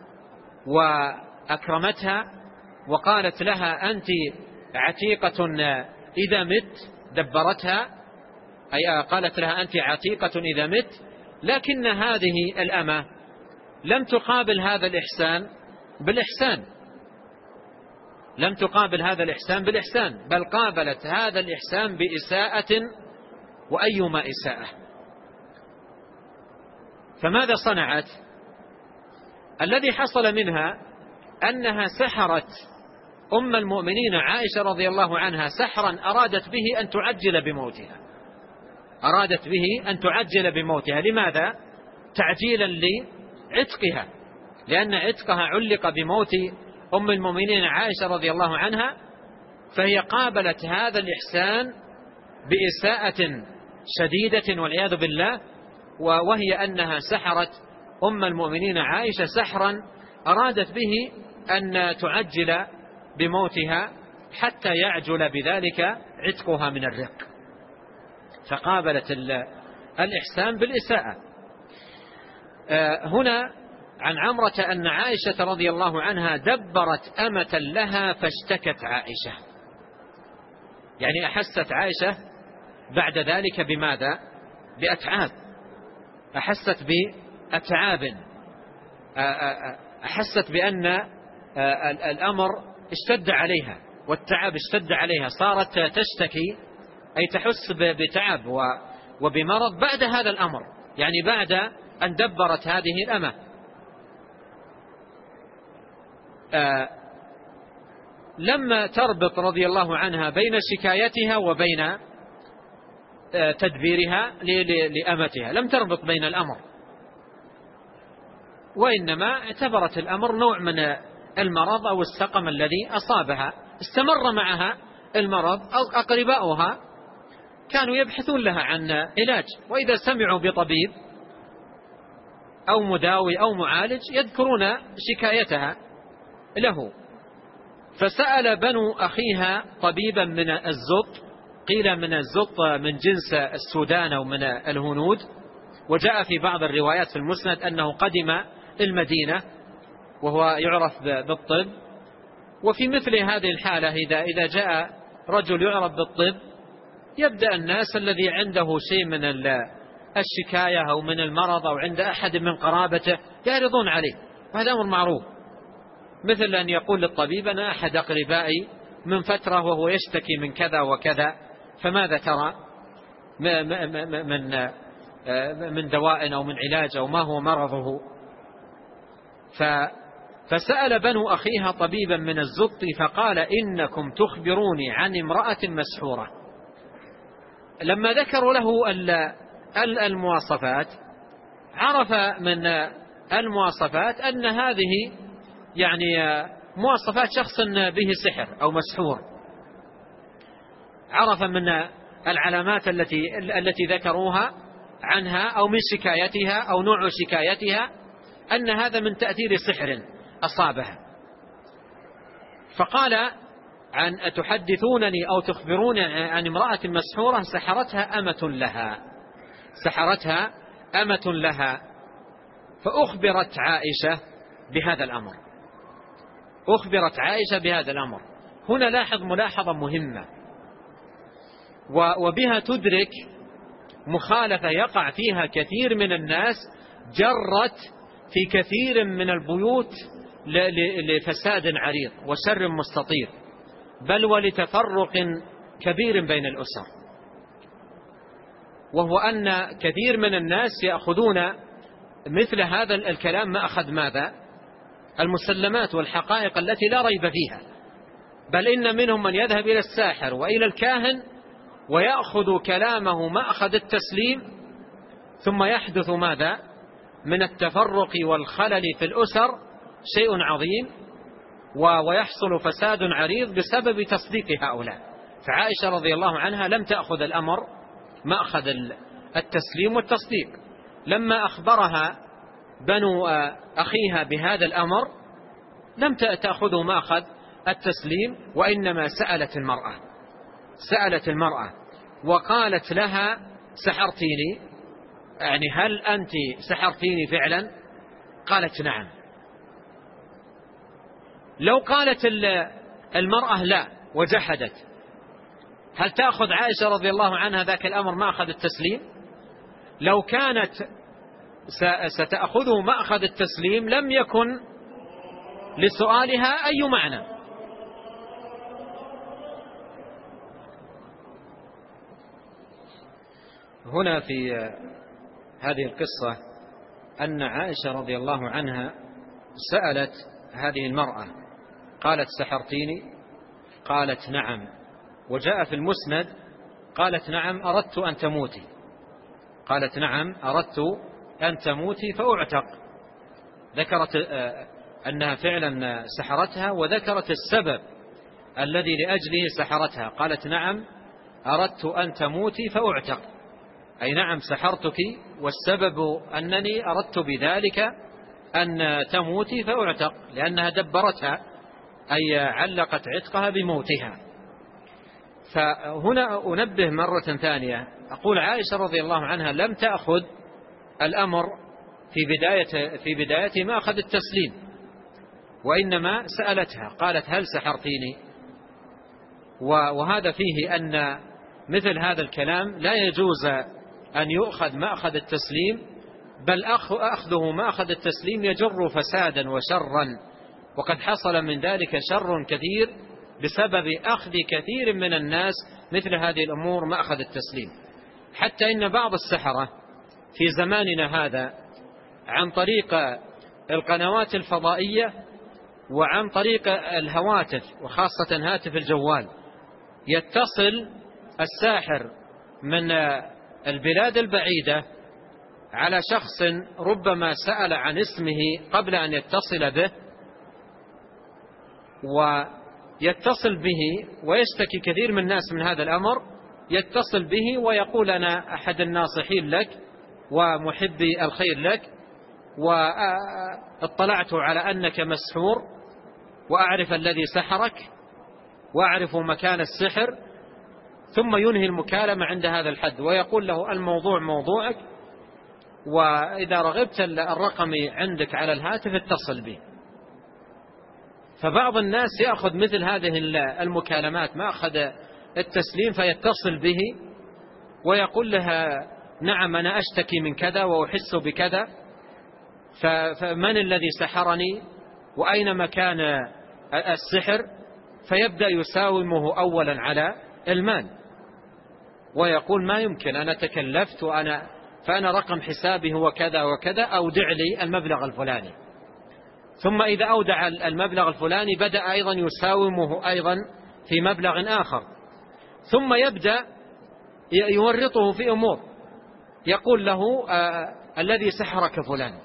Speaker 1: وأكرمتها وقالت لها: أنت عتيقة إذا مت. دبرتها أي قالت لها: أنت عتيقة إذا مت. لكن هذه الأمة لم تقابل هذا الإحسان بالإحسان، لم تقابل هذا الإحسان بالإحسان، بل قابلت هذا الإحسان بإساءة، وأيما إساءة. فماذا صنعت؟ الذي حصل منها أنها سحرت أم المؤمنين عائشة رضي الله عنها سحرا أرادت به أن تعجل بموتها، أرادت به أن تعجل بموتها. لماذا؟ تعجيلا لعتقها، لأن عتقها علق بموت أم المؤمنين عائشة رضي الله عنها، فهي قابلت هذا الإحسان بإساءة شديدة والعياذ بالله، وهي أنها سحرت أم المؤمنين عائشة سحرا أرادت به أن تعجل بموتها حتى يعجل بذلك عتقها من الرق، فقابلت الإحسان بالإساءة. هنا عن عمرة أن عائشة رضي الله عنها دبرت أمة لها فاشتكت عائشة، يعني أحست عائشة بعد ذلك بماذا؟ بأتعاب، أحست بأتعاب، أحست بأن الأمر اشتد عليها والتعب اشتد عليها، صارت تشتكي أي تحس بتعب وبمرض بعد هذا الأمر، يعني بعد أن دبرت هذه الأمة. لما تربط رضي الله عنها بين شكايتها وبين تدبيرها لأمتها، لم تربط بين الأمر، وإنما اعتبرت الأمر نوع من المرض أو السقم الذي أصابها، استمر معها المرض، أو أقرباؤها كانوا يبحثون لها عن علاج، وإذا سمعوا بطبيب أو مداوي أو معالج يذكرون شكايتها له. فسأل بنو أخيها طبيبا من الزط، قيل من الزط من جنس السودان أو من الهنود، وجاء في بعض الروايات في المسند أنه قدم المدينة وهو يعرف بالطب. وفي مثل هذه الحالة إذا جاء رجل يعرف بالطب يبدأ الناس الذي عنده شيء من الشكاية أو من المرض أو عند أحد من قرابته يعرضون عليه، وهذا أمر معروف، مثل أن يقول للطبيب أنا أحد أقربائي من فترة وهو يشتكي من كذا وكذا، فماذا ترى من دواء أو من علاج أو ما هو مرضه. فسأل بنو أخيها طبيبا من الزط فقال إنكم تخبروني عن امرأة مسحورة. لما ذكروا له المواصفات عرف من المواصفات أن هذه يعني مواصفات شخص به سحر أو مسحور، عرف من العلامات التي ذكروها عنها أو من شكايتها أو نوع شكايتها أن هذا من تأثير سحر أصابها. فقال عن أتحدثونني أو تخبروني عن امرأة مسحورة سحرتها أمة لها. فأخبرت عائشة بهذا الأمر. هنا لاحظ ملاحظة مهمة، وبها تدرك مخالفة يقع فيها كثير من الناس، جرت في كثير من البيوت لفساد عريض وشر مستطير، بل ولتفرق كبير بين الأسر، وهو أن كثير من الناس يأخذون مثل هذا الكلام ما أخذ ماذا؟ المسلمات والحقائق التي لا ريب فيها، بل إن منهم من يذهب إلى الساحر وإلى الكاهن ويأخذ كلامه ما أخذ التسليم، ثم يحدث ماذا؟ من التفرق والخلل في الأسر شيء عظيم، ويحصل فساد عريض بسبب تصديق هؤلاء. فعائشة رضي الله عنها لم تأخذ الأمر ما أخذ التسليم والتصديق. لما أخبرها بنو أخيها بهذا الأمر لم تأخذه ما أخذ التسليم، وإنما سألت المرأة وقالت لها سحرتيني، يعني هل أنت سحرتيني فعلا؟ قالت نعم. لو قالت المرأة لا وجحدت، هل تأخذ عائشة رضي الله عنها ذاك الأمر ما أخذ التسليم؟ لو كانت ستأخذه ما أخذ التسليم لم يكن لسؤالها أي معنى. هنا في هذه القصة أن عائشة رضي الله عنها سألت هذه المرأة، قالت سحرتيني، قالت نعم. وجاء في المسند قالت نعم أردت أن تموتي، قالت نعم أردت أن تموتي فأعتق. ذكرت أنها فعلا سحرتها، وذكرت السبب الذي لأجله سحرتها. قالت نعم أردت أن تموتي فأعتق، أي نعم سحرتك، والسبب أنني أردت بذلك أن تموتي فأعتق، لأنها دبرتها أي علقت عتقها بموتها. فهنا أنبه مرة ثانية، أقول عائشة رضي الله عنها لم تأخذ الأمر في بداية ما أخذ التسليم، وإنما سألتها قالت هل سحرتيني؟ وهذا فيه أن مثل هذا الكلام لا يجوز أن يؤخذ ما أخذ التسليم، بل أخذه ما أخذ التسليم يجر فسادا وشرا، وقد حصل من ذلك شر كثير بسبب أخذ كثير من الناس مثل هذه الأمور ما أخذ التسليم. حتى إن بعض السحرة في زماننا هذا عن طريق القنوات الفضائية وعن طريق الهواتف، وخاصة هاتف الجوال، يتصل الساحر من البلاد البعيدة على شخص ربما سأل عن اسمه قبل أن يتصل به، ويتصل به ويشتكي كثير من الناس من هذا الأمر، يتصل به ويقول أنا أحد الناصحين لك ومحبي الخير لك، واطلعت على أنك مسحور، وأعرف الذي سحرك، وأعرف مكان السحر، ثم ينهي المكالمة عند هذا الحد، ويقول له الموضوع موضوعك، وإذا رغبت الرقم عندك على الهاتف اتصل به. فبعض الناس يأخذ مثل هذه المكالمات ما أخذ التسليم فيتصل به ويقول لها نعم أنا أشتكي من كذا وأحس بكذا، فمن الذي سحرني وأين مكان السحر؟ فيبدأ يساومه أولا على المال، ويقول ما يمكن، أنا تكلفت فأنا رقم حسابي هو كذا وكذا، أودع لي المبلغ الفلاني. ثم إذا أودع المبلغ الفلاني بدأ أيضا يساومه أيضا في مبلغ آخر، ثم يبدأ يورطه في أمور، يقول له الذي سحرك فلان.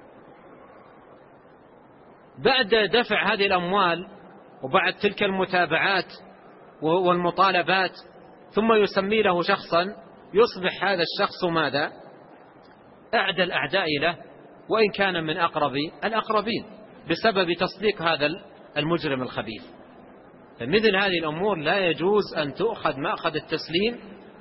Speaker 1: بعد دفع هذه الأموال وبعد تلك المتابعات والمطالبات، ثم يسمي له شخصا، يصبح هذا الشخص ماذا؟ أعدى الأعداء له، وإن كان من أقرب الأقربين، بسبب تصديق هذا المجرم الخبيث. فمثل هذه الأمور لا يجوز أن تؤخذ مأخذ التسليم.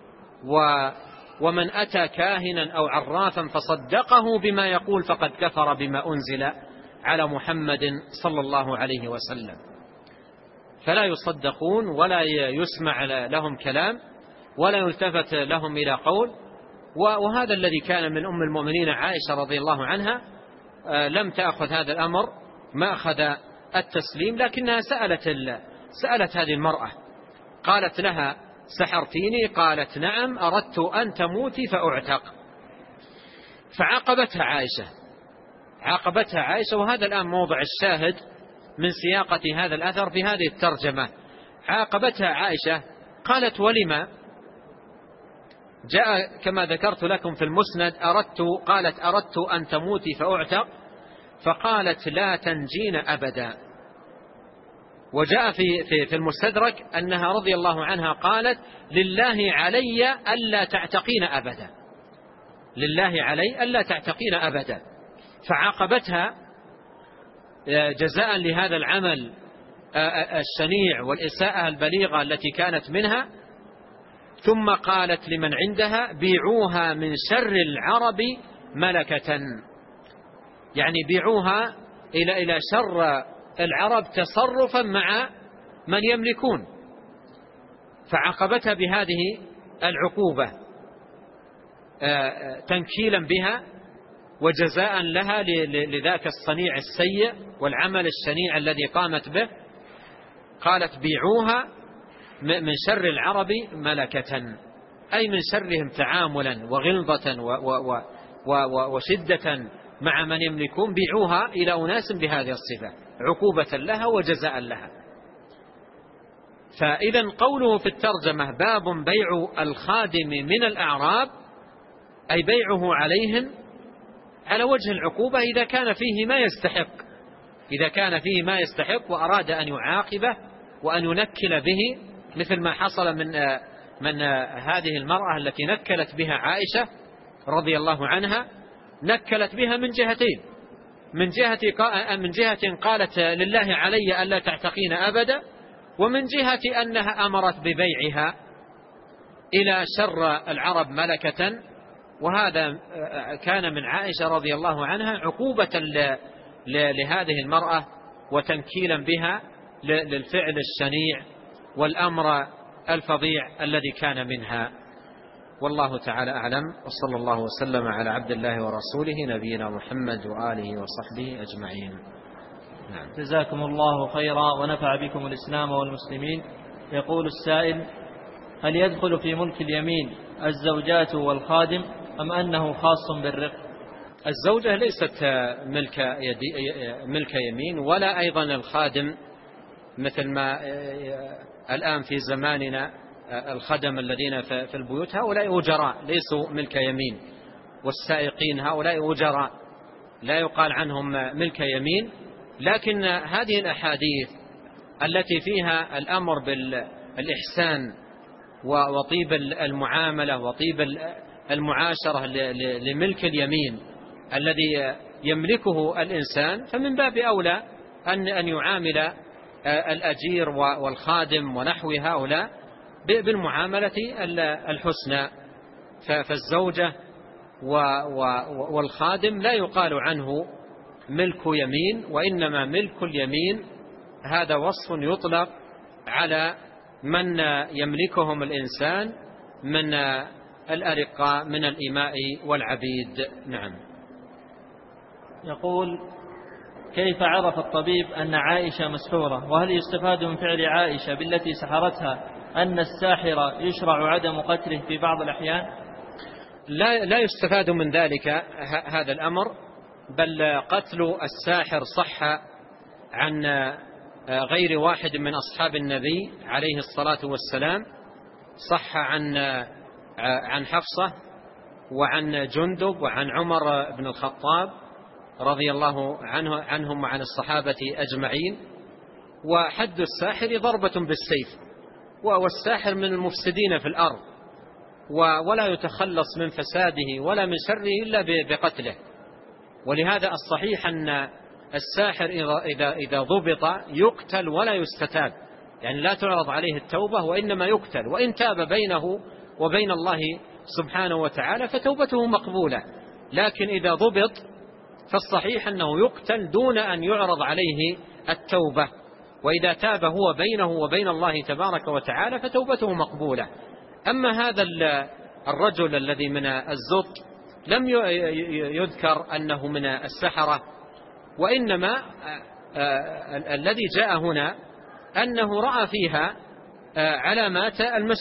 Speaker 1: ومن أتى كاهنا أو عرافا فصدقه بما يقول فقد كفر بما أنزل على محمد صلى الله عليه وسلم. فلا يصدقون ولا يسمع لهم كلام ولا يلتفت لهم إلى قول. وهذا الذي كان من أم المؤمنين عائشة رضي الله عنها، لم تأخذ هذا الأمر ما أخذ التسليم، لكنها سألت هذه المرأة، قالت لها سحرتيني؟ قالت نعم أردت أن تموتي فأعتق. فعاقبتها عائشة، وهذا الآن موضع الشاهد من سياقة هذا الأثر في هذه الترجمة. عاقبتها عائشة، قالت ولما؟ جاء كما ذكرت لكم في المسند قالت أردت أن تموتي فأعتق، فقالت لا تنجين أبدا. وجاء في المستدرك أنها رضي الله عنها قالت لله علي ألا تعتقين أبدا، لله علي ألا تعتقين أبدا. فعاقبتها جزاء لهذا العمل الشنيع والإساءة البليغة التي كانت منها. ثم قالت لمن عندها بيعوها من شر العرب ملكة، يعني بيعوها إلى شر العرب تصرفا مع من يملكون. فعاقبتها بهذه العقوبة تنكيلا بها وجزاء لها لذاك الصنيع السيء والعمل الشنيع الذي قامت به. قالت بيعوها من شر العرب ملكة، أي من شرهم تعاملا وغلظة وشدة مع من يملكون، بيعوها إلى أناس بهذه الصفة عقوبة لها وجزاء لها. فإذا قوله في الترجمة باب بيع الخادم من الأعراب أي بيعه عليهم على وجه العقوبة إذا كان فيه ما يستحق وأراد أن يعاقبه وأن ينكل به، مثل ما حصل من هذه المرأة التي نكلت بها عائشة رضي الله عنها. نكلت بها من جهتين، من جهة قالت لله علي ألا تعتقين أبدا، ومن جهة أنها أمرت ببيعها إلى شر العرب ملكة، وهذا كان من عائشة رضي الله عنها عقوبة لهذه المرأة وتنكيلا بها للفعل الشنيع والأمر الفظيع الذي كان منها. والله تعالى أعلم، وصلى الله وسلم على عبد الله ورسوله نبينا محمد وآله وصحبه أجمعين.
Speaker 2: نعم. جزاكم الله خيرا ونفع بكم الإسلام والمسلمين. يقول السائل: هل يدخل في ملك اليمين الزوجات والخادم أم أنه خاص بالرق؟
Speaker 1: الزوجة ليست ملك يمين، ولا أيضا الخادم، مثل ما الآن في زماننا الخدم الذين في البيوت هؤلاء أجراء ليسوا ملك يمين، والسائقين هؤلاء أجراء لا يقال عنهم ملك يمين. لكن هذه الأحاديث التي فيها الأمر بالإحسان وطيب المعاملة وطيب المعاشرة لملك اليمين الذي يملكه الإنسان، فمن باب أولى أن يعامل الأجير والخادم ونحو هؤلاء بالمعاملة الحسنى. فالزوجة والخادم لا يقال عنه ملك يمين، وإنما ملك اليمين هذا وصف يطلق على من يملكهم الإنسان من الأرقاء من الإماء والعبيد. نعم.
Speaker 2: يقول: كيف عرف الطبيب أن عائشة مسحورة؟ وهل يستفاد من فعل عائشة بالتي سحرتها أن الساحر يشرع عدم قتله في بعض الأحيان؟
Speaker 1: لا يستفاد من ذلك هذا الأمر، بل قتل الساحر صح عن غير واحد من أصحاب النبي عليه الصلاة والسلام. صح عن حفصة وعن جندب وعن عمر بن الخطاب رضي الله عنهم وعن الصحابة أجمعين. وحد الساحر ضربة بالسيف، والساحر من المفسدين في الأرض، ولا يتخلص من فساده ولا من شره إلا بقتله. ولهذا الصحيح أن الساحر إذا ضبط يقتل ولا يستتاب، يعني لا تعرض عليه التوبة وإنما يقتل، وإن تاب بينه وبين الله سبحانه وتعالى فتوبته مقبولة. لكن إذا ضبط فالصحيح أنه يقتل دون أن يعرض عليه التوبة، وإذا تاب هو بينه وبين الله تبارك وتعالى فتوبته مقبولة. أما هذا الرجل الذي من الزط لم يذكر أنه من السحرة، وإنما الذي جاء هنا أنه رأى فيها علامات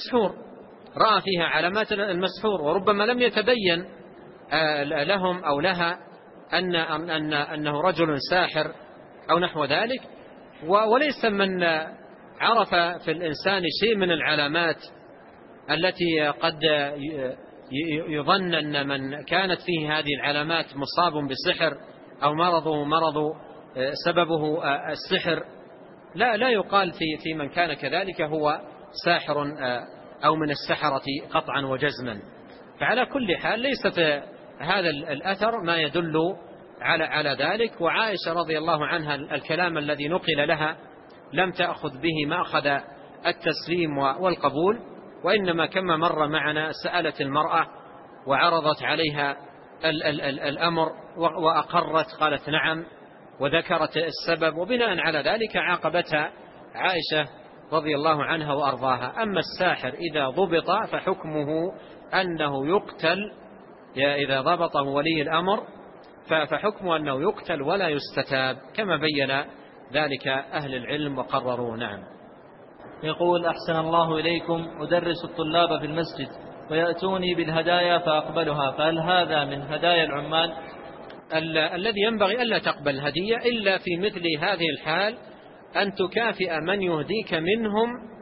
Speaker 1: المسحور، وربما لم يتبين لهم أو لها أنه رجل ساحر أو نحو ذلك. وليس من عرف في الإنسان شيء من العلامات التي قد يظن أن من كانت فيه هذه العلامات مصاب بسحر أو مرض سببه السحر، لا يقال في من كان كذلك هو ساحر أو من السحرة قطعا وجزما. فعلى كل حال ليس في هذا الأثر ما يدل على ذلك. وعائشة رضي الله عنها الكلام الذي نقل لها لم تأخذ به مأخذ التسليم والقبول، وإنما كما مر معنا سألت المرأة وعرضت عليها الأمر وأقرت، قالت نعم وذكرت السبب، وبناء على ذلك عاقبتها عائشة رضي الله عنها وأرضاها. أما الساحر إذا ضبط فحكمه أنه يقتل، إذا ضبطه ولي الأمر فحكمه أنه يقتل ولا يستتاب، كما بين ذلك أهل العلم وقرروا. نعم.
Speaker 2: يقول: أحسن الله إليكم، أدرس الطلاب في المسجد ويأتوني بالهدايا فأقبلها، فهل هذا من هدايا العمال؟
Speaker 1: الذي ينبغي ألا تقبل هدية إلا في مثل هذه الحال، أن تكافئ من يهديك منهم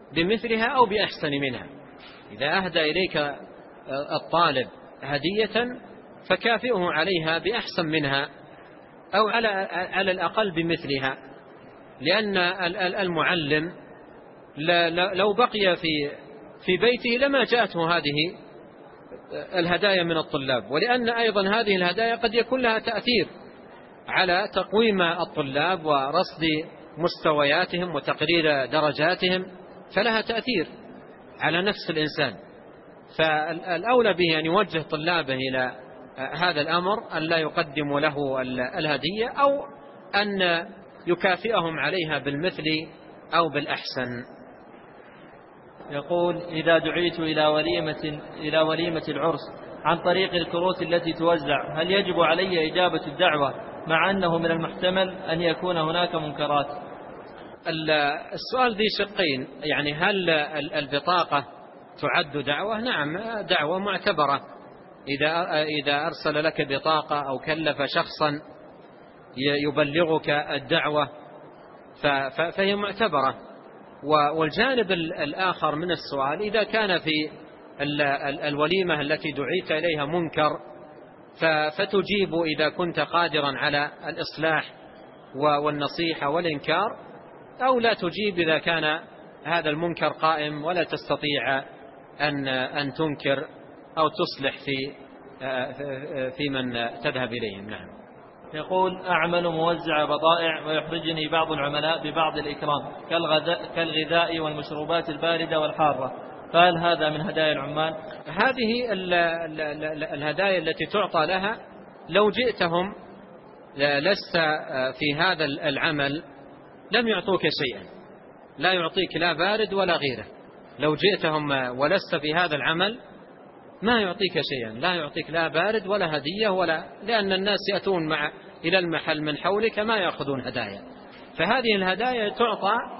Speaker 1: بمثلها أو بأحسن منها. إذا أهدى إليك الطالب هدية فكافئه عليها بأحسن منها أو على الأقل بمثلها، لأن المعلم لو بقي في بيته لما جاءته هذه الهدايا من الطلاب، ولأن أيضا هذه الهدايا قد يكون لها تأثير على تقويم الطلاب ورصد مستوياتهم وتقرير درجاتهم، فلها تأثير على نفس الإنسان. فالأولى به أن يوجه طلابه إلى هذا الأمر، أن لا يقدم له الهدية أو أن يكافئهم عليها بالمثل أو بالأحسن.
Speaker 2: يقول: إذا دعيت إلى وليمة العرس عن طريق الكروت التي توزع، هل يجب علي إجابة الدعوة مع أنه من المحتمل أن يكون هناك منكرات؟
Speaker 1: السؤال ذي شقين، يعني هل البطاقة تعد دعوة؟ نعم، دعوة معتبرة. إذا أرسل لك بطاقة أو كلف شخصا يبلغك الدعوة فهي معتبرة. والجانب الآخر من السؤال، إذا كان في الوليمة التي دعيت إليها منكر فتجيب إذا كنت قادرا على الإصلاح والنصيحة والإنكار، أو لا تجيب إذا كان هذا المنكر قائم ولا تستطيع أن تنكر أو تصلح في من تذهب إليهم. نعم.
Speaker 2: يقول: أعمل موزع بضائع ويحرجني بعض العملاء ببعض الإكرام كالغذاء والمشروبات الباردة والحارة، فهل هذا من هدايا العمال؟
Speaker 1: هذه الهدايا التي تعطى لها لو جئتهم لست في هذا العمل لم يعطوك شيئا، لا يعطيك لا بارد ولا غيره. لو جئتهم ولست في هذا العمل ما يعطيك شيئا، لا يعطيك لا بارد ولا هدية لأن الناس يأتون إلى المحل من حولك ما يأخذون هدايا. فهذه الهدايا تعطى